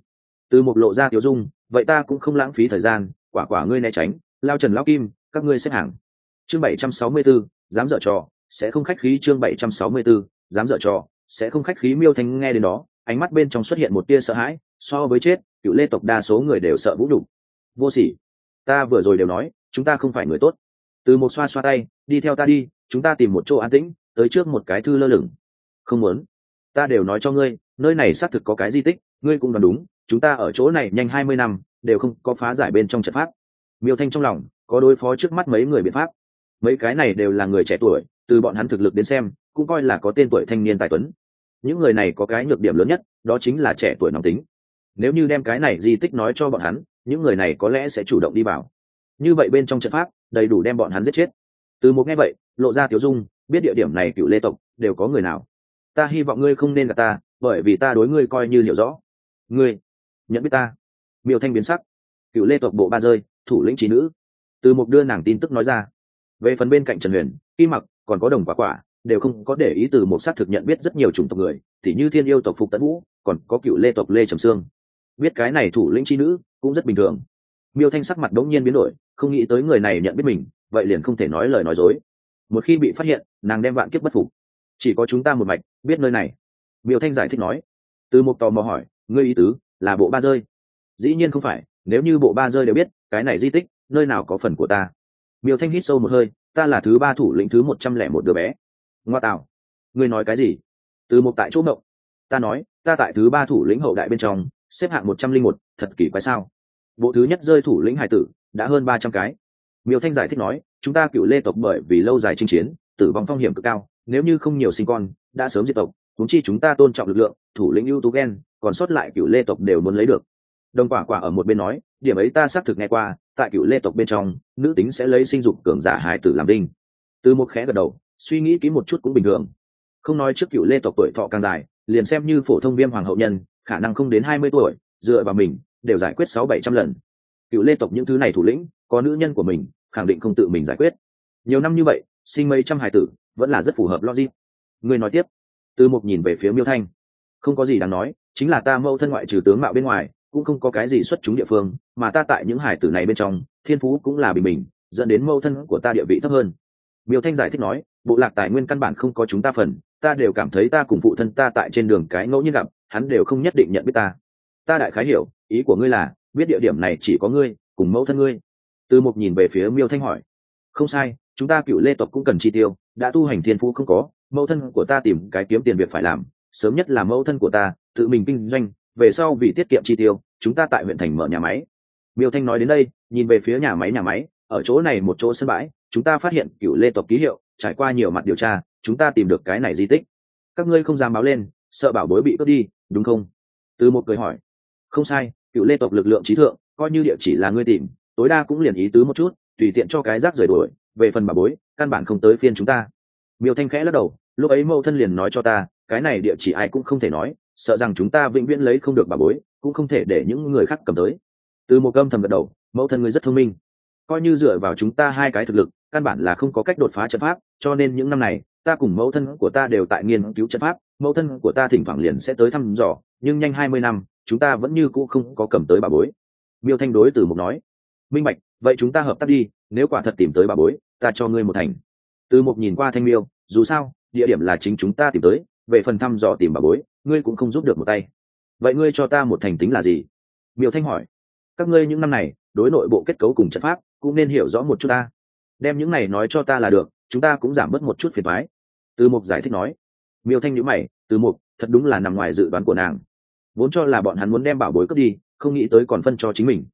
Từ một lộ ra tiểu dung, vậy ta cũng không lãng phí thời gian, quả quả ngươi né tránh, lao trần lao kim, các ngươi xếp hàng. Chương 764, dám dở trò, sẽ không khách khí. Chương 764, dám dở trò, sẽ không khách khí. Miêu Thanh nghe đến đó, ánh mắt bên trong xuất hiện một tia sợ hãi, so với chết, Cựu Lê tộc đa số người đều sợ vũ nhục. Vô sỉ, ta vừa rồi đều nói, chúng ta không phải người tốt. Từ một xoa xoa tay, đi theo ta đi, chúng ta tìm một chỗ an tĩnh, tới trước một cái thư lơ lửng. Không muốn, ta đều nói cho ngươi, nơi này xác thực có cái di tích, ngươi cũng đoán đúng, chúng ta ở chỗ này nhanh 20 năm, đều không có phá giải bên trong trận pháp. Miêu Thanh trong lòng có đối phó trước mắt mấy người biện pháp, mấy cái này đều là người trẻ tuổi, từ bọn hắn thực lực đến xem cũng coi là có tên tuổi thanh niên tài tuấn. Những người này có cái nhược điểm lớn nhất, đó chính là trẻ tuổi nóng tính. Nếu như đem cái này di tích nói cho bọn hắn, những người này có lẽ sẽ chủ động đi vào, như vậy bên trong trận pháp đầy đủ đem bọn hắn giết chết. Từ một nghe vậy lộ ra tiểu dung, biết địa điểm này Cựu Lê tộc đều có người nào. Ta hy vọng ngươi không nên gạt ta, bởi vì ta đối ngươi coi như hiểu rõ. Ngươi nhận biết ta? Miêu Thanh biến sắc. Cựu Lê tộc bộ ba rơi, thủ lĩnh trí nữ. Từ một đưa nàng tin tức nói ra. Về phần bên cạnh Trần Huyền, Kim Mặc còn có Đồng Quả Quả đều không có để ý. Từ một xác thực nhận biết rất nhiều chủng tộc người, thì như Thiên Yêu tộc Phục Tấn Vũ, còn có Cựu Lê tộc Lê Trầm Sương. Biết cái này thủ lĩnh chi nữ cũng rất bình thường. Miêu Thanh sắc mặt đống nhiên biến đổi, không nghĩ tới người này nhận biết mình, vậy liền không thể nói lời nói dối. Một khi bị phát hiện, nàng đem vạn kiếp bất phục. Chỉ có chúng ta một mạch biết nơi này. Miêu Thanh giải thích nói. Từ một tò mò hỏi, ngươi ý tứ là bộ ba rơi? Dĩ nhiên không phải, nếu như bộ ba rơi đều biết cái này di tích nơi nào có phần của ta. Miêu Thanh hít sâu một hơi, ta là thứ ba thủ lĩnh thứ 101 đứa bé. Ngoa tạo, ngươi nói cái gì? Từ một tại chỗ động. Ta nói, ta tại thứ ba thủ lĩnh hậu đại bên trong, xếp hạng 101, thật kỳ quái sao? Bộ thứ nhất rơi thủ lĩnh hải tử đã hơn 300 cái. Miêu Thanh giải thích nói, chúng ta Cựu Lê tộc bởi vì lâu dài chinh chiến, tử vong phong hiểm cực cao, nếu như không nhiều sinh con, đã sớm diệt tộc. Huống chi chúng ta tôn trọng lực lượng, thủ lĩnh ưu tú gen, còn sót lại Cựu Lê tộc đều muốn lấy được. Đồng Quả Quả ở một bên nói, điểm ấy ta xác thực nghe qua, tại Cựu Lê tộc bên trong, nữ tính sẽ lấy sinh dục cường giả hài tử làm đinh. Từ một khẽ gật đầu, suy nghĩ kỹ một chút cũng bình thường. Không nói trước Cựu Lê tộc tuổi thọ càng dài, liền xem như phổ thông viêm hoàng hậu nhân, khả năng không đến 20 tuổi, dựa vào mình đều giải quyết 600-700 lần. Cựu Lê tộc những thứ này thủ lĩnh, có nữ nhân của mình, khẳng định không tự mình giải quyết. Nhiều năm như vậy, sinh mấy trăm hài tử, vẫn là rất phù hợp logic. Người nói tiếp. Từ một nhìn về phía Miêu Thanh. Không có gì đáng nói, chính là ta mẫu thân ngoại trừ tướng mạo bên ngoài, cũng không có cái gì xuất chúng địa phương, mà ta tại những hài tử này bên trong, thiên phú cũng là bình bình, dẫn đến mẫu thân của ta địa vị thấp hơn. Miêu Thanh giải thích nói, bộ lạc tài nguyên căn bản không có chúng ta phần, ta đều cảm thấy ta cùng phụ thân ta tại trên đường cái ngẫu nhiên gặp, hắn đều không nhất định nhận biết ta. Ta đại khái hiểu, ý của ngươi là, biết địa điểm này chỉ có ngươi cùng mẫu thân ngươi. Từ một nhìn về phía Miêu Thanh hỏi. Không sai, chúng ta Cựu Lê tộc cũng cần chi tiêu, đã tu hành thiên phú không có, mẫu thân của ta tìm cái kiếm tiền việc phải làm, sớm nhất là mẫu thân của ta tự mình kinh doanh, về sau vì tiết kiệm chi tiêu, chúng ta tại huyện thành mở nhà máy. Miêu Thanh nói đến đây, nhìn về phía nhà máy, ở chỗ này một chỗ sân bãi, chúng ta phát hiện Cựu Lê tộc ký hiệu, trải qua nhiều mặt điều tra, chúng ta tìm được cái này di tích. Các ngươi không dám báo lên, sợ bảo bối bị cướp đi, đúng không? Từ một cười hỏi. Không sai, Cựu Lê tộc lực lượng trí thượng, coi như địa chỉ là ngươi tìm, tối đa cũng liền ý tứ một chút, tùy tiện cho cái rác rời đuổi, về phần bảo bối, căn bản không tới phiên chúng ta. Miêu Thanh khẽ lắc đầu, lúc ấy mẫu thân liền nói cho ta, cái này địa chỉ ai cũng không thể nói, sợ rằng chúng ta vĩnh viễn lấy không được bảo bối, cũng không thể để những người khác cầm tới. Từ một âm thầm gật đầu, mẫu thân ngươi rất thông minh, coi như dựa vào chúng ta hai cái thực lực, căn bản là không có cách đột phá trận pháp, cho nên những năm này, ta cùng mẫu thân của ta đều tại nghiên cứu trận pháp, mẫu thân của ta thỉnh thoảng liền sẽ tới thăm dò, nhưng nhanh 20 năm, chúng ta vẫn như cũ không có cầm tới bảo bối. Miêu Thanh đối Từ Mục nói, minh bạch, vậy chúng ta hợp tác đi, nếu quả thật tìm tới bảo bối, ta cho ngươi một thành. Từ Mục nhìn qua Thanh Miêu, dù sao, địa điểm là chính chúng ta tìm tới, về phần thăm dò tìm bảo bối, ngươi cũng không giúp được một tay. Vậy ngươi cho ta một thành tính là gì? Miêu Thanh hỏi. Các ngươi những năm này, đối nội bộ kết cấu cùng trận pháp, cũng nên hiểu rõ một chút ta. Đem những này nói cho ta là được, chúng ta cũng giảm bớt một chút phiền toái. Từ Mục giải thích nói. Miêu Thanh nhíu mày, Từ Mục, thật đúng là nằm ngoài dự đoán của nàng. Vốn cho là bọn hắn muốn đem bảo bối cướp đi, không nghĩ tới còn phân cho chính mình.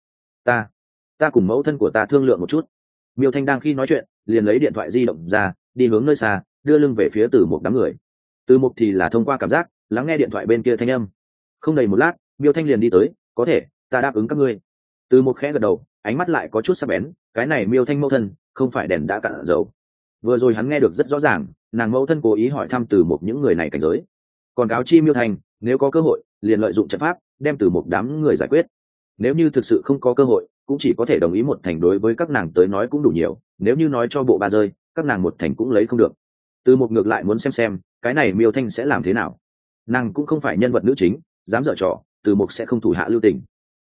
Ta cùng mẫu thân của ta thương lượng một chút. Miêu Thanh đang khi nói chuyện, liền lấy điện thoại di động ra, đi hướng nơi xa, đưa lưng về phía Từ Mục đám người. Từ Mục thì là thông qua cảm giác, lắng nghe điện thoại bên kia thanh âm. Không đầy một lát, Miêu Thanh liền đi tới, có thể, ta đáp ứng các ngươi. Từ Mục khẽ gật đầu, ánh mắt lại có chút sắc bén, cái này Miêu Thanh mẫu thân, không phải đèn đã cạn dầu. Vừa rồi hắn nghe được rất rõ ràng, nàng mẫu thân cố ý hỏi thăm Từ Mục những người này cảnh giới. Còn cáo chi Miêu Thanh, nếu có cơ hội, liền lợi dụng trận pháp, đem Từ Mục đám người giải quyết. Nếu như thực sự không có cơ hội, cũng chỉ có thể đồng ý một thành, đối với các nàng tới nói cũng đủ nhiều, nếu như nói cho bộ ba rơi, các nàng một thành cũng lấy không được. Từ Mục ngược lại muốn xem cái này Miêu Thanh sẽ làm thế nào. Nàng cũng không phải nhân vật nữ chính, dám dở trò, Từ Mục sẽ không thủ hạ lưu tình.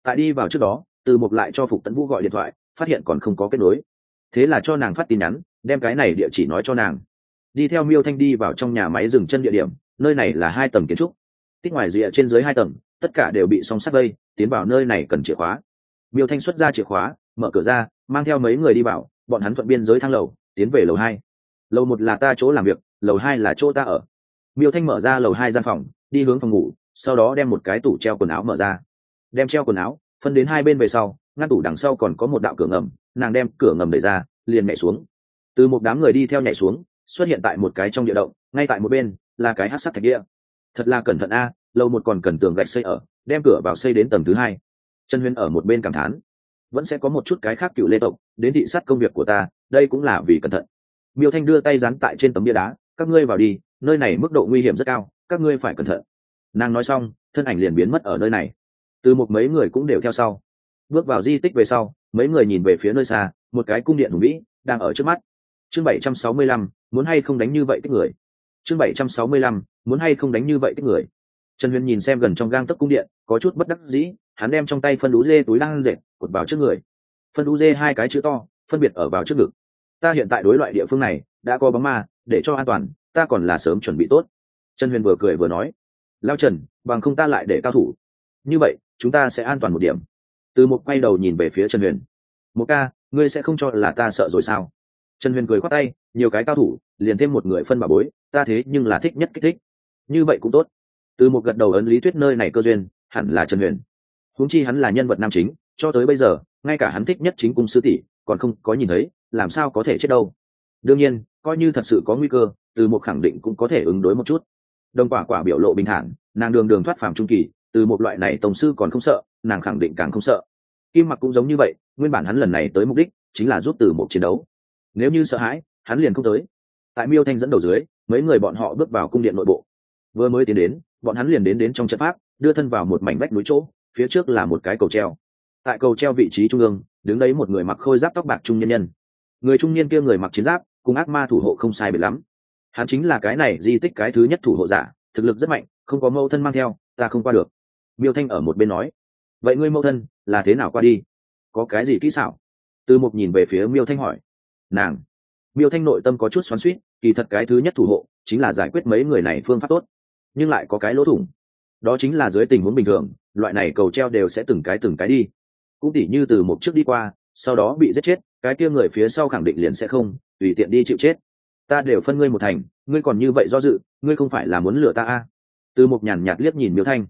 Tại đi vào trước đó, Từ Mục lại cho Phục Tấn Vũ gọi điện thoại, phát hiện còn không có kết nối, thế là cho nàng phát tin nhắn, đem cái này địa chỉ nói cho nàng. Đi theo Miêu Thanh đi vào trong nhà máy dừng chân địa điểm, nơi này là 2 tầng kiến trúc, tích ngoài rìa trên dưới 2 tầng, tất cả đều bị song sắt vây, tiến vào nơi này cần chìa khóa. Miêu Thanh xuất ra chìa khóa, mở cửa ra, mang theo mấy người đi vào, bọn hắn thuận biên giới thang lầu, tiến về lầu 2. Lầu 1 là ta chỗ làm việc, lầu 2 là chỗ ta ở. Miêu Thanh mở ra lầu 2 gian phòng, đi hướng phòng ngủ, sau đó đem một cái tủ treo quần áo mở ra, đem treo quần áo phân đến 2 bên về sau, ngăn tủ đằng sau còn có một đạo cửa ngầm, nàng đem cửa ngầm đẩy ra, liền nhảy xuống. Từ một đám người đi theo nhảy xuống, xuất hiện tại một cái trong địa động, ngay tại một bên là cái hắc sắt thạch địa. Thật là cẩn thận a, lầu 1 còn cần tường gạch xây ở, đem cửa vào xây đến tầng thứ 2. Trần Huyên ở một bên cảm thán, vẫn sẽ có một chút cái khác cựu lê tộc đến thị sát công việc của ta, đây cũng là vì cẩn thận. Miêu Thanh đưa tay dán tại trên tấm bia đá, các ngươi vào đi, nơi này mức độ nguy hiểm rất cao, các ngươi phải cẩn thận. Nàng nói xong, thân ảnh liền biến mất ở nơi này. Từ một mấy người cũng đều theo sau. Bước vào di tích về sau, mấy người nhìn về phía nơi xa, một cái cung điện hùng vĩ đang ở trước mắt. Chương 765, muốn hay không đánh như vậy kích người. Chương 765, muốn hay không đánh như vậy kích người. Trần Huyền nhìn xem gần trong gang tấc cung điện, có chút bất đắc dĩ, hắn đem trong tay phân đú dê túi đang dệt, cột vào trước người. Phân đú dê 2 cái chữ to, phân biệt ở vào trước ngực. Ta hiện tại đối loại địa phương này đã có bóng ma, để cho an toàn, ta còn là sớm chuẩn bị tốt. Trần Huyền vừa cười vừa nói, lao Trần, bằng không ta lại để cao thủ, như vậy chúng ta sẽ an toàn một điểm. Từ một quay đầu nhìn về phía Trần Huyền, một ca, ngươi sẽ không cho là ta sợ rồi sao? Trần Huyền cười khoát tay, nhiều cái cao thủ liền thêm một người phân bảo bối, ta thế nhưng là thích nhất kích thích, như vậy cũng tốt. Từ một gật đầu ấn lý thuyết nơi này cơ duyên hẳn là Trần Huyền, huống chi hắn là nhân vật nam chính, cho tới bây giờ ngay cả hắn thích nhất chính cung sư tỷ còn không có nhìn thấy, làm sao có thể chết đâu. Đương nhiên coi như thật sự có nguy cơ, Từ một khẳng định cũng có thể ứng đối một chút. Đồng quả quả biểu lộ bình thản, nàng đường đường thoát phàm trung kỳ, từ một loại này tổng sư còn không sợ, nàng khẳng định càng không sợ. Kim Mặc cũng giống như vậy, nguyên bản hắn lần này tới mục đích chính là giúp Từ một chiến đấu, nếu như sợ hãi hắn liền không tới. Tại Miêu Thanh dẫn đầu dưới, mấy người bọn họ bước vào cung điện nội bộ. Vừa mới tiến đến, bọn hắn liền đến trong trận pháp, đưa thân vào một mảnh vách núi chỗ, phía trước là một cái cầu treo. Tại cầu treo vị trí trung ương, đứng đấy một người mặc khôi giáp tóc bạc trung nhân nhân. Người trung niên kia người mặc chiến giáp, cùng ác ma thủ hộ không sai biệt lắm. Hắn chính là cái này di tích cái thứ nhất thủ hộ giả, thực lực rất mạnh, không có mâu thân mang theo, ta không qua được. Miêu Thanh ở một bên nói, vậy ngươi mâu thân là thế nào qua đi, có cái gì kỹ xảo? Từ một nhìn về phía Miêu Thanh hỏi. Nàng. Miêu Thanh nội tâm có chút xoắn xuýt, kỳ thật cái thứ nhất thủ hộ chính là giải quyết mấy người này phương pháp tốt, nhưng lại có cái lỗ thủng, đó chính là dưới tình huống bình thường loại này cầu treo đều sẽ từng cái đi, cũng tỉ như Từ một trước đi qua sau đó bị giết chết, cái kia người phía sau khẳng định liền sẽ không tùy tiện đi chịu chết. Ta đều phân ngươi một thành, ngươi còn như vậy do dự, ngươi không phải là muốn lừa ta à? Từ một nhàn nhạt liếc nhìn Miêu Thanh,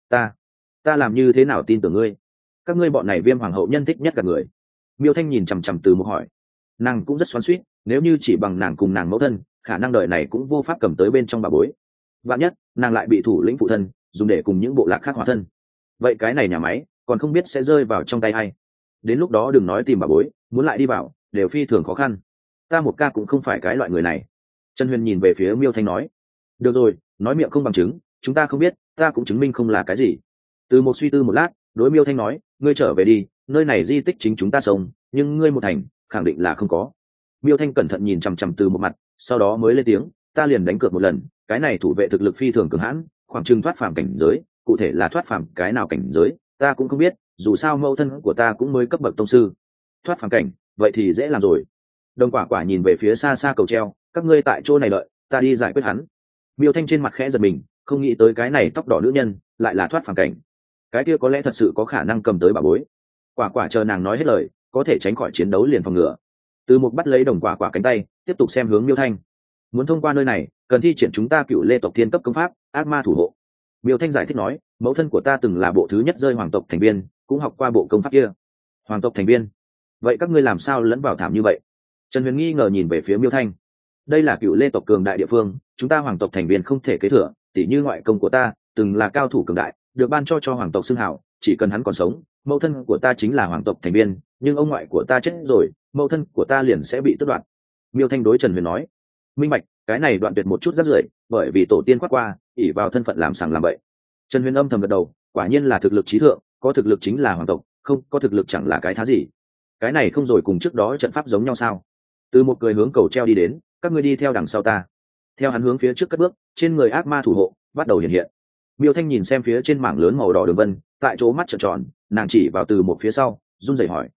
ta làm như thế nào tin tưởng ngươi? Các ngươi bọn này Viêm hoàng hậu nhân thích nhất cả người. Miêu Thanh nhìn chằm chằm Từ một hỏi, nàng cũng rất xoắn xuýt, nếu như chỉ bằng nàng cùng nàng mẫu thân, khả năng đời này cũng vô pháp cầm tới bên trong bà bối. Vạn nhất nàng lại bị thủ lĩnh phụ thân dùng để cùng những bộ lạc khác hòa thân, vậy cái này nhà máy còn không biết sẽ rơi vào trong tay ai. Đến lúc đó đừng nói tìm bà bối, muốn lại đi vào đều phi thường khó khăn. Ta một ca cũng không phải cái loại người này. Trần Huyền nhìn về phía Miêu Thanh nói, được rồi, nói miệng không bằng chứng, chúng ta không biết, ta cũng chứng minh không là cái gì. Từ một suy tư một lát, đối Miêu Thanh nói, ngươi trở về đi, nơi này di tích chính chúng ta sống, nhưng ngươi một thành khẳng định là không có. Miêu Thanh cẩn thận nhìn chằm chằm Từ một mặt, sau đó mới lên tiếng, ta liền đánh cược một lần, cái này thủ vệ thực lực phi thường cường hãn, khoảng chừng thoát phàm cảnh giới, cụ thể là thoát phàm cái nào cảnh giới ta cũng không biết, dù sao mẫu thân của ta cũng mới cấp bậc tông sư. Thoát phàm cảnh, vậy thì dễ làm rồi. Đồng quả quả nhìn về phía xa xa cầu treo, các ngươi tại chỗ này đợi, ta đi giải quyết hắn. Miêu Thanh trên mặt khẽ giật mình, không nghĩ tới cái này tóc đỏ nữ nhân lại là thoát phàm cảnh, cái kia có lẽ thật sự có khả năng cầm tới bảo bối. Quả quả chờ nàng nói hết lời, có thể tránh khỏi chiến đấu liền phòng ngừa. Từ một bắt lấy đồng quả quả cánh tay, tiếp tục xem hướng Miêu Thanh, muốn thông qua nơi này cần thi triển chúng ta Cựu Lê tộc thiên cấp công pháp ác ma thủ hộ. Miêu Thanh giải thích nói, mẫu thân của ta từng là bộ thứ nhất rơi hoàng tộc thành viên, cũng học qua bộ công pháp kia. Hoàng tộc thành viên? Vậy các ngươi làm sao lẫn vào thảm như vậy? Trần Huyền nghi ngờ nhìn về phía Miêu Thanh. Đây là Cựu Lê tộc cường đại địa phương, chúng ta hoàng tộc thành viên không thể kế thừa, tỉ như ngoại công của ta từng là cao thủ cường đại, được ban cho hoàng tộc xưng hào, chỉ cần hắn còn sống, mẫu thân của ta chính là hoàng tộc thành viên, nhưng ông ngoại của ta chết rồi, mẫu thân của ta liền sẽ bị tước đoạt. Miêu Thanh đối Trần Huyền nói, minh bạch, cái này đoạn tuyệt một chút rác rưởi, bởi vì tổ tiên quát qua, ỷ vào thân phận làm sằng làm bậy. Trần Huyền âm thầm gật đầu, quả nhiên là thực lực trí thượng, có thực lực chính là hoàng tộc, không có thực lực chẳng là cái thá gì. Cái này không rồi cùng trước đó trận pháp giống nhau sao? Từ một cười hướng cầu treo đi đến, các ngươi đi theo đằng sau ta. Theo hắn hướng phía trước cất bước, trên người ác ma thủ hộ bắt đầu hiện hiện. Miêu Thanh nhìn xem phía trên mảng lớn màu đỏ đường vân, tại chỗ mắt trợn tròn, nàng chỉ vào Từ Mục phía sau run rẩy hỏi,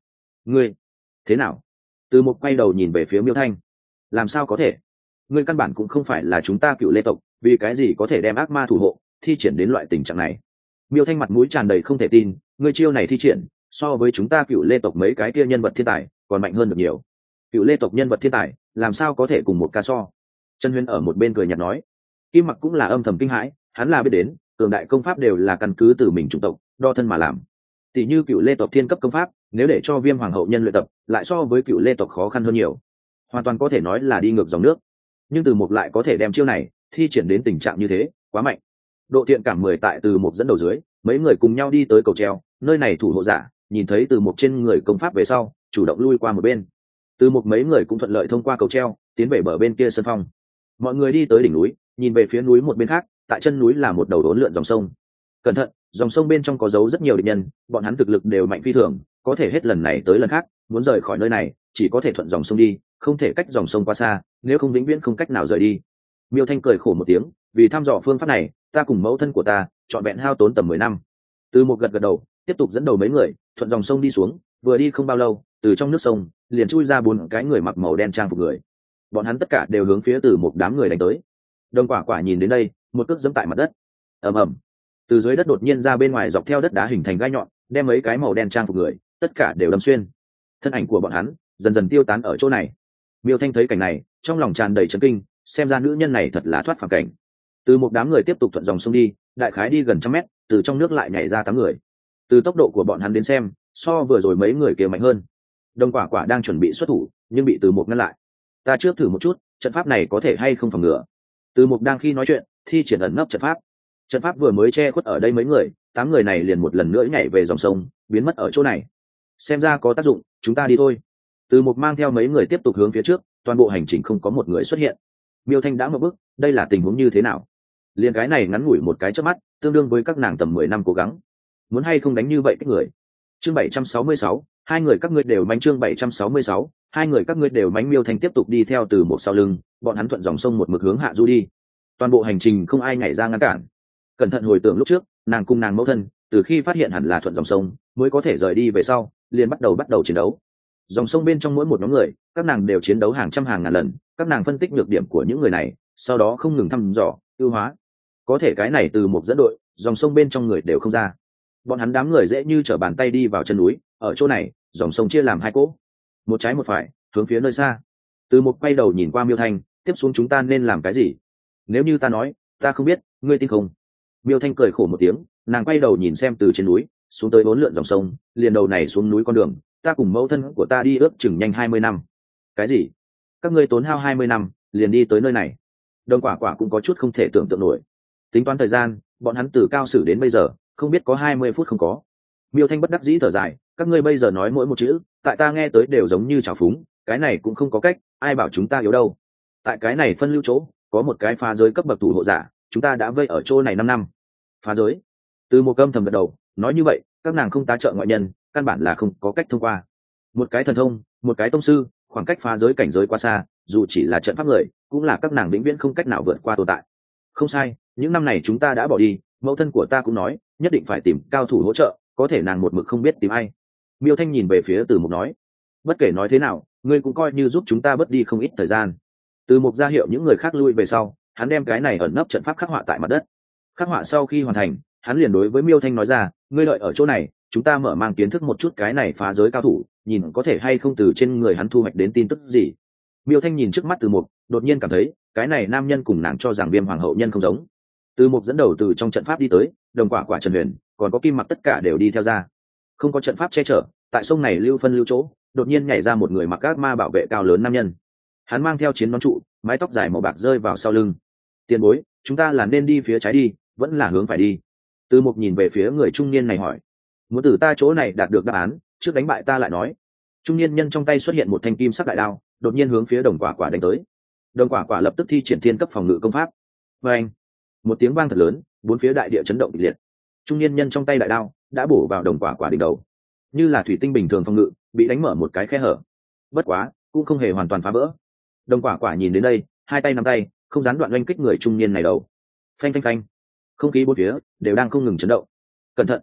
ngươi thế nào? Từ Mục quay đầu nhìn về phía Miêu Thanh. Làm sao có thể? Ngươi căn bản cũng không phải là chúng ta Cựu Lê tộc, vì cái gì có thể đem ác ma thủ hộ thi triển đến loại tình trạng này? Miêu Thanh mặt mũi tràn đầy không thể tin, ngươi chiêu này thi triển so với chúng ta Cựu Lê tộc mấy cái kia nhân vật thiên tài còn mạnh hơn được nhiều. Cựu Lê tộc nhân vật thiên tài làm sao có thể cùng một ca so? Trần Huyên ở một bên cười nhạt nói. Kim Mặc cũng là âm thầm kinh hãi, hắn là biết đến cường đại công pháp đều là căn cứ từ mình chủng tộc đo thân mà làm. Tỷ như Cựu Lê tộc thiên cấp công pháp, nếu để cho Viêm Hoàng hậu nhân luyện tập, lại so với Cựu Lê tộc khó khăn hơn nhiều, hoàn toàn có thể nói là đi ngược dòng nước. Nhưng Từ Mục lại có thể đem chiêu này thi triển đến tình trạng như thế, quá mạnh. Độ thiện cảm 10 tại Từ Mục dẫn đầu dưới, mấy người cùng nhau đi tới cầu treo, nơi này thủ hộ giả nhìn thấy Từ Mục trên người công pháp về sau, chủ động lui qua một bên. Từ Mục mấy người cũng thuận lợi thông qua cầu treo, tiến về bờ bên kia sân phong. Mọi người đi tới đỉnh núi, nhìn về phía núi một bên khác, tại chân núi là một đầu đốn lượn dòng sông. Cẩn thận, dòng sông bên trong có giấu rất nhiều địch nhân, bọn hắn thực lực đều mạnh phi thường, có thể hết lần này tới lần khác muốn rời khỏi nơi này chỉ có thể thuận dòng sông đi, không thể cách dòng sông quá xa, nếu không vĩnh viễn không cách nào rời đi. Miêu Thanh cười khổ một tiếng, vì thăm dò phương pháp này ta cùng mẫu thân của ta trọn vẹn hao tốn tầm 10 năm. Từ Một gật đầu, tiếp tục dẫn đầu mấy người thuận dòng sông đi xuống, vừa đi không bao lâu, từ trong nước sông liền chui ra 4 cái người mặc màu đen trang phục người. Bọn hắn tất cả đều hướng phía Từ Một đám người đánh tới. Đông Quả Quả nhìn đến đây, một cước giẫm tại mặt đất. Ầm ầm. Từ dưới đất đột nhiên ra bên ngoài dọc theo đất đá hình thành gai nhọn, đem mấy cái màu đen trang phục người tất cả đều đâm xuyên. Thân ảnh của bọn hắn dần dần tiêu tán ở chỗ này. Miêu Thanh thấy cảnh này, trong lòng tràn đầy chấn kinh, xem ra nữ nhân này thật là thoát phàm cảnh. Từ một đám người tiếp tục thuận dòng sông đi, đại khái đi gần 100 mét, từ trong nước lại nhảy ra 8 người. Từ tốc độ của bọn hắn đến xem, so vừa rồi mấy người kia mạnh hơn. Đông Quả Quả đang chuẩn bị xuất thủ, nhưng bị Từ Một ngăn lại. Ta trước thử một chút, trận pháp này có thể hay không phòng ngừa. Từ Một đang khi nói chuyện, thi triển ẩn nấp trận pháp. Trận pháp vừa mới che khuất ở đây mấy người, 8 người này liền một lần nữa nhảy về dòng sông, biến mất ở chỗ này. Xem ra có tác dụng, chúng ta đi thôi. Từ Một mang theo mấy người tiếp tục hướng phía trước, toàn bộ hành trình không có một người xuất hiện. Miêu Thanh đã ngập bức, đây là tình huống như thế nào? Liên cái này ngắn ngủi một cái chớp mắt, tương đương với các nàng tầm 10 năm cố gắng. Muốn hay không đánh như vậy các người. Chương 766, hai người các ngươi đều mánh. Chương 766, hai người các ngươi đều mánh. Miêu Thanh tiếp tục đi theo Từ Một sau lưng, bọn hắn thuận dòng sông một mực hướng hạ du đi. Toàn bộ hành trình không ai nhảy ra ngăn cản. Cẩn thận hồi tưởng lúc trước, nàng cùng nàng mẫu thân, từ khi phát hiện hẳn là thuận dòng sông mới có thể rời đi về sau, liền bắt đầu chiến đấu. Dòng sông bên trong mỗi một nhóm người, các nàng đều chiến đấu hàng trăm hàng ngàn lần, các nàng phân tích nhược điểm của những người này, sau đó không ngừng thăm dò ưu hóa. Có thể cái này Từ Một dẫn đội, dòng sông bên trong người đều không ra. Bọn hắn đám người dễ như trở bàn tay đi vào chân núi, ở chỗ này dòng sông chia làm 2 cỗ, một trái một phải, hướng phía nơi xa. Từ Một quay đầu nhìn qua Miêu Thanh, tiếp xuống chúng ta nên làm cái gì? Nếu như ta nói ta không biết, ngươi tin không? Miêu Thanh cười khổ một tiếng, nàng quay đầu nhìn xem từ trên núi xuống tới 4 lượn dòng sông, liền đầu này xuống núi con đường, ta cùng mẫu thân của ta đi ước chừng nhanh 20 năm. Cái gì? Các ngươi tốn hao 20 năm liền đi tới nơi này? Đông Quả Quả cũng có chút không thể tưởng tượng nổi. Tính toán thời gian, bọn hắn từ cao sử đến bây giờ không biết có 20 phút không có. Miêu Thanh bất đắc dĩ thở dài, các ngươi bây giờ nói mỗi một chữ tại ta nghe tới đều giống như trào phúng, cái này cũng không có cách, ai bảo chúng ta yếu đâu. Tại cái này phân lưu chỗ có một cái phá giới cấp bậc thủ hộ giả, chúng ta đã vây ở chỗ này 5 năm. Phá giới? Từ Một cơm thầm gật đầu, nói như vậy các nàng không tá trợ ngoại nhân, căn bản là không có cách thông qua. Một cái thần thông, một cái tông sư, khoảng cách phá giới cảnh giới quá xa, dù chỉ là trận pháp người cũng là các nàng vĩnh viễn không cách nào vượt qua tồn tại. Không sai, những năm này chúng ta đã bỏ đi, mẫu thân của ta cũng nói nhất định phải tìm cao thủ hỗ trợ, có thể nàng một mực không biết tìm ai. Miêu Thanh nhìn về phía Từ Mục nói, bất kể nói thế nào ngươi cũng coi như giúp chúng ta bớt đi không ít thời gian. Từ Mục ra hiệu những người khác lui về sau, hắn đem cái này ẩn nấp trận pháp khắc họa tại mặt đất. Khắc họa sau khi hoàn thành, hắn liền đối với Miêu Thanh nói ra, ngươi đợi ở chỗ này, chúng ta mở mang kiến thức một chút cái này phá giới cao thủ, nhìn có thể hay không từ trên người hắn thu hoạch đến tin tức gì. Miêu Thanh nhìn trước mắt Từ Mục, đột nhiên cảm thấy cái này nam nhân cùng nàng cho rằng Viêm Hoàng hậu nhân không giống. Từ Mục dẫn đầu từ trong trận pháp đi tới, Đồng Quả Quả, Trần Huyền còn có Kim Mặc tất cả đều đi theo ra. Không có trận pháp che chở, tại sông này lưu phân lưu chỗ, đột nhiên nhảy ra một người mặc ác ma bảo vệ cao lớn nam nhân. Hắn mang theo chiến nón trụ, mái tóc dài màu bạc rơi vào sau lưng. Tiền bối, chúng ta là nên đi phía trái đi, vẫn là hướng phải đi? Từ Mục nhìn về phía người trung niên này hỏi. Muốn từ ta chỗ này đạt được đáp án, trước đánh bại ta lại nói. Trung niên nhân trong tay xuất hiện một thanh kim sắc đại đao, đột nhiên hướng phía Đồng Quả Quả đánh tới. Đồng Quả Quả lập tức thi triển thiên cấp phòng ngự công pháp. Và anh, một tiếng vang thật lớn, 4 phía đại địa chấn động kịch liệt. Trung niên nhân trong tay đại đao đã bổ vào Đồng Quả Quả đỉnh đầu, như là thủy tinh bình thường phòng ngự bị đánh mở một cái khe hở. Bất quá cũng không hề hoàn toàn phá vỡ. Đồng Quả Quả nhìn đến đây, hai tay nắm tay, không gián đoạn oanh kích người trung niên này đầu. Phanh phanh phanh, không khí bốn phía đều đang không ngừng chấn động. Cẩn thận!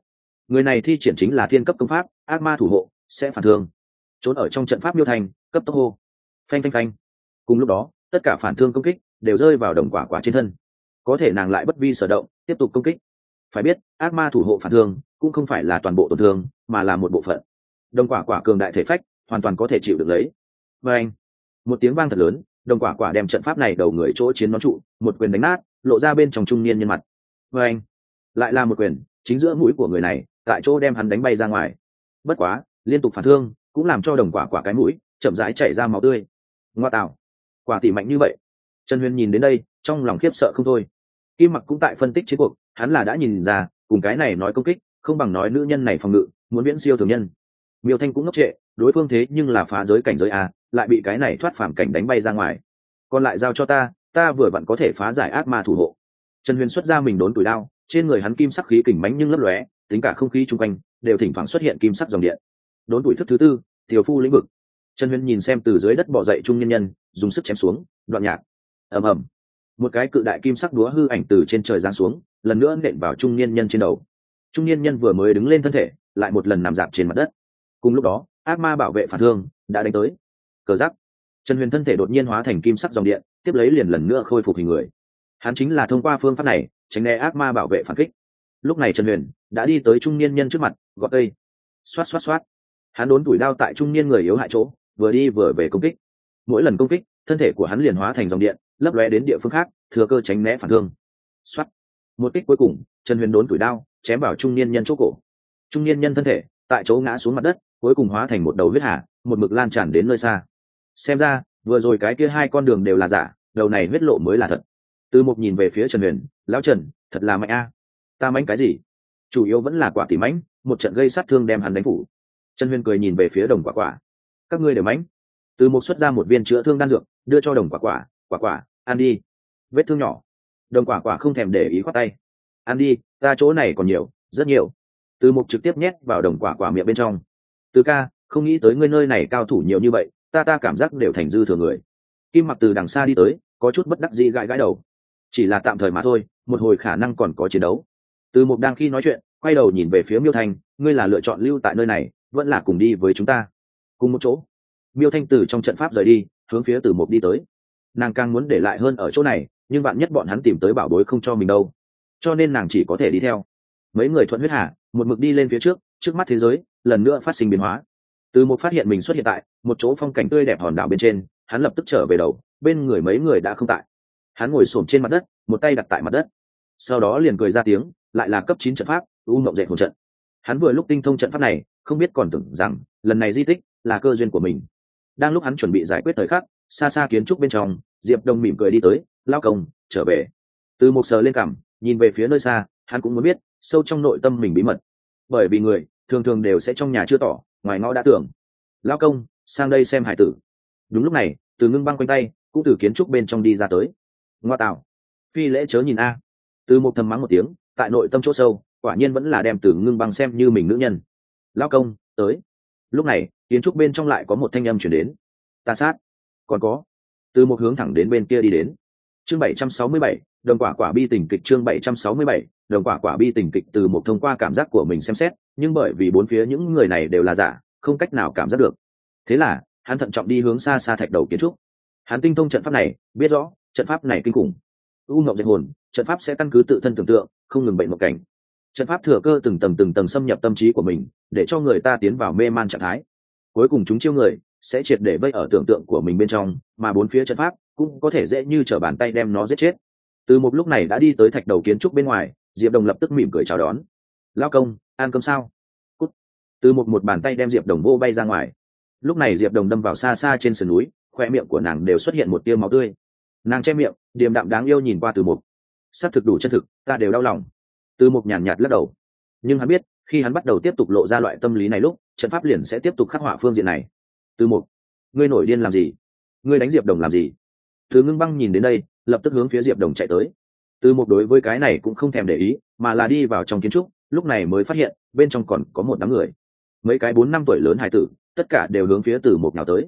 người này thi triển chính là thiên cấp công pháp ác ma thủ hộ, sẽ phản thương. Trốn ở trong trận pháp Miêu Thanh cấp tốc hô phanh phanh phanh. Cùng lúc đó tất cả phản thương công kích đều rơi vào Đồng Quả Quả trên thân, có thể nàng lại bất vi sở động tiếp tục công kích. Phải biết ác ma thủ hộ phản thương cũng không phải là toàn bộ tổn thương, mà là một bộ phận. Đồng Quả Quả cường đại thể phách hoàn toàn có thể chịu được lấy. Và anh, một tiếng vang thật lớn, Đồng Quả Quả đem trận pháp này đầu người chỗ chiến nón trụ một quyền đánh nát, lộ ra bên trong trung niên nhân mặt. Và anh, lại là một quyền chính giữa mũi của người này, tại chỗ đem hắn đánh bay ra ngoài. Bất quá liên tục phản thương cũng làm cho Đồng Quả Quả cái mũi chậm rãi chảy ra máu tươi. Ngoa tạo, Quả tỷ mạnh như vậy. Trần Huyền nhìn đến đây trong lòng khiếp sợ không thôi. Kim Mặc cũng tại phân tích chiến cuộc, hắn là đã nhìn ra cùng cái này nói công kích không bằng nói nữ nhân này phòng ngự muốn viễn siêu thường nhân. Miêu Thanh cũng ngốc trệ, đối phương thế nhưng là phá giới cảnh giới a, lại bị cái này thoát phàm cảnh đánh bay ra ngoài. Còn lại giao cho ta vừa vặn có thể phá giải ác ma thủ hộ. Trần Huyền xuất ra mình đốn tuổi đao, trên người hắn kim sắc khí kình mãnh nhưng lấp lóe, tính cả không khí chung quanh đều thỉnh thoảng xuất hiện kim sắc dòng điện. Đốn tuổi thức thứ tư, tiểu phu lĩnh vực. Trần Huyền nhìn xem từ dưới đất bò dậy trung nhân nhân, dùng sức chém xuống, đoạn nhạc. Ầm ầm. Một cái cự đại kim sắc đúa hư ảnh từ trên trời giáng xuống, lần nữa nện vào trung niên nhân trên đầu. Trung niên nhân vừa mới đứng lên thân thể, lại một lần nằm dạp trên mặt đất. Cùng lúc đó ác ma bảo vệ phản thương đã đánh tới. Cờ giắc, Trần Huyền thân thể đột nhiên hóa thành kim sắc dòng điện, tiếp lấy liền lần nữa khôi phục hình người. Hắn chính là thông qua phương pháp này tránh né ác ma bảo vệ phản kích. Lúc này Trần Huyền đã đi tới trung niên nhân trước mặt, gọt cây, xoát xoát xoát. Hắn đốn tuổi đao tại trung niên người yếu hại chỗ, vừa đi vừa về công kích. Mỗi lần công kích, thân thể của hắn liền hóa thành dòng điện, lấp lóe đến địa phương khác, thừa cơ tránh né phản thương. Xoát. Một kích cuối cùng, Trần Huyền đốn tuổi đao chém vào trung niên nhân chỗ cổ. Trung niên nhân thân thể tại chỗ ngã xuống mặt đất, cuối cùng hóa thành một đầu huyết hà, một mực lan tràn đến nơi xa. Xem ra vừa rồi cái kia hai con đường đều là giả, đầu này huyết lộ mới là thật. Từ Mục nhìn về phía Trần Huyền, lão Trần, thật là mạnh a. Ta mạnh cái gì? Chủ yếu vẫn là Quả tỷ mạnh, một trận gây sát thương đem hắn đánh phủ. Trần Huyền cười nhìn về phía Đồng Quả Quả, các ngươi đều mạnh. Từ Mục xuất ra một viên chữa thương đan dược, đưa cho Đồng Quả Quả, Quả Quả, ăn đi. Vết thương nhỏ. Đồng Quả Quả không thèm để ý khoát tay, ăn đi, ta chỗ này còn nhiều, rất nhiều. Từ Mục trực tiếp nhét vào Đồng Quả Quả miệng bên trong. Từ ca, không nghĩ tới ngươi nơi này cao thủ nhiều như vậy, ta cảm giác đều thành dư thừa người. Kim Mặc từ đằng xa đi tới, có chút bất đắc dĩ gãi gãi đầu. Chỉ là tạm thời mà thôi, một hồi khả năng còn có chiến đấu. Từ Mục đang khi nói chuyện, quay đầu nhìn về phía Miêu Thanh, ngươi là lựa chọn lưu tại nơi này, vẫn là cùng đi với chúng ta? Cùng một chỗ. Miêu Thanh từ trong trận pháp rời đi, hướng phía Từ Mục đi tới. Nàng càng muốn để lại hơn ở chỗ này, nhưng bạn nhất bọn hắn tìm tới bảo bối không cho mình đâu, cho nên nàng chỉ có thể đi theo. Mấy người thuận huyết hà, một mực đi lên phía trước, trước mắt thế giới lần nữa phát sinh biến hóa. Từ Mục phát hiện mình xuất hiện tại một chỗ phong cảnh tươi đẹp hòn đảo bên trên, hắn lập tức trở về đầu, bên người mấy người đã không tại. Hắn ngồi xổm trên mặt đất, một tay đặt tại mặt đất, sau đó liền cười ra tiếng, lại là cấp 9 trận pháp u mộng dệt hồn trận. Hắn vừa lúc tinh thông trận pháp này, không biết còn tưởng rằng lần này di tích là cơ duyên của mình. Đang lúc hắn chuẩn bị giải quyết thời khắc, xa xa kiến trúc bên trong, Diệp Đông mỉm cười đi tới, lao công trở về. Từ Mục sờ lên cằm, nhìn về phía nơi xa, hắn cũng muốn biết sâu trong nội tâm mình bí mật, bởi vì người thường thường đều sẽ trong nhà chưa tỏ, ngoài ngõ đã tưởng. Lao công, sang đây xem hải tử. Đúng lúc này, Từ Ngưng băng quanh tay cũng từ kiến trúc bên trong đi ra tới. Ngoa tạo, phi lễ chớ nhìn a. Từ Mục thầm mắng một tiếng, tại nội tâm chỗ sâu quả nhiên vẫn là đem Từ Ngưng băng xem như mình nữ nhân. Lao công tới. Lúc này kiến trúc bên trong lại có một thanh âm chuyển đến, ta sát. Còn có. Từ Mục hướng thẳng đến bên kia đi đến. Chương 767, Đồng Quả Quả bi tình kịch. Chương 767, Đồng Quả Quả bi tình kịch. Từ Mục thông qua cảm giác của mình xem xét, nhưng bởi vì bốn phía những người này đều là giả, không cách nào cảm giác được. Thế là hắn thận trọng đi hướng xa xa thạch đầu kiến trúc. Hắn tinh thông trận pháp này, biết rõ trận pháp này kinh khủng. U ngọc dệt hồn, trận pháp sẽ căn cứ tự thân tưởng tượng, không ngừng bệnh một cảnh. Trận pháp thừa cơ từng tầng xâm nhập tâm trí của mình, để cho người ta tiến vào mê man trạng thái. Cuối cùng chúng chiêu người sẽ triệt để vây ở tưởng tượng của mình bên trong, mà bốn phía trận pháp cũng có thể dễ như trở bàn tay đem nó giết chết. Từ một lúc này đã đi tới thạch đầu kiến trúc bên ngoài, Diệp Đồng lập tức mỉm cười chào đón. Lao công, ăn cơm sao? Cút. Từ một bàn tay đem Diệp Đồng vô bay ra ngoài. Lúc này Diệp Đồng đâm vào xa xa trên sườn núi, khoe miệng của nàng đều xuất hiện một tia máu tươi. Nàng che miệng, điềm đạm đáng yêu nhìn qua Từ Mục. Sắp thực đủ chân thực, ta đều đau lòng. Từ Mục nhàn nhạt lắc đầu, nhưng hắn biết khi hắn bắt đầu tiếp tục lộ ra loại tâm lý này lúc, trận pháp liền sẽ tiếp tục khắc họa phương diện này. Từ Mục, ngươi nổi điên làm gì? Ngươi đánh Diệp Đồng làm gì? Từ Ngưng băng nhìn đến đây, lập tức hướng phía Diệp Đồng chạy tới. Từ Mục đối với cái này cũng không thèm để ý, mà là đi vào trong kiến trúc, lúc này mới phát hiện bên trong còn có một đám người, mấy cái 4-5 tuổi lớn hải tử, tất cả đều hướng phía Từ Mục nào tới.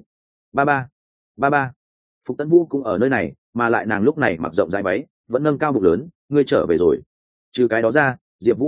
Ba, Phục Tấn Vũ cũng ở nơi này, mà lại nàng lúc này mặc rộng dài váy, vẫn nâng cao bụng lớn, ngươi trở về rồi. Trừ cái đó ra, Diệp Vũ, Phùng Nguyệt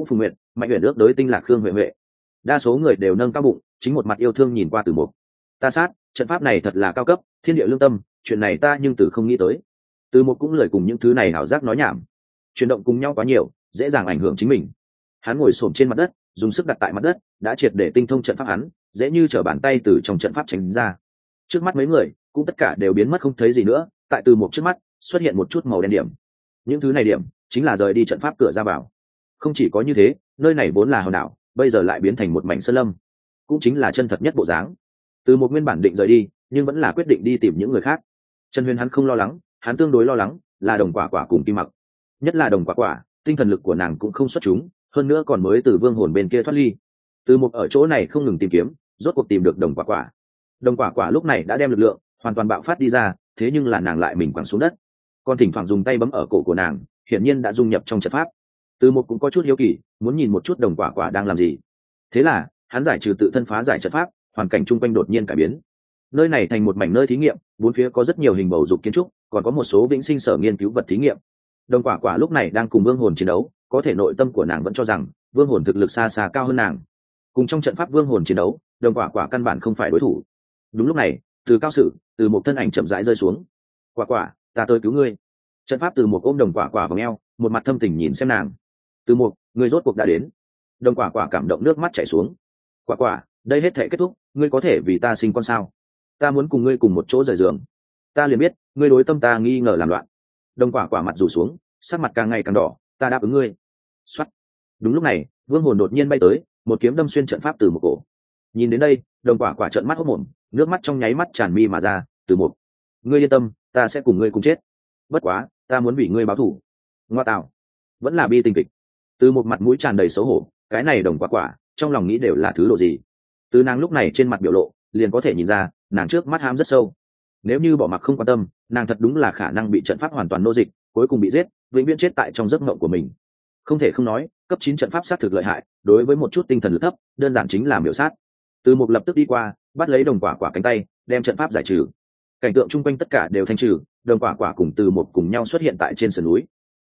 Mạnh Uyển ước đối tinh lạc Khương Huệ Huệ. Đa số người đều nâng cao bụng, chính một mặt yêu thương nhìn qua Từ Mục. Ta sát, trận pháp này thật là cao cấp, thiên địa lương tâm, chuyện này ta nhưng từ không nghĩ tới. Từ Mục cũng lời cùng những thứ này hảo giác nói nhảm. Chuyển động cùng nhau quá nhiều, dễ dàng ảnh hưởng chính mình. Hắn ngồi xổm trên mặt đất, dùng sức đặt tại mặt đất, đã triệt để tinh thông trận pháp hắn, dễ như trở bàn tay từ trong trận pháp tránh ra. Trước mắt mấy người, cũng tất cả đều biến mất không thấy gì nữa, tại Từ Mục trước mắt, xuất hiện một chút màu đen điểm. Những thứ này điểm, chính là rời đi trận pháp cửa ra vào. Không chỉ có như thế, nơi này vốn là hòn đảo, bây giờ lại biến thành một mảnh sơn lâm, cũng chính là chân thật nhất bộ dáng. Từ Một nguyên bản định rời đi, nhưng vẫn là quyết định đi tìm những người khác. Trần Huyền hắn không lo lắng, hắn tương đối lo lắng là Đồng Quả Quả cùng Kim Mặc, nhất là Đồng Quả Quả, tinh thần lực của nàng cũng không xuất chúng, hơn nữa còn mới từ vương hồn bên kia thoát ly. Từ Một ở chỗ này không ngừng tìm kiếm, rốt cuộc tìm được Đồng Quả Quả. Đồng Quả Quả lúc này đã đem lực lượng hoàn toàn bạo phát đi ra, thế nhưng là nàng lại mình quẳng xuống đất, còn thỉnh thoảng dùng tay bấm ở cổ của nàng, hiển nhiên đã dung nhập trong trận pháp. Từ Một cũng có chút hiếu kỳ, muốn nhìn một chút Đồng Quả Quả đang làm gì. Thế là hắn giải trừ tự thân phá giải trận pháp, hoàn cảnh chung quanh đột nhiên cải biến. Nơi này thành một mảnh nơi thí nghiệm, bốn phía có rất nhiều hình bầu dục kiến trúc, còn có một số vĩnh sinh sở nghiên cứu vật thí nghiệm. Đồng Quả Quả lúc này đang cùng vương hồn chiến đấu, có thể nội tâm của nàng vẫn cho rằng vương hồn thực lực xa xa cao hơn nàng. Cùng trong trận pháp vương hồn chiến đấu, Đồng Quả Quả căn bản không phải đối thủ. Đúng lúc này, từ cao sử, từ một thân ảnh chậm rãi rơi xuống. Quả Quả, ta tới cứu ngươi. Trận pháp từ một ôm Đồng Quả Quả vào eo, một mặt thâm tình nhìn xem nàng. Từ một, ngươi rốt cuộc đã đến. Đồng Quả Quả cảm động nước mắt chảy xuống. Quả Quả, đây hết thể kết thúc, ngươi có thể vì ta sinh con sao? Ta muốn cùng ngươi cùng một chỗ rời giường. Ta liền biết ngươi đối tâm ta nghi ngờ làm loạn. Đồng Quả Quả mặt rủ xuống, sắc mặt càng ngày càng đỏ. Ta đáp ứng ngươi. Xoắt. Đúng lúc này, vương hồn đột nhiên bay tới, một kiếm đâm xuyên trận pháp từ một cổ. Nhìn đến đây, Đồng Quả Quả trợn mắt hốt mồm, nước mắt trong nháy mắt tràn mi mà ra. Từ một, ngươi yên tâm, ta sẽ cùng ngươi cùng chết. Bất quá, ta muốn vì ngươi báo thù. Ngoa tạo, vẫn là bi tình kịch. Từ một mặt mũi tràn đầy xấu hổ, cái này Đồng Quả Quả trong lòng nghĩ đều là thứ độ gì. Từ nàng lúc này trên mặt biểu lộ liền có thể nhìn ra, nàng trước mắt ham rất sâu. Nếu như bỏ mặc không quan tâm, nàng thật đúng là khả năng bị trận pháp hoàn toàn nô dịch, cuối cùng bị giết, vĩnh viễn chết tại trong giấc mộng của mình. Không thể không nói, cấp 9 trận pháp sát thực lợi hại, đối với một chút tinh thần lực thấp, đơn giản chính là miểu sát. Từ một lập tức đi qua, bắt lấy Đồng Quả Quả cánh tay, đem trận pháp giải trừ. Cảnh tượng chung quanh tất cả đều thanh trừ, Đồng Quả Quả cùng Từ một cùng nhau xuất hiện tại trên sườn núi.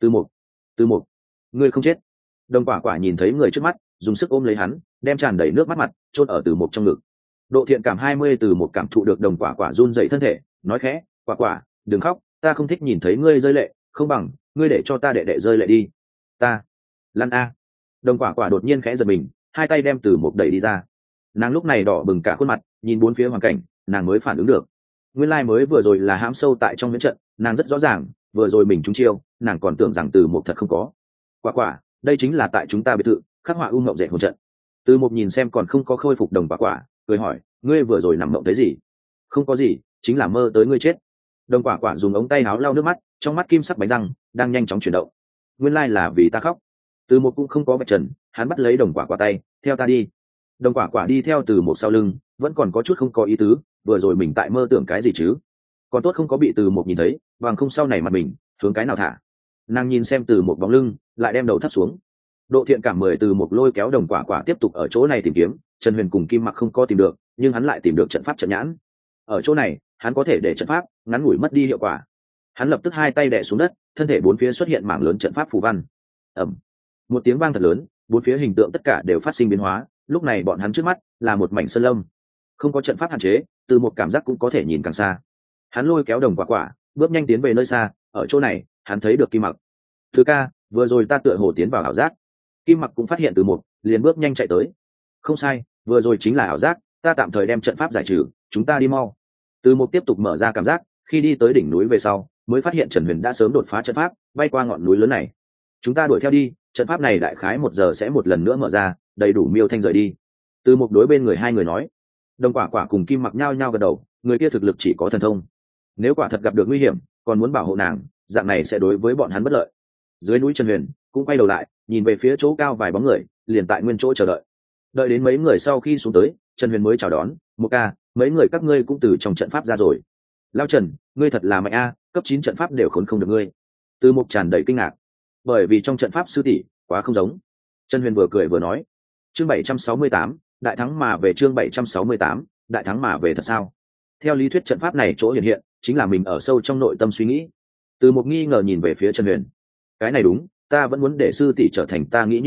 Từ một, ngươi không chết. Đồng Quả Quả nhìn thấy người trước mắt, dùng sức ôm lấy hắn, đem tràn đầy nước mắt mặt chôn ở Từ một trong ngực. Độ thiện cảm 20 Từ một cảm thụ được Đồng Quả Quả run dậy thân thể, nói khẽ, Quả Quả, đừng khóc, ta không thích nhìn thấy ngươi rơi lệ, không bằng ngươi để cho ta đệ đệ rơi lệ đi. Ta, lăn a. Đồng Quả Quả đột nhiên khẽ giật mình, hai tay đem Từ một đẩy đi ra. Nàng lúc này đỏ bừng cả khuôn mặt, nhìn bốn phía hoàn cảnh, nàng mới phản ứng được. Nguyên lai mới vừa rồi là hãm sâu tại trong huyễn trận, nàng rất rõ ràng, vừa rồi mình trúng chiêu, nàng còn tưởng rằng Từ một thật không có. Quả Quả, đây chính là tại chúng ta biệt thự khắc họa mộng dệt hồn trận. Từ một nhìn xem còn không có khôi phục Đồng Quả Quả, cười hỏi, ngươi vừa rồi nằm mộng thấy gì? Không có gì, chính là mơ tới ngươi chết. Đồng Quả Quả dùng ống tay áo lau nước mắt, trong mắt kim sắc bánh răng đang nhanh chóng chuyển động. Nguyên lai là vì ta khóc. Từ một cũng không có vạch trần, hắn bắt lấy Đồng Quả Quả tay, theo ta đi. Đồng Quả Quả đi theo Từ một sau lưng, vẫn còn có chút không có ý tứ, vừa rồi mình tại mơ tưởng cái gì chứ? Còn tốt không có bị Từ một nhìn thấy, bằng không sau này mặt mình hướng cái nào thả. Nàng nhìn xem Từ một bóng lưng, lại đem đầu thấp xuống. Độ thiện cảm 10 Từ một lôi kéo Đồng Quả Quả tiếp tục ở chỗ này tìm kiếm. Trần Huyền cùng Kim Mặc không có tìm được, nhưng hắn lại tìm được trận pháp trận nhãn. Ở chỗ này, hắn có thể để trận pháp ngắn ngủi mất đi hiệu quả. Hắn lập tức hai tay đè xuống đất, thân thể bốn phía xuất hiện mảng lớn trận pháp phù văn. Ầm, một tiếng vang thật lớn, bốn phía hình tượng tất cả đều phát sinh biến hóa. Lúc này bọn hắn trước mắt là một mảnh sơn lâm, không có trận pháp hạn chế, Từ một cảm giác cũng có thể nhìn càng xa. Hắn lôi kéo Đồng Quả Quả, bước nhanh tiến về nơi xa. Ở chỗ này, hắn thấy được Kim Mặc. Thứ ca, vừa rồi ta tựa hồ tiến vào ảo giác. Kim Mặc cũng phát hiện Từ một, liền bước nhanh chạy tới. Không sai, vừa rồi chính là ảo giác, ta tạm thời đem trận pháp giải trừ, chúng ta đi mau. Từ một tiếp tục mở ra cảm giác, khi đi tới đỉnh núi về sau, mới phát hiện Trần Huyền đã sớm đột phá trận pháp, bay qua ngọn núi lớn này. Chúng ta đuổi theo đi, trận pháp này đại khái 1 giờ sẽ một lần nữa mở ra, đầy đủ Miêu Thanh rời đi. Từ một đối bên người hai người nói. Đồng Quả Quả cùng Kim Mặc nhao nhao gật đầu, người kia thực lực chỉ có thần thông. Nếu quả thật gặp được nguy hiểm, còn muốn bảo hộ nàng, dạng này sẽ đối với bọn hắn bất lợi. Dưới núi Trần Huyền cũng quay đầu lại, nhìn về phía chỗ cao vài bóng người, liền tại nguyên chỗ chờ đợi. Đợi đến mấy người sau khi xuống tới, Trần Huyền mới chào đón, Một ca, mấy người các ngươi cũng từ trong trận pháp ra rồi. Lao Trần, ngươi thật là mạnh a, cấp 9 trận pháp đều khốn không được ngươi. Từ Mục tràn đầy kinh ngạc, bởi vì trong trận pháp sư tỷ quá không giống. Trần Huyền vừa cười vừa nói, chương 768, đại thắng mà về, chương 768, đại thắng mà về thật sao? Theo lý thuyết trận pháp này chỗ hiện hiện chính là mình ở sâu trong nội tâm suy nghĩ. Từ Mục nghi ngờ nhìn về phía Trần Huyền, cái này đúng, ta vẫn muốn để sư tỷ trở thành ta nghĩ như vậy,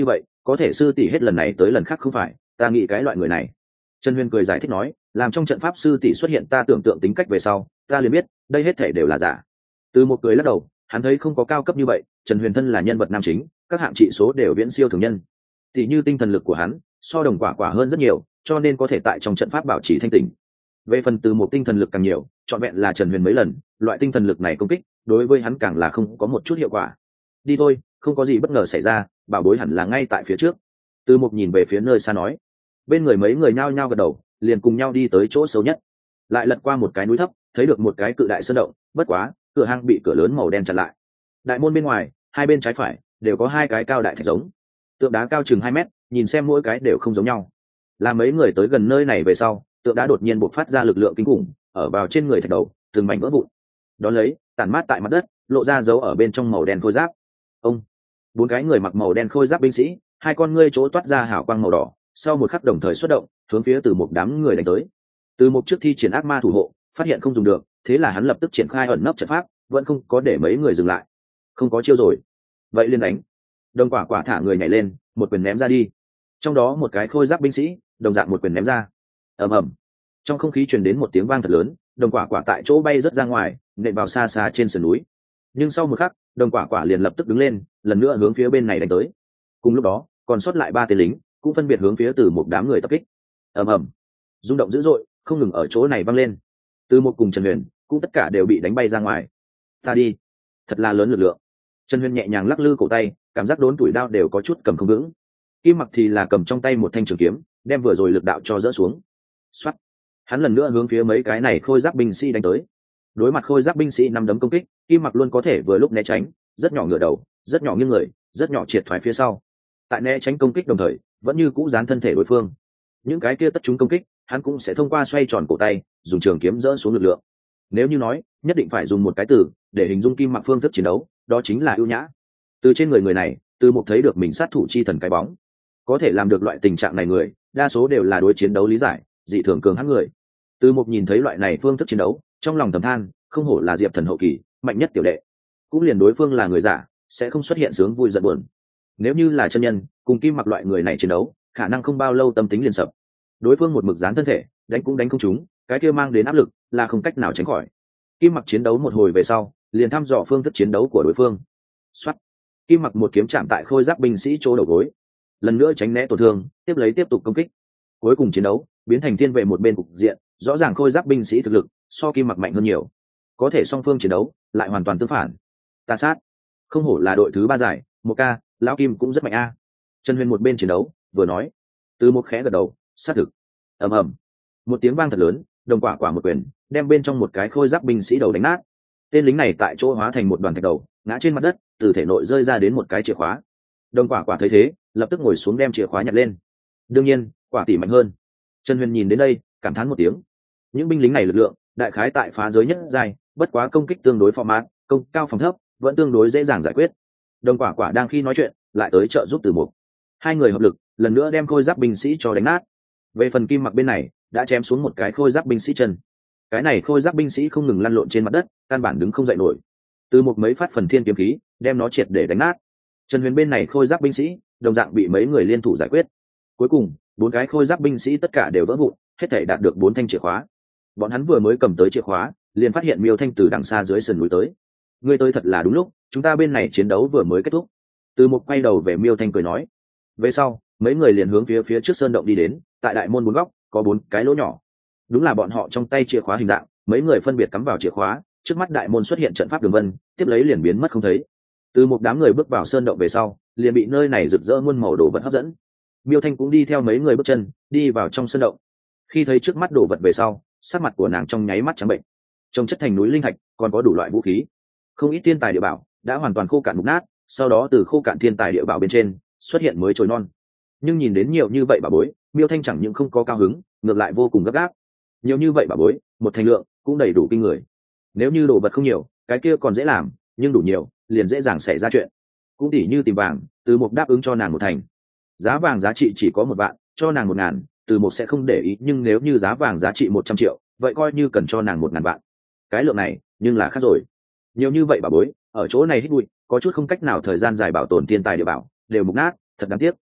có thể sư tỷ hết lần này tới lần khác không phải, ta nghĩ cái loại người này. Trần Huyền cười giải thích nói, làm trong trận pháp sư tỷ xuất hiện ta tưởng tượng tính cách về sau, ta liền biết đây hết thể đều là giả. Từ một cười lắc đầu, hắn thấy không có cao cấp như vậy, Trần Huyền thân là nhân vật nam chính, các hạng trị số đều viễn siêu thường nhân. Tỷ như tinh thần lực của hắn so Đồng Quả Quả hơn rất nhiều, cho nên có thể tại trong trận pháp bảo trì thanh tỉnh. Về phần Từ một tinh thần lực càng nhiều, trọn vẹn là Trần Huyền mấy lần, loại tinh thần lực này công kích đối với hắn càng là không có một chút hiệu quả. Đi thôi, không có gì bất ngờ xảy ra, bảo bối hẳn là ngay tại phía trước. Từ một nhìn về phía nơi xa nói. Bên người mấy người nhao nhao gật đầu, liền cùng nhau đi tới chỗ xấu nhất. Lại lật qua một cái núi thấp, thấy được một cái cự đại sơn động, bất quá cửa hang bị cửa lớn màu đen chặn lại. Đại môn bên ngoài, hai bên trái phải đều có hai cái cao đại thạch giống, tượng đá cao chừng 2 mét, nhìn xem mỗi cái đều không giống nhau. Là mấy người tới gần nơi này về sau, tượng đá đột nhiên bộc phát ra lực lượng kinh khủng, ở vào trên người thạch đầu, từng mảnh vỡ vụn. Đón lấy, tản mát tại mặt đất, lộ ra dấu ở bên trong màu đen khôi giáp. Ông, 4 cái người mặc màu đen khôi giáp binh sĩ, hai con ngươi chỗ toát ra hào quang màu đỏ, sau một khắc đồng thời xuất động, hướng phía Từ một đám người đánh tới. Từ một trước thi triển ác ma thủ hộ, phát hiện không dùng được, thế là hắn lập tức triển khai ẩn nấp trận pháp, vẫn không có để mấy người dừng lại. Không có chiêu rồi, vậy liền đánh. Đồng Quả Quả thả người nhảy lên, một quyền ném ra đi. Trong đó một cái khôi giáp binh sĩ đồng dạng một quyền ném ra. Ầm ầm, trong không khí truyền đến một tiếng vang thật lớn, Đồng Quả Quả tại chỗ bay rất ra ngoài, nện vào xa xa trên sườn núi. Nhưng sau một khắc, Đồng Quả Quả liền lập tức đứng lên, lần nữa hướng phía bên này đánh tới. Cùng lúc đó, còn sót lại 3 tên lính cũng phân biệt hướng phía Từ một đám người tập kích. Ầm ầm, rung động dữ dội không ngừng ở chỗ này vang lên. Từ một cùng Trần Huyền cũng tất cả đều bị đánh bay ra ngoài. Ta đi, thật là lớn lực lượng. Trần Huyền nhẹ nhàng lắc lư cổ tay, cảm giác đốn tuổi đao đều có chút cầm không vững. Kim Mặc thì là cầm trong tay một thanh trường kiếm, đem vừa rồi lực đạo cho dỡ xuống. Xoát, hắn lần nữa hướng phía mấy cái này khôi giáp binh sĩ đánh tới. Đối mặt khôi giáp binh sĩ năm đấm công kích, Kim Mặc luôn có thể vừa lúc né tránh, rất nhỏ ngửa đầu, rất nhỏ nghiêng người, rất nhỏ triệt thoái phía sau. Tại né tránh công kích đồng thời, vẫn như cũ dán thân thể đối phương. Những cái kia tất chúng công kích, hắn cũng sẽ thông qua xoay tròn cổ tay, dùng trường kiếm dỡ xuống lực lượng. Nếu như nói, nhất định phải dùng một cái từ để hình dung Kim Mặc phương thức chiến đấu, đó chính là ưu nhã. Từ trên người này, Từ một thấy được mình sát thủ chi thần cái bóng. Có thể làm được loại tình trạng này người, đa số đều là đối chiến đấu lý giải, dị thường cường hãn người. Từ một nhìn thấy loại này phương thức chiến đấu, trong lòng thầm than, không hổ là Diệp Thần hậu kỳ, mạnh nhất tiểu đệ. Cũng liền đối phương là người giả, sẽ không xuất hiện sướng vui giận buồn. Nếu như là chân nhân, cùng Kim Mặc loại người này chiến đấu, khả năng không bao lâu tâm tính liền sập. Đối phương một mực dán thân thể, đánh cũng đánh không trúng, cái kia mang đến áp lực là không cách nào tránh khỏi. Kim Mặc chiến đấu một hồi về sau, liền thăm dò phương thức chiến đấu của đối phương. Soát, Kim Mặc một kiếm chạm tại khôi giáp binh sĩ chỗ đầu gối, lần nữa tránh né tổn thương, tiếp lấy tiếp tục công kích. Cuối cùng chiến đấu biến thành thiên vệ một bên cục diện, rõ ràng khôi giáp binh sĩ thực lực so Kim Mặc mạnh hơn nhiều, có thể song phương chiến đấu lại hoàn toàn tương phản. Ta sát, không hổ là đội thứ 3 giải, một ca lão Kim cũng rất mạnh a. Trần Huyền một bên chiến đấu vừa nói. Từ một khẽ gật đầu, xác thực. Ầm ầm, một tiếng vang thật lớn, Đồng Quả Quả một quyền đem bên trong một cái khôi giáp binh sĩ đầu đánh nát. Tên lính này tại chỗ hóa thành một đoàn thạch đầu, ngã trên mặt đất, từ thể nội rơi ra đến một cái chìa khóa. Đồng Quả Quả thấy thế, lập tức ngồi xuống đem chìa khóa nhặt lên. Đương nhiên, Quả tỷ mạnh hơn. Trần Huyền nhìn đến đây, cảm thán một tiếng. Những binh lính này lực lượng, đại khái tại phá giới nhất giai, bất quá công kích tương đối format, công cao phòng thấp, vẫn tương đối dễ dàng giải quyết. Đồng Quả Quả đang khi nói chuyện, lại tới trợ giúp Từ Mục. Hai người hợp lực, lần nữa đem khôi giáp binh sĩ cho đánh nát. Về phần Kim Mặc bên này, đã chém xuống một cái khôi giáp binh sĩ chân. Cái này khôi giáp binh sĩ không ngừng lăn lộn trên mặt đất, căn bản đứng không dậy nổi. Từ một mấy phát phần thiên kiếm khí, đem nó triệt để đánh nát. Trần Huyền bên này khôi giáp binh sĩ, đồng dạng bị mấy người liên thủ giải quyết. Cuối cùng, 4 cái khôi giáp binh sĩ tất cả đều vỡ vụn, hết thảy đạt được 4 thanh chìa khóa. Bọn hắn vừa mới cầm tới chìa khóa, liền phát hiện Miêu Thanh từ đằng xa dưới sườn núi tới. Ngươi tới thật là đúng lúc, chúng ta bên này chiến đấu vừa mới kết thúc. Từ một quay đầu về Miêu Thanh cười nói. Về sau, mấy người liền hướng phía trước sơn động đi đến, tại đại môn 4 góc có 4 cái lỗ nhỏ. Đúng là bọn họ trong tay chìa khóa hình dạng, mấy người phân biệt cắm vào chìa khóa, trước mắt đại môn xuất hiện trận pháp đường vân, tiếp lấy liền biến mất không thấy. Từ một đám người bước vào sơn động về sau, liền bị nơi này rực rỡ muôn màu đồ vật hấp dẫn. Miêu Thanh cũng đi theo mấy người bước chân đi vào trong sơn động. Khi thấy trước mắt đồ vật về sau, sắc mặt của nàng trong nháy mắt trắng bệnh. Trong chất thành núi linh thạch, còn có đủ loại vũ khí, không ít thiên tài địa bảo đã hoàn toàn khô cạn mục nát, sau đó từ khô cạn thiên tài địa bảo bên trên xuất hiện mới trồi non. Nhưng nhìn đến nhiều như vậy bà bối, Miêu Thanh chẳng những không có cao hứng, ngược lại vô cùng gấp gáp. Nhiều như vậy bà bối, một thành lượng cũng đầy đủ kinh người. Nếu như đồ vật không nhiều, cái kia còn dễ làm, nhưng đủ nhiều, liền dễ dàng xảy ra chuyện. Cũng tỉ như tìm vàng, Từ Mục đáp ứng cho nàng 1 thành. Giá vàng giá trị chỉ có 1 vạn, cho nàng 1.000, Từ Mục sẽ không để ý, nhưng nếu như giá vàng giá trị 100 triệu, vậy coi như cần cho nàng 1.000 vạn. Cái lượng này, nhưng là khác rồi. Nhiều như vậy bà bối, ở chỗ này hít bụi, có chút không cách nào thời gian dài bảo tồn thiên tài địa bảo, đều mục nát, thật đáng tiếc.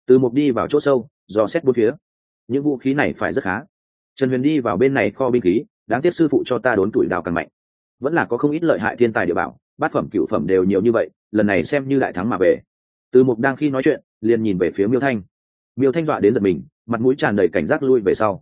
Từ Mục đi vào chỗ sâu dò xét bốn phía. Những vũ khí này phải rất khá. Trần Huyền đi vào bên này kho binh khí, đáng tiếc sư phụ cho ta đốn tuổi đào càng mạnh. Vẫn là có không ít lợi hại thiên tài địa bảo, bát phẩm cửu phẩm đều nhiều như vậy, lần này xem như đại thắng mà về. Từ Mục đang khi nói chuyện liền nhìn về phía Miêu Thanh. Miêu Thanh dọa đến giật mình, mặt mũi tràn đầy cảnh giác lui về sau.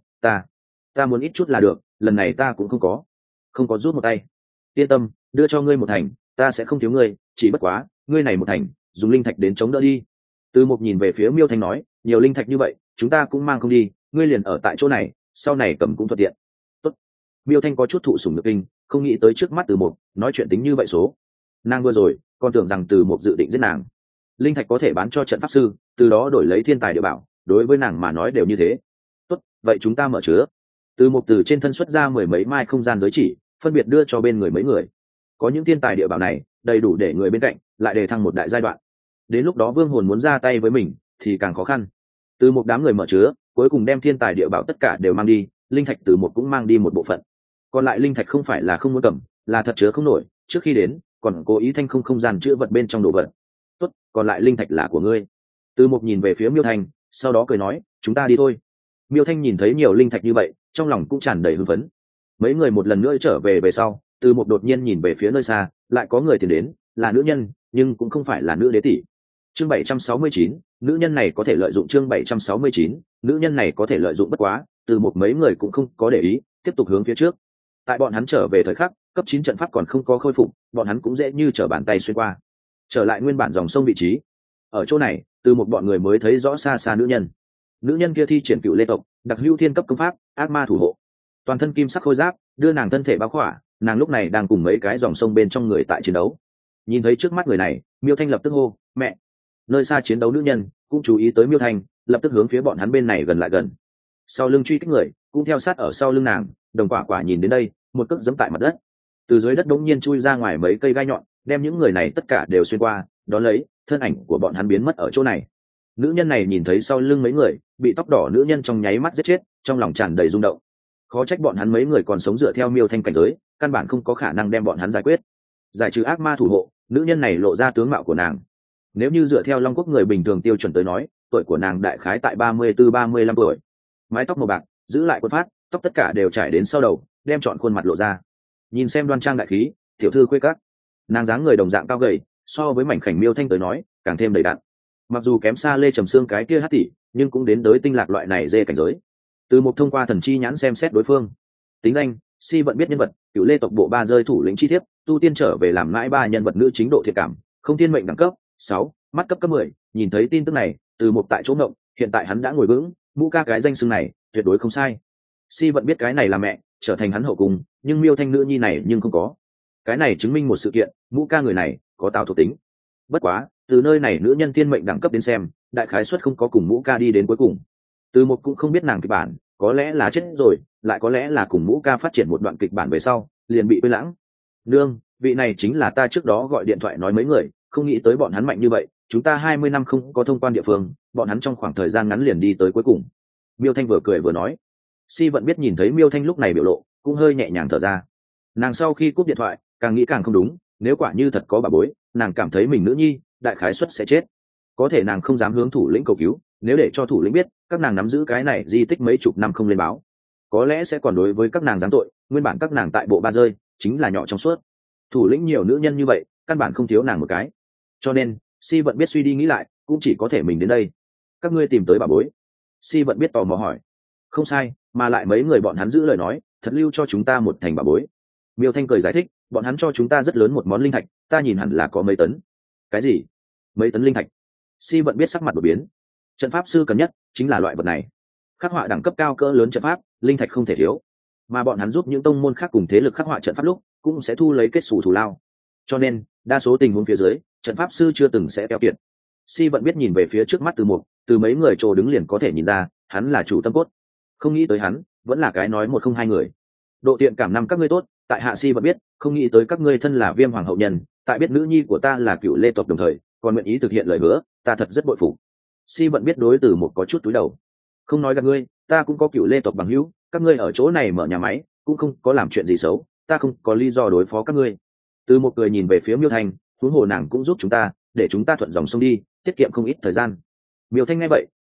Ta muốn ít chút là được, lần này ta cũng không có rút một tay. Yên tâm, đưa cho ngươi một thành, ta sẽ không thiếu ngươi, chỉ bất quá ngươi này một thành dùng linh thạch đến chống đỡ đi. Từ Mục nhìn về phía Miêu Thanh nói, nhiều linh thạch như vậy chúng ta cũng mang không đi, ngươi liền ở tại chỗ này, sau này cầm cũng thuận tiện. Tốt. Miêu Thanh có chút thụ sủng nhược kinh, không nghĩ tới trước mắt Từ Mục nói chuyện tính như vậy số. Nàng vừa rồi còn tưởng rằng Từ Mục dự định giết nàng. Linh thạch có thể bán cho trận pháp sư, từ đó đổi lấy thiên tài địa bảo, đối với nàng mà nói đều như thế. Tốt, vậy chúng ta mở chứa. Từ Mục từ trên thân xuất ra mười mấy mai không gian giới chỉ, phân biệt đưa cho bên người mấy người. Có những thiên tài địa bảo này đầy đủ để người bên cạnh lại đề thăng một đại giai đoạn. Đến lúc đó vương hồn muốn ra tay với mình thì càng khó khăn. Từ một đám người mở chứa cuối cùng đem thiên tài địa bảo tất cả đều mang đi, linh thạch từ một cũng mang đi một bộ phận, còn lại linh thạch không phải là không muốn cầm, là thật chứa không nổi, trước khi đến còn cố ý thanh không gian chứa vật bên trong đồ vật. Tốt, còn lại linh thạch là của ngươi. Từ một nhìn về phía Miêu Thanh, sau đó cười nói, chúng ta đi thôi. Miêu Thanh nhìn thấy nhiều linh thạch như vậy trong lòng cũng tràn đầy hưng phấn. Mấy người một lần nữa trở về sau, Từ một đột nhiên nhìn về phía nơi xa, lại có người tiến đến, là nữ nhân nhưng cũng không phải là nữ đế tỷ. Chương 769, nữ nhân này có thể lợi dụng. Chương 769, nữ nhân này có thể lợi dụng. Bất quá Từ một mấy người cũng không có để ý, tiếp tục hướng phía trước. Tại bọn hắn trở về thời khắc cấp 9 trận pháp còn không có khôi phục, bọn hắn cũng dễ như trở bàn tay xuyên qua, trở lại nguyên bản dòng sông vị trí. Ở chỗ này Từ một bọn người mới thấy rõ xa xa nữ nhân kia thi triển Cựu Lê tộc đặc hữu thiên cấp công pháp ác ma thủ hộ, toàn thân kim sắc khôi giáp đưa nàng thân thể bao khỏa, nàng lúc này đang cùng mấy cái dòng sông bên trong người tại chiến đấu. Nhìn thấy trước mắt người này, Miêu Thanh lập tức hô, mẹ. Nơi xa chiến đấu nữ nhân cũng chú ý tới Miêu Thanh, lập tức hướng phía bọn hắn bên này gần lại gần. Sau lưng truy kích người cũng theo sát ở sau lưng nàng. Đồng Quả Quả nhìn đến đây, một cước giẫm tại mặt đất, từ dưới đất đống nhiên chui ra ngoài mấy cây gai nhọn, đem những người này tất cả đều xuyên qua, đón lấy thân ảnh của bọn hắn biến mất ở chỗ này. Nữ nhân này nhìn thấy sau lưng mấy người bị tóc đỏ nữ nhân trong nháy mắt giết chết, trong lòng tràn đầy rung động. Khó trách bọn hắn mấy người còn sống dựa theo Miêu Thanh cảnh giới, căn bản không có khả năng đem bọn hắn giải quyết. Giải trừ ác ma thủ hộ, nữ nhân này lộ ra tướng mạo của nàng. Nếu như dựa theo Long Quốc người bình thường tiêu chuẩn tới nói, tuổi của nàng đại khái tại 34-35 tuổi. Mái tóc màu bạc, giữ lại quần phát, tóc tất cả đều trải đến sau đầu, đem trọn khuôn mặt lộ ra. Nhìn xem đoan trang đại khí, tiểu thư khuê các. Nàng dáng người đồng dạng cao gầy, so với mảnh khảnh Miêu Thanh tới nói, càng thêm đầy đặn. Mặc dù kém xa Lê Trầm Sương cái kia hắc tỷ, nhưng cũng đến tới tinh lạc loại này dê cảnh giới. Từ một thông qua thần chi nhãn xem xét đối phương. Tính danh, Si Vận biết nhân vật, Cựu Lê tộc bộ 3 rơi thủ lĩnh chi thiếp, tu tiên trở về làm mãi 3 nhân vật nữ chính độ thiện cảm, không thiên mệnh đẳng cấp 6, mắt cấp 10. Nhìn thấy tin tức này, Từ một tại chỗ ngộng, hiện tại hắn đã ngồi vững, Mũ Ca cái danh xưng này tuyệt đối không sai. Si Vận biết cái này là mẹ, trở thành hắn hậu cung, nhưng Miêu Thanh nữ nhi này nhưng không có. Cái này chứng minh một sự kiện, Mũ Ca người này có tào thuộc tính. Bất quá, từ nơi này nữ nhân thiên mệnh đẳng cấp đến xem, đại khái suất không có cùng Mũ Ca đi đến cuối cùng. Từ một cũng không biết nàng kịch bản, có lẽ là chết rồi, lại có lẽ là cùng Mũ Ca phát triển một đoạn kịch bản về sau liền bị quên lãng. Nương, vị này chính là ta trước đó gọi điện thoại nói mấy người, không nghĩ tới bọn hắn mạnh như vậy, chúng ta 20 năm không có thông quan địa phương, bọn hắn trong khoảng thời gian ngắn liền đi tới cuối cùng. Miêu Thanh vừa cười vừa nói. Si Vận biết nhìn thấy Miêu Thanh lúc này biểu lộ, cũng hơi nhẹ nhàng thở ra. Nàng sau khi cúp điện thoại càng nghĩ càng không đúng, nếu quả như thật có bà bối, nàng cảm thấy mình nữ nhi đại khái suất sẽ chết. Có thể nàng không dám hướng thủ lĩnh cầu cứu, nếu để cho thủ lĩnh biết các nàng nắm giữ cái này di tích mấy chục năm không lên báo, có lẽ sẽ còn đối với các nàng giáng tội. Nguyên bản các nàng tại bộ 3 rơi chính là nhỏ trong suốt, thủ lĩnh nhiều nữ nhân như vậy, căn bản không thiếu nàng một cái. Cho nên Si Vận biết suy đi nghĩ lại, cũng chỉ có thể mình đến đây. Các ngươi tìm tới bà bối? Si Vận biết tò mò hỏi. Không sai, mà lại mấy người bọn hắn giữ lời nói, thật lưu cho chúng ta một thành bà bối. Miêu Thanh cười giải thích, bọn hắn cho chúng ta rất lớn một món linh thạch, ta nhìn hẳn là có mấy tấn. Cái gì? Mấy tấn linh thạch? Si Vận biết sắc mặt đổi biến. Trận pháp sư cần nhất chính là loại vật này, khắc họa đẳng cấp cao cỡ lớn trận pháp, linh thạch không thể thiếu. Mà bọn hắn giúp những tông môn khác cùng thế lực khắc họa trận pháp lúc, cũng sẽ thu lấy kết xù thù lao. Cho nên đa số tình huống phía dưới, trận pháp sư chưa từng sẽ keo kiệt. Si Vận biết nhìn về phía trước mắt từ mấy người trồ đứng liền có thể nhìn ra, hắn là chủ tâm cốt. Không nghĩ tới hắn vẫn là cái nói 102 người. Độ tiện cảm năm các ngươi tốt, tại hạ Si Vận biết, không nghĩ tới các ngươi thân là Viêm Hoàng hậu nhân, tại biết nữ nhi của ta là Cựu Lê tộc đồng thời còn nguyện ý thực hiện lời hứa, ta thật rất bội phục. Si Vận biết đối từ một có chút túi đầu. Không nói gặp ngươi, ta cũng có Cựu Lê tộc bằng hữu, các ngươi ở chỗ này mở nhà máy cũng không có làm chuyện gì xấu, ta không có lý do đối phó các ngươi. Từ một người nhìn về phía Miêu Thanh, huống hồ nàng cũng giúp chúng ta, để chúng ta thuận dòng sông đi, tiết kiệm không ít thời gian. Miêu Thanh nghe vậy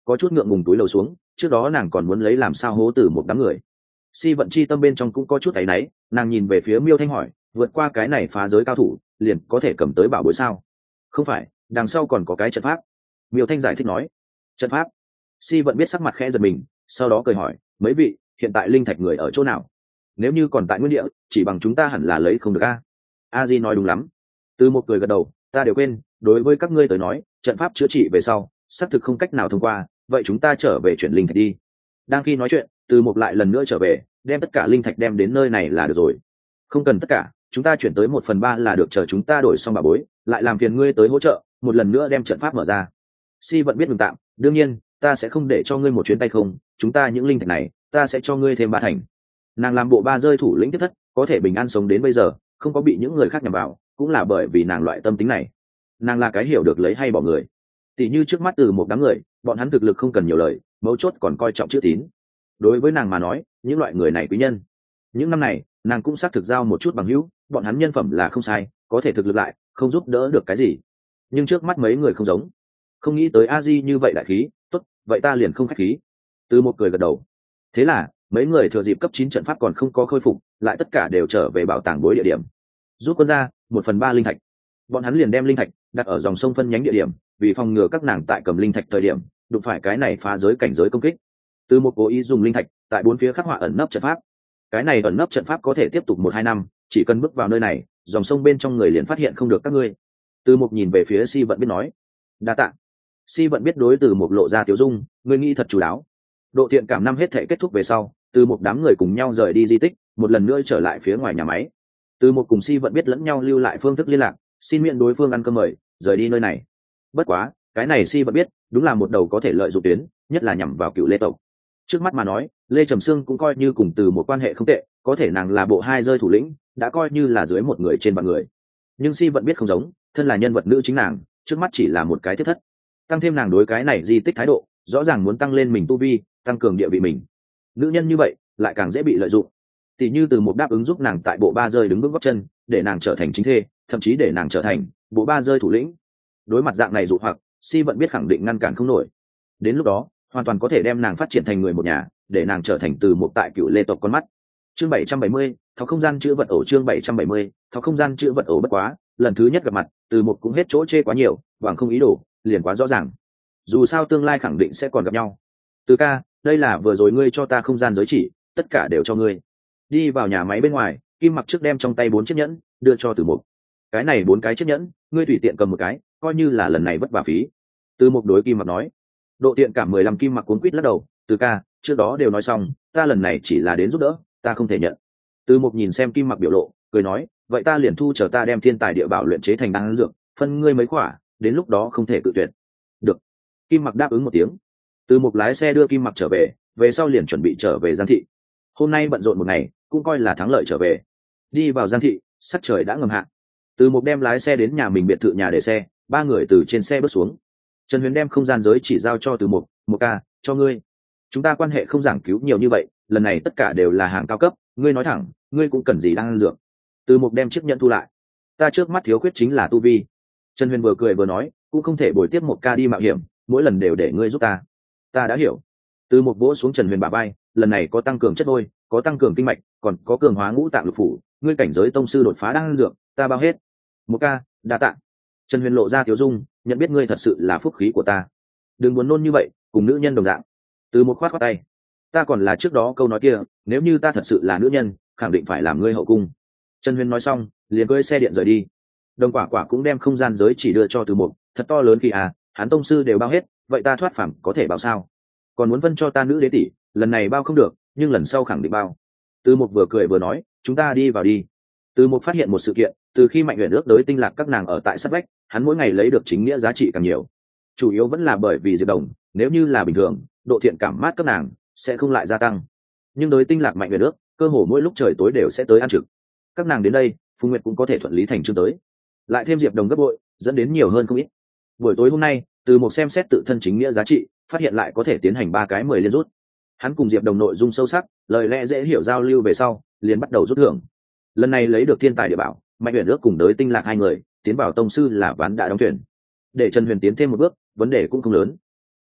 có chút ngượng ngùng túi lầu xuống, trước đó nàng còn muốn lấy làm sao hố từ một đám người. Si vận chi tâm bên trong cũng có chút áy náy, nàng nhìn về phía Miêu Thanh hỏi, vượt qua cái này phá giới cao thủ liền có thể cầm tới bảo bối sao? Không phải, đằng sau còn có cái trận pháp. Miêu Thanh giải thích nói. Trận pháp? Si vận biết sắc mặt khẽ giật mình, sau đó cười hỏi, mấy vị hiện tại linh thạch người ở chỗ nào? Nếu như còn tại nguyên địa, chỉ bằng chúng ta hẳn là lấy không được a di nói đúng lắm. Từ một cười gật đầu, ta đều quên, đối với các ngươi tới nói trận pháp chữa trị về sau xác thực không cách nào thông qua, vậy chúng ta trở về chuyển linh thạch đi. Đang khi nói chuyện, Từ một lại lần nữa trở về, đem tất cả linh thạch đem đến nơi này là được rồi. Không cần tất cả, chúng ta chuyển tới 1/3 là được, chờ chúng ta đổi xong bảo bối lại làm phiền ngươi tới hỗ trợ một lần nữa đem trận pháp mở ra. Si vẫn biết ngừng tạm, đương nhiên ta sẽ không để cho ngươi một chuyến tay không, chúng ta những linh thạch này ta sẽ cho ngươi thêm 3 thành. Nàng làm bộ ba rơi thủ lĩnh tiếp thất, có thể bình an sống đến bây giờ không có bị những người khác nhằm vào, cũng là bởi vì nàng loại tâm tính này. Nàng là cái hiểu được lấy hay bỏ người. Tỷ như trước mắt Từ một đám người, bọn hắn thực lực không cần nhiều lời, mấu chốt còn coi trọng chữ tín. Đối với nàng mà nói, những loại người này quý nhân. Những năm này nàng cũng xác thực giao một chút bằng hữu, bọn hắn nhân phẩm là không sai, có thể thực lực lại không giúp đỡ được cái gì. Nhưng trước mắt mấy người không giống. Không nghĩ tới a di như vậy đại khí, tốt, vậy ta liền không khách khí. Từ một cười gật đầu. Thế là mấy người thừa dịp cấp 9 trận pháp còn không có khôi phục, lại tất cả đều trở về bảo tàng bối địa điểm, rút quân ra 1/3 linh thạch. Bọn hắn liền đem linh thạch đặt ở dòng sông phân nhánh địa điểm, vì phòng ngừa các nàng tại cầm linh thạch thời điểm đụng phải cái này phá giới cảnh giới công kích. Từ một cố ý dùng linh thạch tại 4 phía khắc họa ẩn nấp trận pháp. Cái này ẩn nấp trận pháp có thể tiếp tục 1-2 năm, chỉ cần bước vào nơi này dòng sông bên trong người liền phát hiện không được các ngươi. Từ một nhìn về phía Si vận biết nói, đa tạ. Si vận biết đối Từ một lộ ra tiểu dung, ngươi nghĩ thật chú đáo. Độ thiện cảm năm hết thể kết thúc về sau, Từ một đám người cùng nhau rời đi di tích, một lần nữa trở lại phía ngoài nhà máy. Từ một cùng Si vận biết lẫn nhau lưu lại phương thức liên lạc, xin miễn đối phương ăn cơm mời, rời đi nơi này. Bất quá cái này Si vận biết đúng là một đầu có thể lợi dụng tuyến, nhất là nhằm vào cựu Lê tộc. Trước mắt mà nói, Lê Trầm Sương cũng coi như cùng Từ một quan hệ không tệ, có thể nàng là bộ 2 rơi thủ lĩnh, đã coi như là dưới một người trên vạn người. Nhưng Si vận biết không giống, thân là nhân vật nữ chính nàng, trước mắt chỉ là một cái thiết thất. Tăng thêm nàng đối cái này di tích thái độ, rõ ràng muốn tăng lên mình tu vi, tăng cường địa vị mình. Nữ nhân như vậy lại càng dễ bị lợi dụng. Tỷ như Từ một đáp ứng giúp nàng tại bộ 3 rơi đứng bước gót chân, để nàng trở thành chính thê, thậm chí để nàng trở thành bộ 3 rơi thủ lĩnh. Đối mặt dạng này dụ hoặc, Si vận biết khẳng định ngăn cản không nổi. Đến lúc đó hoàn toàn có thể đem nàng phát triển thành người một nhà, để nàng trở thành Từ một tại cựu Lê tộc con mắt. Chương 770, thao không gian chữ vật ổ. Chương 770, thao không gian chữ vật ổ. Bất quá lần thứ nhất gặp mặt, Từ một cũng hết chỗ chê quá nhiều, bằng không ý đồ liền quá rõ ràng. Dù sao tương lai khẳng định sẽ còn gặp nhau. Từ ca, đây là vừa rồi ngươi cho ta không gian giới chỉ, tất cả đều cho ngươi. Đi vào nhà máy bên ngoài, Kim Mặc trước đem trong tay 4 chiếc nhẫn đưa cho Từ một. Cái này 4 cái chiếc nhẫn, ngươi tùy tiện cầm một cái, coi như là lần này vất vả phí. Từ một đối Kim Mặc nói. Độ tiện cảm 15. Kim Mặc cuốn quýt lắc đầu, Từ ca, trước đó đều nói xong, ta lần này chỉ là đến giúp đỡ, ta không thể nhận. Từ một nhìn xem Kim Mặc biểu lộ, cười nói, vậy ta liền thu, chờ ta đem thiên tài địa bảo luyện chế thành đan dược, phân ngươi mấy quả, đến lúc đó không thể cự tuyệt. Được. Kim Mặc đáp ứng một tiếng. Từ một lái xe đưa Kim Mặc trở về, về sau liền chuẩn bị trở về Giang thị. Hôm nay bận rộn một ngày, cũng coi là thắng lợi trở về. Đi vào Giang thị, sắc trời đã ngầm hạ. Từ một đem lái xe đến nhà mình biệt thự nhà để xe, 3 người từ trên xe bước xuống. Trần Huyền đem không gian giới chỉ giao cho Từ một ca, cho ngươi. Chúng ta quan hệ không giảng cứu nhiều như vậy, lần này tất cả đều là hàng cao cấp, ngươi nói thẳng, ngươi cũng cần gì đang ăn dược. Từ một đem chiếc nhẫn thu lại. Ta trước mắt thiếu khuyết chính là tu vi. Trần Huyền vừa cười vừa nói, cũng không thể bồi tiếp một ca đi mạo hiểm, mỗi lần đều để ngươi giúp ta. Ta đã hiểu. Từ một vỗ xuống Trần Huyền bả vai, lần này có tăng cường chất đôi, có tăng cường kinh mạch, còn có cường hóa ngũ tạng lục phủ, ngươi cảnh giới tông sư đột phá đang ăn dược, ta bao hết. Một ca, đa tạ. Trần Huyền lộ ra tiểu dung, nhận biết ngươi thật sự là phúc khí của ta. Đừng muốn nôn như vậy, cùng nữ nhân đồng dạng. Từ một khoát khoát tay. Ta còn là trước đó câu nói kia, nếu như ta thật sự là nữ nhân, khẳng định phải làm ngươi hậu cung. Trần Huyền nói xong, liền cưỡi xe điện rời đi. Đồng Quả Quả cũng đem không gian giới chỉ đưa cho Từ một, thật to lớn khi hắn tông sư đều bao hết, vậy ta thoát phàm có thể bao sao? Còn muốn phân cho ta nữ đế tỷ, lần này bao không được, nhưng lần sau khẳng định bao. Từ một vừa cười vừa nói, chúng ta đi vào đi. Từ một phát hiện một sự kiện, từ khi Mạnh Uyển ước đối Tinh Lạc các nàng ở tại sát vách, hắn mỗi ngày lấy được chính nghĩa giá trị càng nhiều. Chủ yếu vẫn là bởi vì Diệp Đồng, nếu như là bình thường, độ thiện cảm mát các nàng sẽ không lại gia tăng. Nhưng đối Tinh Lạc Mạnh Uyển ước, cơ hồ mỗi lúc trời tối đều sẽ tới ăn trực. Các nàng đến đây, Phùng Nguyệt cũng có thể thuận lý thành chương tới. Lại thêm Diệp Đồng gấp bội, dẫn đến nhiều hơn không ít. Buổi tối hôm nay, Từ một xem xét tự thân chính nghĩa giá trị, phát hiện lại có thể tiến hành 3 cái 10 liên rút. Hắn cùng Diệp Đồng nội dung sâu sắc, lời lẽ dễ hiểu giao lưu về sau, liền bắt đầu rút thưởng. Lần này lấy được thiên tài địa bảo, Mạnh Uyển ước cùng đối Tinh Lạc 2 người tiến vào tông sư là ván đã đóng thuyền. Để Trần Huyền tiến thêm một bước, vấn đề cũng không lớn.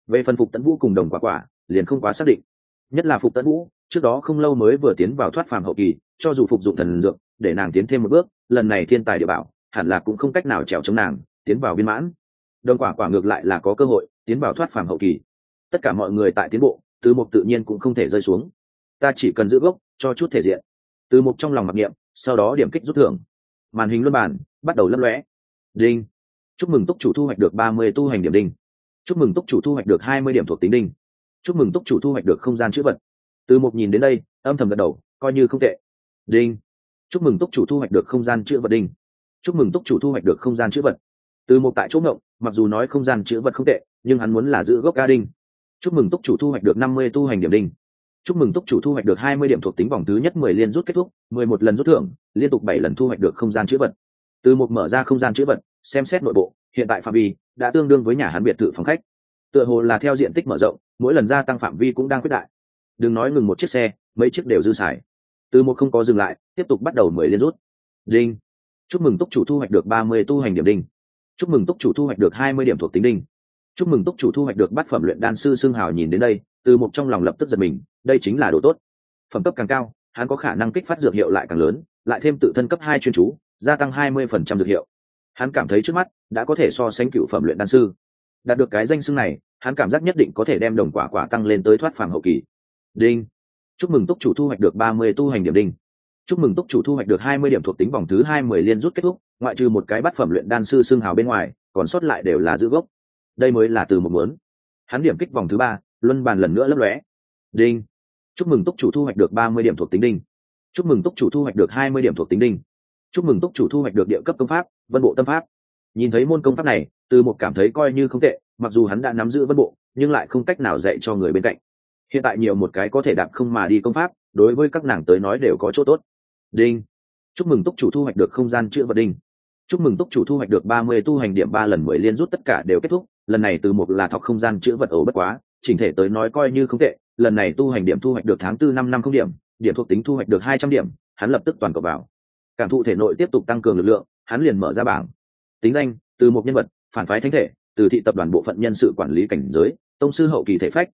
Về phần Phục Tấn Vũ cùng Đồng Quả Quả liền không quá xác định, nhất là Phục Tấn Vũ trước đó không lâu mới vừa tiến vào thoát phàm hậu kỳ, cho dù phục dụng thần dược để nàng tiến thêm một bước, lần này thiên tài địa bảo hẳn là cũng không cách nào trèo chống nàng tiến vào viên mãn. Đồng Quả Quả ngược lại là có cơ hội tiến vào thoát phàm hậu kỳ. Tất cả mọi người tại tiến bộ, Từ Mục tự nhiên cũng không thể rơi xuống. Ta chỉ cần giữ gốc cho chút thể diện. Từ Mục trong lòng mặc niệm, sau đó điểm kích rút thưởng. Màn hình luân bản bắt đầu lấp lóe. Đinh. Chúc mừng túc chủ thu hoạch được 30 tu hành điểm đinh. Chúc mừng túc chủ thu hoạch được 20 điểm thuộc tính đinh. Chúc mừng túc chủ thu hoạch được không gian chữ vật. Từ Mục nhìn đến đây, âm thầm gật đầu, coi như không tệ. Đinh. Chúc mừng túc chủ thu hoạch được không gian chữ vật đinh. Chúc mừng túc chủ thu hoạch được không gian chữ vật. Từ Mục tại chỗ ngộng, mặc dù nói không gian chữ vật không tệ, nhưng hắn muốn là giữ gốc ga đinh. Chúc mừng túc chủ thu hoạch được 50 tu hành điểm đinh. Chúc mừng túc chủ thu hoạch được 20 điểm thuộc tính vòng thứ nhất 10 liên rút kết thúc, 11 lần rút thưởng, liên tục 7 lần thu hoạch được không gian chữ vật. Từ Mục mở ra không gian chữ vật, xem xét nội bộ, hiện tại phạm vi đã tương đương với nhà hắn biệt thự phòng khách. Tựa hồ là theo diện tích mở rộng, mỗi lần gia tăng phạm vi cũng đang quyết đại. Đừng nói ngừng một chiếc xe, mấy chiếc đều dư xài. Từ Mục không có dừng lại, tiếp tục bắt đầu 10 liên rút. Đinh. Chúc mừng túc chủ thu hoạch được 30 tu hành điểm đinh. Chúc mừng túc chủ thu hoạch được 20 điểm thuộc tính đinh. Chúc mừng túc chủ thu hoạch được bát phẩm luyện đan sư xương hào. Nhìn đến đây, Từ Mục trong lòng lập tức giật mình, đây chính là đồ tốt. Phẩm cấp càng cao, hắn có khả năng kích phát dược hiệu lại càng lớn, lại thêm tự thân cấp 2 chuyên chú, gia tăng 20% dược hiệu. Hắn cảm thấy trước mắt đã có thể so sánh cựu phẩm luyện đan sư. Đạt được cái danh xưng này, hắn cảm giác nhất định có thể đem Đồng Quả Quả tăng lên tới thoát phàm hậu kỳ. Đinh. Chúc mừng túc chủ thu hoạch được 30 tu hành điểm đinh. Chúc mừng túc chủ thu hoạch được 20 điểm thuộc tính vòng thứ 2 10 liên rút kết thúc, ngoại trừ một cái bát phẩm luyện đan sư xương hào bên ngoài, còn sót lại đều là giữ gốc. Đây mới là Từ Mục muốn. Hắn điểm kích vòng thứ 3, luân bàn lần nữa lấp lóe. Đinh. Chúc mừng túc chủ thu hoạch được 30 điểm thuộc tính đinh. Chúc mừng túc chủ thu hoạch được 20 điểm thuộc tính đinh. Chúc mừng túc chủ thu hoạch được địa cấp công pháp, Vân Bộ Tâm Pháp. Nhìn thấy môn công pháp này, Từ Mục cảm thấy coi như không tệ, mặc dù hắn đã nắm giữ Vân Bộ, nhưng lại không cách nào dạy cho người bên cạnh. Hiện tại nhiều một cái có thể đạp không mà đi công pháp, đối với các nàng tới nói đều có chỗ tốt. Đinh. Chúc mừng túc chủ thu hoạch được không gian chữ vật đinh. Chúc mừng túc chủ thu hoạch được 30 tu hành điểm 3 lần 10 liên rút tất cả đều kết thúc, lần này Từ Mục là thọc không gian chữ vật ổ bất quá, chỉnh thể tới nói coi như không tệ, lần này tu hành điểm thu hoạch được tháng 4 năm năm không điểm, điểm thuộc tính thu hoạch được 200 điểm, hắn lập tức toàn cộng vào. Cảm thụ thể nội tiếp tục tăng cường lực lượng, hắn liền mở ra bảng. Tính danh: Từ Mục nhân vật, phản phái thánh thể, Từ thị tập đoàn bộ phận nhân sự quản lý cảnh giới, tông sư hậu kỳ thể phách,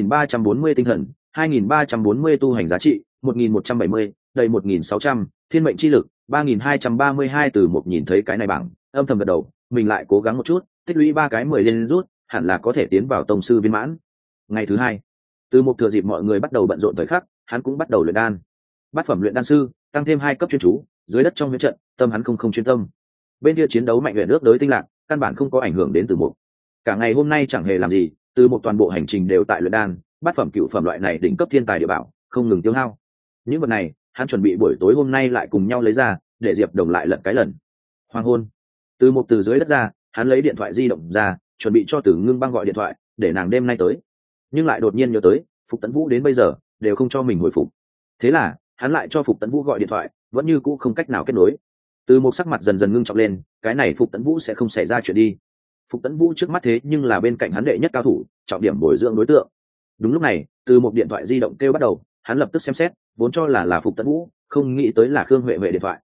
2340 tinh thần, 2340 tu hành giá trị, 1170, đầy 1600, thiên mệnh chi lực, 3232. Từ Mục nhìn thấy cái này bảng, âm thầm gật đầu, mình lại cố gắng một chút, tích lũy 3 cái 10 liên rút, hẳn là có thể tiến vào tông sư viên mãn. Ngày thứ 2, Từ Mục thừa dịp mọi người bắt đầu bận rộn thời khắc, hắn cũng bắt đầu luyện đan. Bát phẩm luyện đan sư, tăng thêm 2 cấp chuyên chú, dưới đất trong huyễn trận, tâm hắn không chuyên tâm. Bên kia chiến đấu mạnh luyện nước đối tinh lạc, căn bản không có ảnh hưởng đến Từ Mục. Cả ngày hôm nay chẳng hề làm gì, Từ Mục toàn bộ hành trình đều tại luyện đan, bát phẩm cựu phẩm loại này đỉnh cấp thiên tài địa bảo, không ngừng tiêu hao. Những vật này, hắn chuẩn bị buổi tối hôm nay lại cùng nhau lấy ra, để Diệp Đồng lại lật cái lần. Hoàng hôn, Từ Mục từ dưới đất ra, hắn lấy điện thoại di động ra, chuẩn bị cho Từ Ngưng Băng gọi điện thoại, để nàng đêm nay tới. Nhưng lại đột nhiên nhớ tới, Phục Tấn Vũ đến bây giờ đều không cho mình hồi phục. Thế là, hắn lại cho Phục Tấn Vũ gọi điện thoại, vẫn như cũ không cách nào kết nối. Từ Mục sắc mặt dần dần ngưng trọng lên, cái này Phục Tấn Vũ sẽ không xảy ra chuyện đi. Phục Tấn Vũ trước mắt thế nhưng là bên cạnh hắn đệ nhất cao thủ, trọng điểm bồi dưỡng đối tượng. Đúng lúc này, Từ Mục điện thoại di động kêu bắt đầu, hắn lập tức xem xét, vốn cho là Phục Tấn Vũ, không nghĩ tới là Khương Huệ Huệ điện thoại.